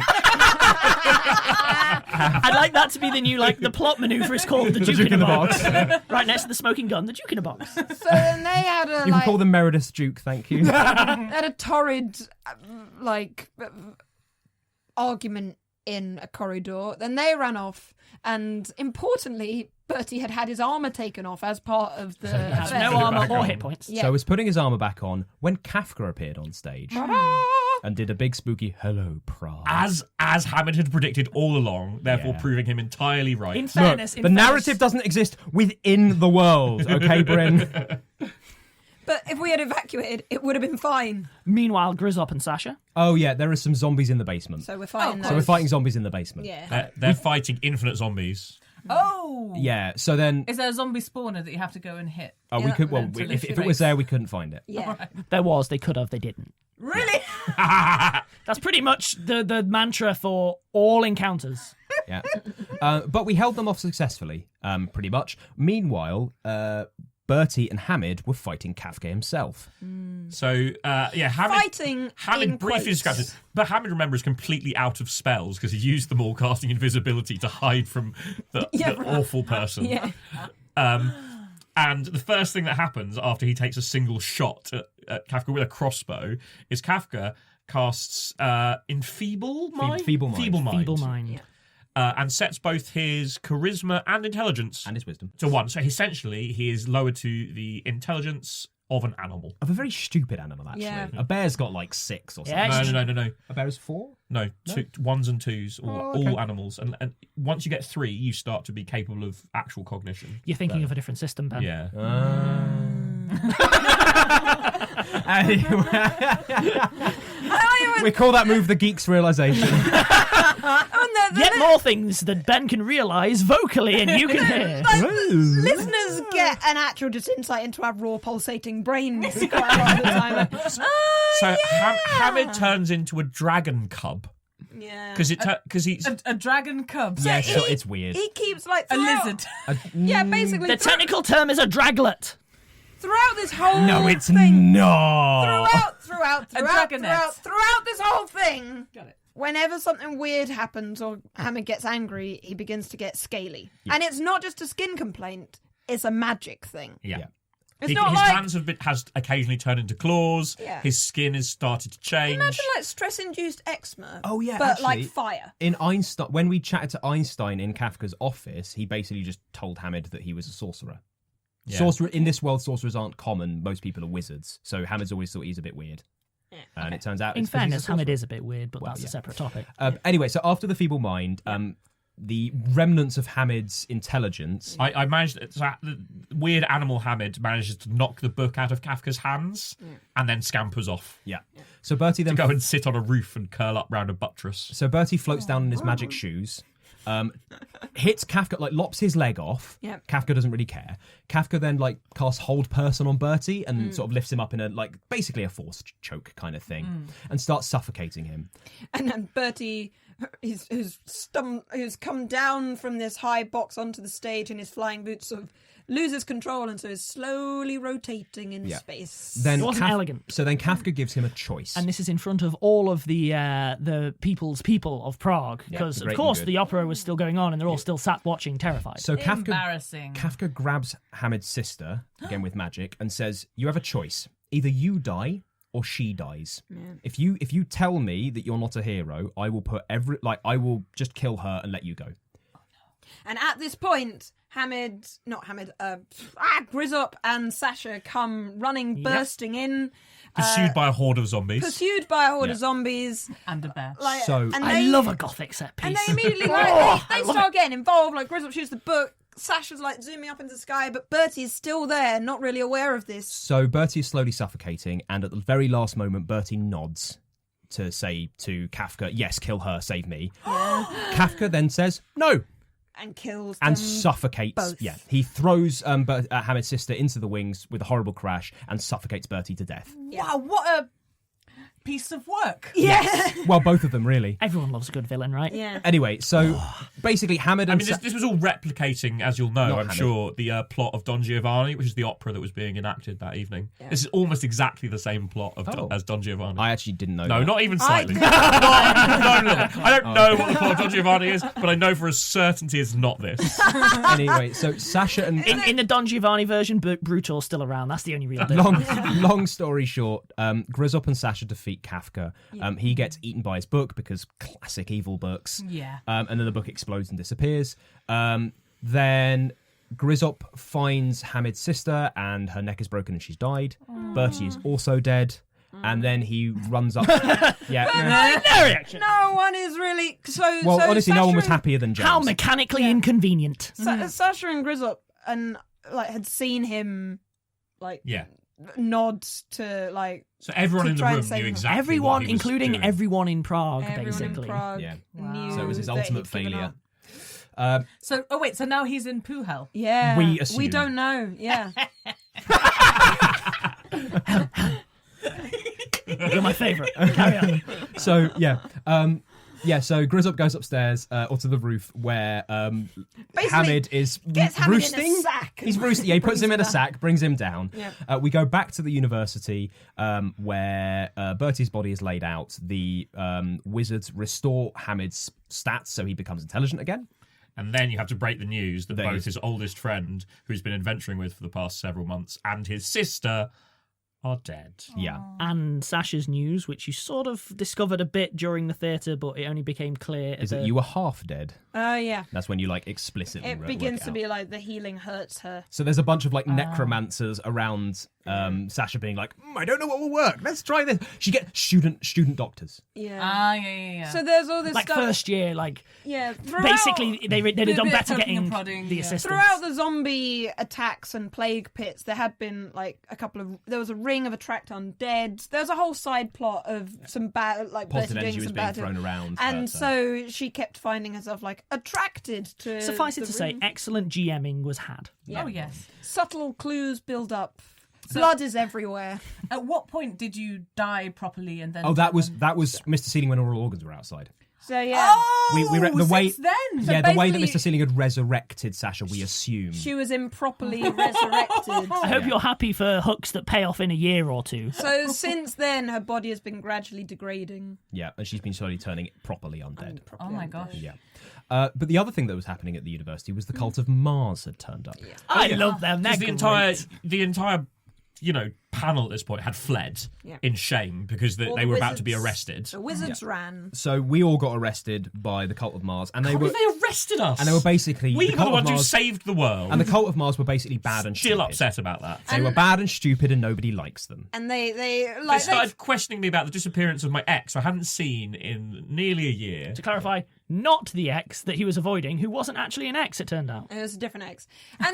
S2: I'd like that to be the new, like, the plot maneuver is called the Duke in a Box. Right next to the smoking gun, the Duke in a Box.
S5: So then they had a
S3: You can
S5: like
S3: call them Meredith Duke, thank you.
S5: had a torrid argument in a corridor. Then they ran off, and importantly, Bertie had his armor taken off as part of the.
S2: Has
S5: affair.
S2: no armor
S3: back
S2: or
S3: on.
S2: hit points.
S5: Yeah.
S3: So I was putting his armor back on when Kafka appeared on stage and did a big spooky hello, Prague.
S4: As Hamid had predicted all along, therefore
S3: Yeah.
S4: proving him entirely right.
S2: In
S3: Look,
S2: fairness,
S3: the narrative doesn't exist within the world, okay, Bryn?
S5: But if we had evacuated, it would have been fine.
S2: Meanwhile, Grizzop and Sasha.
S3: Oh yeah, there are some zombies in the basement.
S5: So we're fighting
S3: So we're
S5: those.
S3: fighting zombies in the basement.
S5: Yeah.
S4: They're fighting infinite zombies.
S6: Oh!
S3: Yeah. So then,
S6: Is there a zombie spawner that you have to go and hit?
S3: we
S5: Yeah,
S3: could. Well,
S6: to
S3: if
S6: lift
S3: it
S6: your
S3: was
S6: base.
S3: there, we couldn't find it.
S5: Yeah.
S2: There was, they could have, they didn't.
S6: Really?
S2: That's pretty much the mantra for all encounters.
S3: Yeah. But we held them off successfully, pretty much. Meanwhile, Bertie and Hamid were fighting Kafka himself.
S4: So, Hamid...
S5: Fighting
S4: Hamid
S5: in
S4: briefly
S5: quotes.
S4: describes it, but Hamid, remember, is completely out of spells because he used them all casting invisibility to hide from the awful person.
S5: Yeah.
S4: And the first thing that happens after he takes a single shot at Kafka with a crossbow is Kafka casts Enfeeble Mind?
S3: Feeble Mind.
S4: Feeble Mind.
S2: Feeble mind.
S4: And sets both his charisma and intelligence
S3: And his wisdom.
S4: to 1. So essentially, he is lowered to the intelligence of an animal.
S3: Of a very stupid animal, actually.
S5: Yeah.
S3: A bear's got like 6 or something.
S2: Yeah,
S4: No.
S3: A bear is 4?
S4: No, 1s and 2s, or
S3: Oh, okay.
S4: all animals. And once you get 3, you start to be capable of actual cognition.
S2: You're thinking of a different system, Ben.
S4: Yeah.
S3: We call that move the geek's realization.
S5: And
S2: Yet more things that Ben can realise vocally and you can hear.
S5: Listeners get an actual just insight into our raw pulsating brains quite a lot of the time. Like,
S4: So Hamid turns into a dragon cub
S5: yeah.
S4: because he's
S6: A dragon cub.
S3: Yeah, so it's weird.
S5: He keeps like
S6: A
S5: throughout-
S6: lizard.
S5: Yeah, basically
S2: The technical term is a draglet.
S5: throughout this whole
S3: No, it's
S5: thing.
S3: not.
S5: Throughout this whole thing.
S6: Got it.
S5: Whenever something weird happens or Hamid gets angry, he begins to get scaly. And it's not just a skin complaint, it's a magic thing.
S4: yeah.
S5: It's
S4: His
S5: not like
S4: hands has occasionally turned into claws.
S5: Yeah.
S4: His skin has started to change.
S5: imagine like stress-induced eczema.
S3: Oh, yeah,
S5: but like
S3: actually-
S5: fire.
S3: In Einstein, when we chatted to Einstein in Kafka's office, he basically just told Hamid that he was a sorcerer.
S4: Yeah.
S3: Sorcerer in this world, sorcerers aren't common. Most people are wizards, so Hamid's always thought he's a bit weird. And it turns out,
S2: In
S3: it's 'cause he's a
S2: fairness, Hamid
S3: sorcerer.
S2: is a bit weird, but that's
S3: yeah.
S2: a separate topic.
S3: Anyway, so after the feeble mind, the remnants of Hamid's intelligence.
S4: I managed. So the weird animal Hamid manages to knock the book out of Kafka's hands and then scampers off.
S3: Yeah. So Bertie then
S4: Go and sit on a roof and curl up round a buttress.
S3: So Bertie floats down in his magic shoes, hits Kafka, like lops his leg off.
S5: Yep.
S3: Kafka doesn't really care. Kafka then like casts hold person on Bertie and sort of lifts him up in a like basically a force choke kind of thing and starts suffocating him.
S5: And then Bertie, who's come down from this high box onto the stage in his flying boots, sort of loses control and so is slowly rotating in space.
S3: Then
S2: It wasn't elegant.
S3: So then Kafka gives him a choice.
S2: And this is in front of all of the people's people of Prague, because
S3: the
S2: of
S3: great
S2: course
S3: and good.
S2: the opera was still going on, and they're all still sat watching, terrified.
S3: So
S6: Embarrassing.
S3: Kafka grabs Hamid's sister, again with magic, and says, "You have a choice. Either you die or she dies. If you tell me that you're not a hero, I will I will just kill her and let you go."
S5: And at this point, Grizzop and Sasha come running, bursting in,
S4: Pursued by a horde of zombies.
S5: pursued by a horde of zombies.
S6: And a bear.
S5: Like,
S3: So-
S5: and
S2: I
S5: they,
S2: love a gothic set piece.
S5: and they immediately they start getting involved. Like Grizzop shoots the book. Sasha's like zooming up into the sky, but Bertie's still there, not really aware of this.
S3: So Bertie is slowly suffocating, and at the very last moment, Bertie nods to say to Kafka, "Yes, kill her, save me." Kafka then says, "No,"
S5: And kills
S3: and
S5: them
S3: suffocates.
S5: both.
S3: Yeah, he throws Hamid's sister into the wings with a horrible crash and suffocates Bertie to death.
S6: Wow, what a piece of work.
S5: Yeah.
S3: Well, both of them really.
S2: Everyone loves a good villain, right?
S5: Yeah.
S3: Anyway, so basically, Hamid
S4: I
S3: and
S4: mean, this was all replicating, as you'll know,
S3: Not
S4: I'm
S3: Hamid.
S4: sure, the plot of Don Giovanni, which is the opera that was being enacted that evening. This is almost exactly the same plot of as Don Giovanni.
S3: I actually didn't know.
S4: No,
S3: that.
S4: not even slightly. Not a little bit. I don't know what the plot of Don Giovanni is, but I know for a certainty it's not this.
S3: Anyway, so Sasha and
S2: In the Don Giovanni version, Brutor's still around. That's the only real difference.
S3: long story short, Grizzop and Sasha defeat Kafka. He gets eaten by his book because classic evil books.
S6: Yeah.
S3: And then the book explodes and disappears. Then Grizzop finds Hamid's sister and her neck is broken and she's died. Bertie is also dead. And then he runs up. Yeah.
S2: No reaction.
S5: No one is really
S3: Well,
S5: so
S3: honestly, no one was
S5: Sasha
S3: happier than James.
S2: How mechanically inconvenient.
S5: Sasha and Grizzop and had seen him
S4: Yeah.
S5: nod to like
S4: So everyone
S5: To
S4: in the
S5: try and
S4: room
S5: save
S4: knew
S5: him.
S4: exactly
S2: Everyone,
S4: what he was
S2: including
S4: doing.
S2: everyone in Prague,
S5: everyone
S2: basically.
S5: in Prague
S3: Yeah.
S5: knew
S3: So it was his
S5: that
S3: ultimate
S5: he'd given
S3: failure.
S5: up.
S6: So now he's in poo hell.
S5: Yeah,
S3: We assume.
S5: we don't know. Yeah,
S2: You're my favourite. Carry on.
S3: So, so Grizzop goes upstairs or to the roof where Hamid is
S5: gets Hamid in a
S3: roosting.
S5: sack
S3: He's
S5: and
S3: roosting. Yeah, he puts
S5: brings
S3: him in
S5: him
S3: a
S5: down.
S3: sack, brings him down.
S5: Yep.
S3: We go back to the university where Bertie's body is laid out. The wizards restore Hamid's stats so he becomes intelligent again.
S4: And then you have to break the news that
S3: There
S4: both
S3: is-
S4: his oldest friend, who's been adventuring with for the past several months, and his sister are dead.
S3: Yeah.
S2: And Sasha's news, which you sort of discovered a bit during the theatre, but it only became clear.
S3: Is that you were half dead?
S5: yeah.
S3: That's when you like explicitly
S5: It
S3: work
S5: begins
S3: it
S5: to
S3: out.
S5: be like the healing hurts her.
S3: So there's a bunch of like necromancers around Sasha being like, I don't know what will work. Let's try this. She gets student doctors.
S5: Yeah.
S6: Yeah.
S5: So there's all this
S2: Like
S5: stuff.
S2: first year, like
S5: Yeah. Throughout,
S2: basically they'd
S6: Bit
S2: done
S6: of
S2: better
S6: poking and
S2: getting
S6: prodding,
S2: the
S6: yeah.
S2: assistance.
S5: throughout the zombie attacks and plague pits, there had been like there was a ring of attract undead. There was a whole side plot of some bad, like
S3: Positive
S5: Bertie doing
S3: energy was
S5: some
S3: being
S5: bad
S3: thrown around.
S5: and
S3: but,
S5: so she kept finding herself like attracted to.
S2: Suffice it
S5: the
S2: to say,
S5: ring.
S2: excellent GMing was had.
S5: Yeah.
S6: Oh, yes.
S5: Subtle clues build up. Blood is everywhere.
S6: At what point did you die properly and then...
S3: oh, that was Mr. Sealing when all organs were outside.
S5: So yeah.
S6: Oh,
S3: the way
S6: since then!
S5: So
S3: yeah, the way that
S5: basically-
S3: Mr. Sealing had resurrected Sasha, we assume.
S5: She was improperly resurrected.
S2: I hope you're happy for hooks that pay off in a year or two.
S5: So since then, her body has been gradually degrading.
S3: Yeah, and she's been slowly turning properly undead.
S6: Oh my gosh.
S3: Yeah. But the other thing that was happening at the university was the cult of Mars had turned up.
S2: I love them. They're
S4: Because
S2: great.
S4: the entire panel at this point had fled in shame because
S5: All
S4: they
S5: the
S4: were about to be
S5: wizards-
S4: arrested.
S5: The wizards ran.
S3: So we all got arrested by the cult of Mars, and they
S4: Can't
S3: were
S4: believe they arrested us.
S3: and they were basically
S4: we
S3: the
S4: were
S3: cult
S4: the
S3: of
S4: ones who
S3: Mars,
S4: saved the world.
S3: and the cult of Mars were basically bad and
S4: Still
S3: stupid.
S4: upset about that.
S3: They were bad and stupid, and nobody likes them.
S5: And they
S4: They
S5: like
S4: started questioning me about the disappearance of my ex, who I hadn't seen in nearly a year.
S2: To clarify, not the ex that he was avoiding, who wasn't actually an ex, it turned out.
S5: it was a different ex, and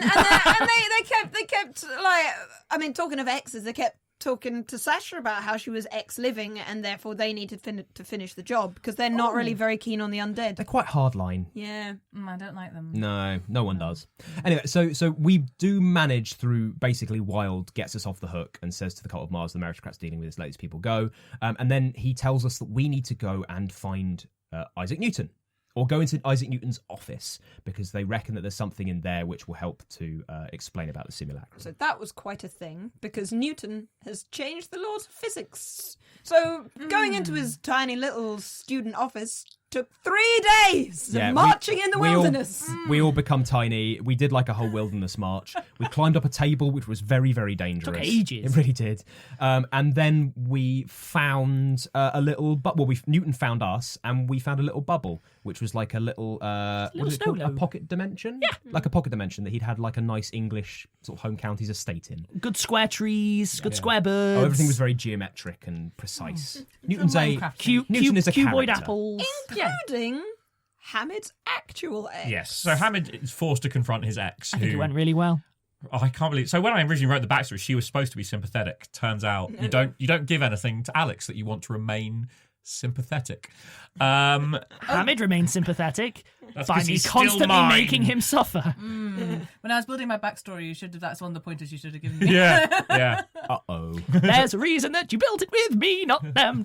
S5: they kept like, I mean, talking of exes, they kept talking to Sasha about how she was ex-living and therefore they needed to finish the job because they're not really very keen on the undead.
S3: They're quite hardline.
S5: Yeah.
S6: I don't like them.
S3: No one does. Anyway, so we do manage through basically Wilde gets us off the hook and says to the cult of Mars, the meritocrats dealing with this, let these people go, and then he tells us that we need to go and find Isaac Newton. Or go into Isaac Newton's office because they reckon that there's something in there which will help to explain about the simulacrum.
S5: So that was quite a thing because Newton has changed the laws of physics. So going into his tiny little student office took 3 days of marching in the wilderness.
S3: We all become tiny. We did like a whole wilderness march. We climbed up a table, which was very, very dangerous.
S2: Took ages.
S3: It really did. And then we found a little... Newton found us, and we found a little bubble, which was like a little... what is it called? A
S2: solo.
S3: pocket dimension? Yeah. Like a pocket dimension that he'd had like a nice English sort of home counties estate in.
S2: Good square trees, good square birds.
S3: Oh, everything was very geometric and precise. Newton's a...
S6: Minecraft.
S3: Newton is a
S2: cuboid
S3: character.
S2: apples.
S5: Including Hamid's actual ex.
S4: Yes. So Hamid is forced to confront his ex.
S2: I think it went really well.
S4: Oh, I can't believe. So when I originally wrote the backstory, she was supposed to be sympathetic. Turns out you don't give anything to Alex that you want to remain sympathetic.
S2: Hamid remained sympathetic
S4: That's
S2: by
S4: 'cause
S2: me
S4: he's still
S2: constantly
S4: mine.
S2: making him suffer.
S6: When I was building my backstory, that's one of the pointers you should have given me.
S4: Yeah.
S3: Uh-oh.
S2: There's a reason that you built it with me, not them.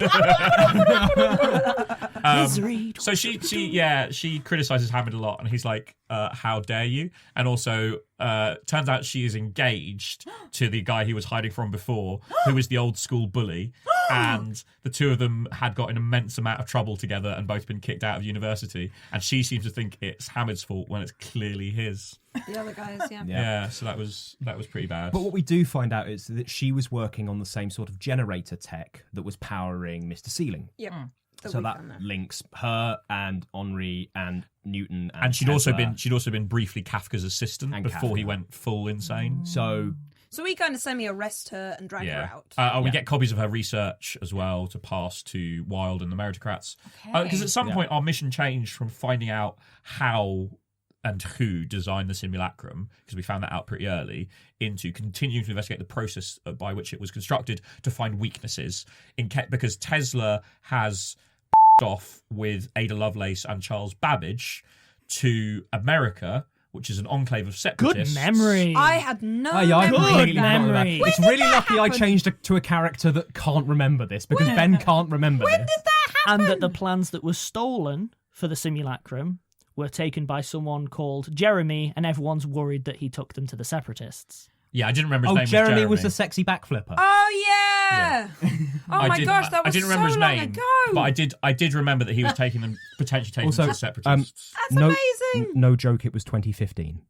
S2: Misery.
S4: So she criticizes Hamid a lot, and he's like, "How dare you?" And also, turns out she is engaged to the guy he was hiding from before, who was the old school bully, and the two of them had got an immense amount of trouble together and both been kicked out of university. And she seems to think it's Hamid's fault when it's clearly his.
S5: The other guys, yeah.
S4: Yeah, so that was pretty bad.
S3: But what we do find out is that she was working on the same sort of generator tech that was powering Mr. Sealing.
S5: Yep.
S3: So
S5: we
S3: that
S5: found
S3: links her and Henri and Newton
S4: And she'd also
S3: Tesla.
S4: been briefly Kafka's assistant
S3: And
S4: before he
S3: Kafka.
S4: went full insane.
S3: So
S5: So we kind of semi-arrest her and drag her out.
S4: We get copies of her research as well to pass to Wilde and the meritocrats. Because at some point our mission changed from finding out how and who designed the simulacrum, because we found that out pretty early, into continuing to investigate the process by which it was constructed to find weaknesses. Because Tesla has off with Ada Lovelace and Charles Babbage to America, which is an enclave of
S2: Good
S4: separatists.
S2: memory.
S5: I had no
S3: I
S5: memory
S3: completely
S5: of that.
S3: forgot about
S2: memory.
S3: that. It's
S5: When did
S3: really
S5: that
S3: lucky I
S5: happen?
S3: changed to a character that can't remember this because Ben can't remember this.
S2: And that the plans that were stolen for the simulacrum were taken by someone called Jeremy, and everyone's worried that he took them to the separatists.
S4: Yeah, I didn't remember his
S3: Oh,
S4: name.
S3: Jeremy was the sexy backflipper.
S5: Oh yeah! Oh my gosh, that was
S4: I didn't remember
S5: so
S4: his
S5: long
S4: name,
S5: ago.
S4: but I did remember that he was potentially taking
S3: Also,
S4: them to separatists.
S5: That's
S3: no,
S5: amazing.
S3: No joke, it was 2015.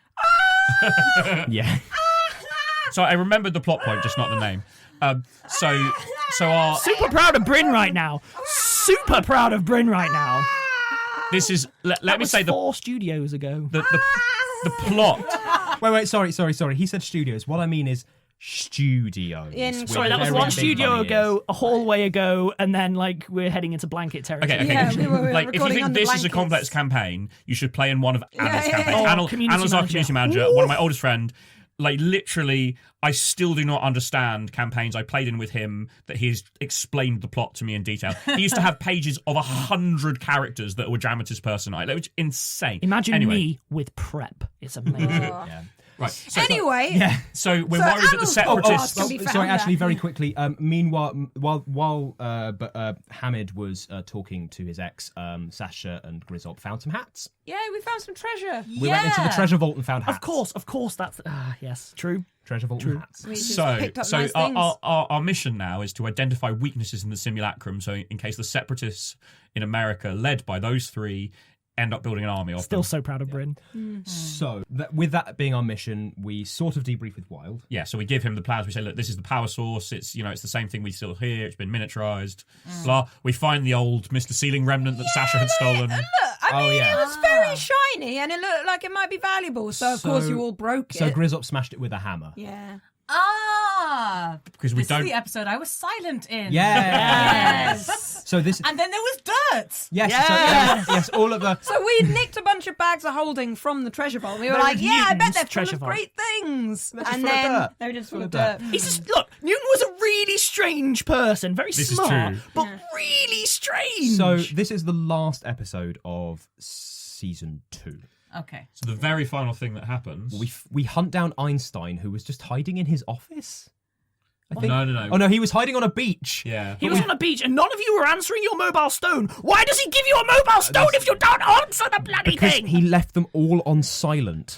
S3: Yeah.
S4: So I remembered the plot point, just not the name. So our
S2: Super proud of Bryn right now. Super proud of Bryn right now.
S4: this is let
S2: That
S4: me
S2: was
S4: say
S2: 4 studios ago.
S4: the plot.
S3: Wait, sorry. He said studios. What I mean is studios.
S2: Sorry, that was
S3: Very
S2: one
S3: big
S2: studio
S3: bunny
S2: ago,
S3: ears.
S2: a hallway ago, and then like we're heading into blanket territory.
S4: Okay.
S5: Yeah, we were
S4: like if you
S5: recording
S4: think
S5: under
S4: this is a
S5: blankets.
S4: complex campaign, you should play in one of Anna's
S5: yeah,
S4: campaigns.
S2: yeah.
S4: Anna,
S2: Oh, community
S4: Anna's our
S2: manager.
S4: community manager, one of my oldest friend. Like literally, I still do not understand campaigns I played in with him that he's explained the plot to me in detail. He used to have pages of 100 characters that were Dramatis Personae. That was insane.
S2: Imagine
S4: anyway,
S2: me with prep. It's amazing.
S3: Yeah.
S4: Right. So,
S5: Anyway,
S4: so we're
S5: So
S4: worried that the
S5: Annal's
S4: separatists.
S5: podcast can be
S3: sorry,
S5: found
S3: actually,
S5: there.
S3: very quickly. Meanwhile, while Hamid was talking to his ex, Sasha and Grizzop found some hats.
S5: yeah, we found some treasure.
S3: We went into the treasure vault and found hats.
S2: Of course, that's yes, true.
S3: Treasure vault and hats.
S5: We just
S4: So,
S5: picked up nice
S4: our,
S5: things.
S4: our mission now is to identify weaknesses in the simulacrum. So, in case the separatists in America, led by those three, end up building an army of
S2: Still
S4: them.
S2: so proud of Bryn.
S3: So, with that being our mission, we sort of debrief with Wild.
S4: Yeah, so we give him the plans. We say, look, this is the power source. It's it's the same thing we still here. It's been miniaturized. Blah. We find the old Mr. Ceiling remnant that Sasha had stolen.
S5: Look, I mean,
S3: yeah.
S5: it was very shiny and it looked like it might be valuable. So, of course, you all broke it.
S3: So Grizzop smashed it with a hammer.
S5: yeah.
S6: Ah,
S4: Because we
S6: this
S4: don't.
S6: is the episode I was silent in.
S3: Yes. So this.
S6: And then there was dirt.
S3: Yes.
S2: Yes.
S3: So, yes. All of the.
S5: So we nicked a bunch of bags of holding from the treasure vault. We were
S2: They
S5: like,
S2: were
S5: yeah, I bet
S2: Newton's
S5: they're full
S2: treasure
S5: of
S2: vault.
S5: great things.
S3: just
S5: And
S3: full of
S5: then
S3: dirt.
S5: they were just full of
S3: Full of
S5: dirt.
S2: He's just look. Newton was a really strange person, very
S4: This is
S2: smart,
S4: true.
S2: but really strange.
S3: So this is the last episode of season 2.
S6: Okay.
S4: So the very final thing that happens.
S3: We hunt down Einstein, who was just hiding in his office. I think.
S4: No.
S3: Oh no, he was hiding on a beach.
S4: Yeah.
S2: he was on a beach, and none of you were answering your mobile stone. Why does he give you a mobile stone if you don't answer the bloody
S3: Because
S2: thing?
S3: he left them all on silent.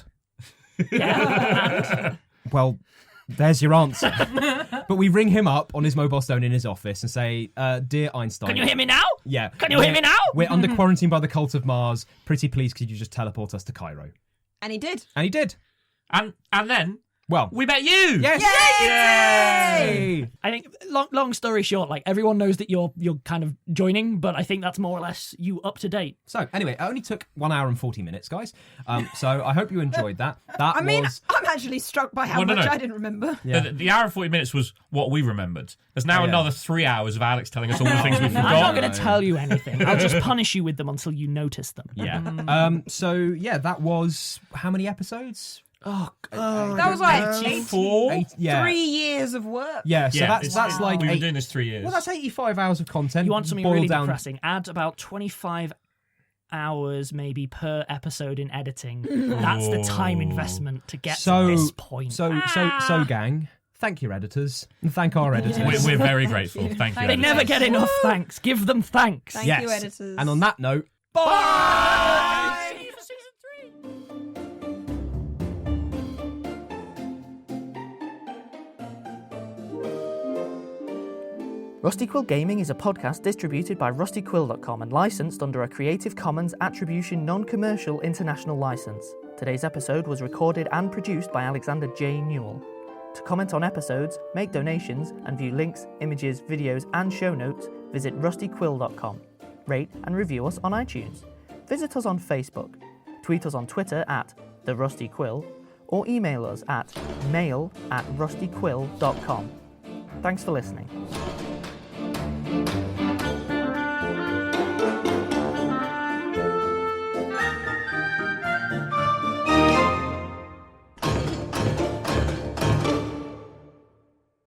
S2: Yeah.
S3: Well, there's your answer. But we ring him up on his mobile stone in his office and say, "Dear Einstein,
S2: Can you hear me now?
S3: Yeah.
S2: Can you hear me now?
S3: We're under quarantine by the cult of Mars. Pretty please, could you just teleport us to Cairo?"
S5: And he did.
S3: And he did.
S4: And then
S3: Well,
S4: we met you.
S3: yes. Yay!
S2: I think long story short, like everyone knows that you're kind of joining, but I think that's more or less you up to date.
S3: So anyway, it only took 1 hour and 40 minutes, guys. So I hope you enjoyed that. That
S5: I mean,
S3: was
S5: I'm actually struck by how
S4: Well, no,
S5: much
S4: no.
S5: I didn't remember.
S3: Yeah.
S4: The hour and 40 minutes was what we remembered. There's now
S3: Oh, yeah.
S4: another 3 hours of Alex telling us all the things we
S2: I'm not
S4: forgot.
S2: going to tell you anything. I'll just punish you with them until you notice them.
S3: yeah. So yeah, that was how many episodes?
S2: Oh,
S5: That was like
S4: 84?
S3: Yeah.
S5: 3 years of work.
S3: Yeah. So
S4: Yeah,
S3: that's like
S4: we've been
S3: eight,
S4: doing this 3 years.
S3: well, that's 85 hours of content.
S2: you want something
S3: boiled
S2: really
S3: down.
S2: depressing? Add about 25 hours maybe per episode in editing. That's the time investment to get to this point.
S3: So, gang. Thank your editors and thank our editors.
S4: We're very grateful. Thank you.
S2: they
S4: editors.
S2: never get enough thanks. Give them thanks.
S5: Thank
S3: Yes.
S5: you, editors.
S3: And on that note,
S7: Rusty Quill Gaming is a podcast distributed by rustyquill.com and licensed under a Creative Commons Attribution Non-Commercial International License. Today's episode was recorded and produced by Alexander J. Newell. To comment on episodes, make donations, and view links, images, videos, and show notes, visit rustyquill.com. Rate and review us on iTunes. Visit us on Facebook. Tweet us on Twitter at @TheRustyQuill or email us at mail@rustyquill.com. Thanks for listening.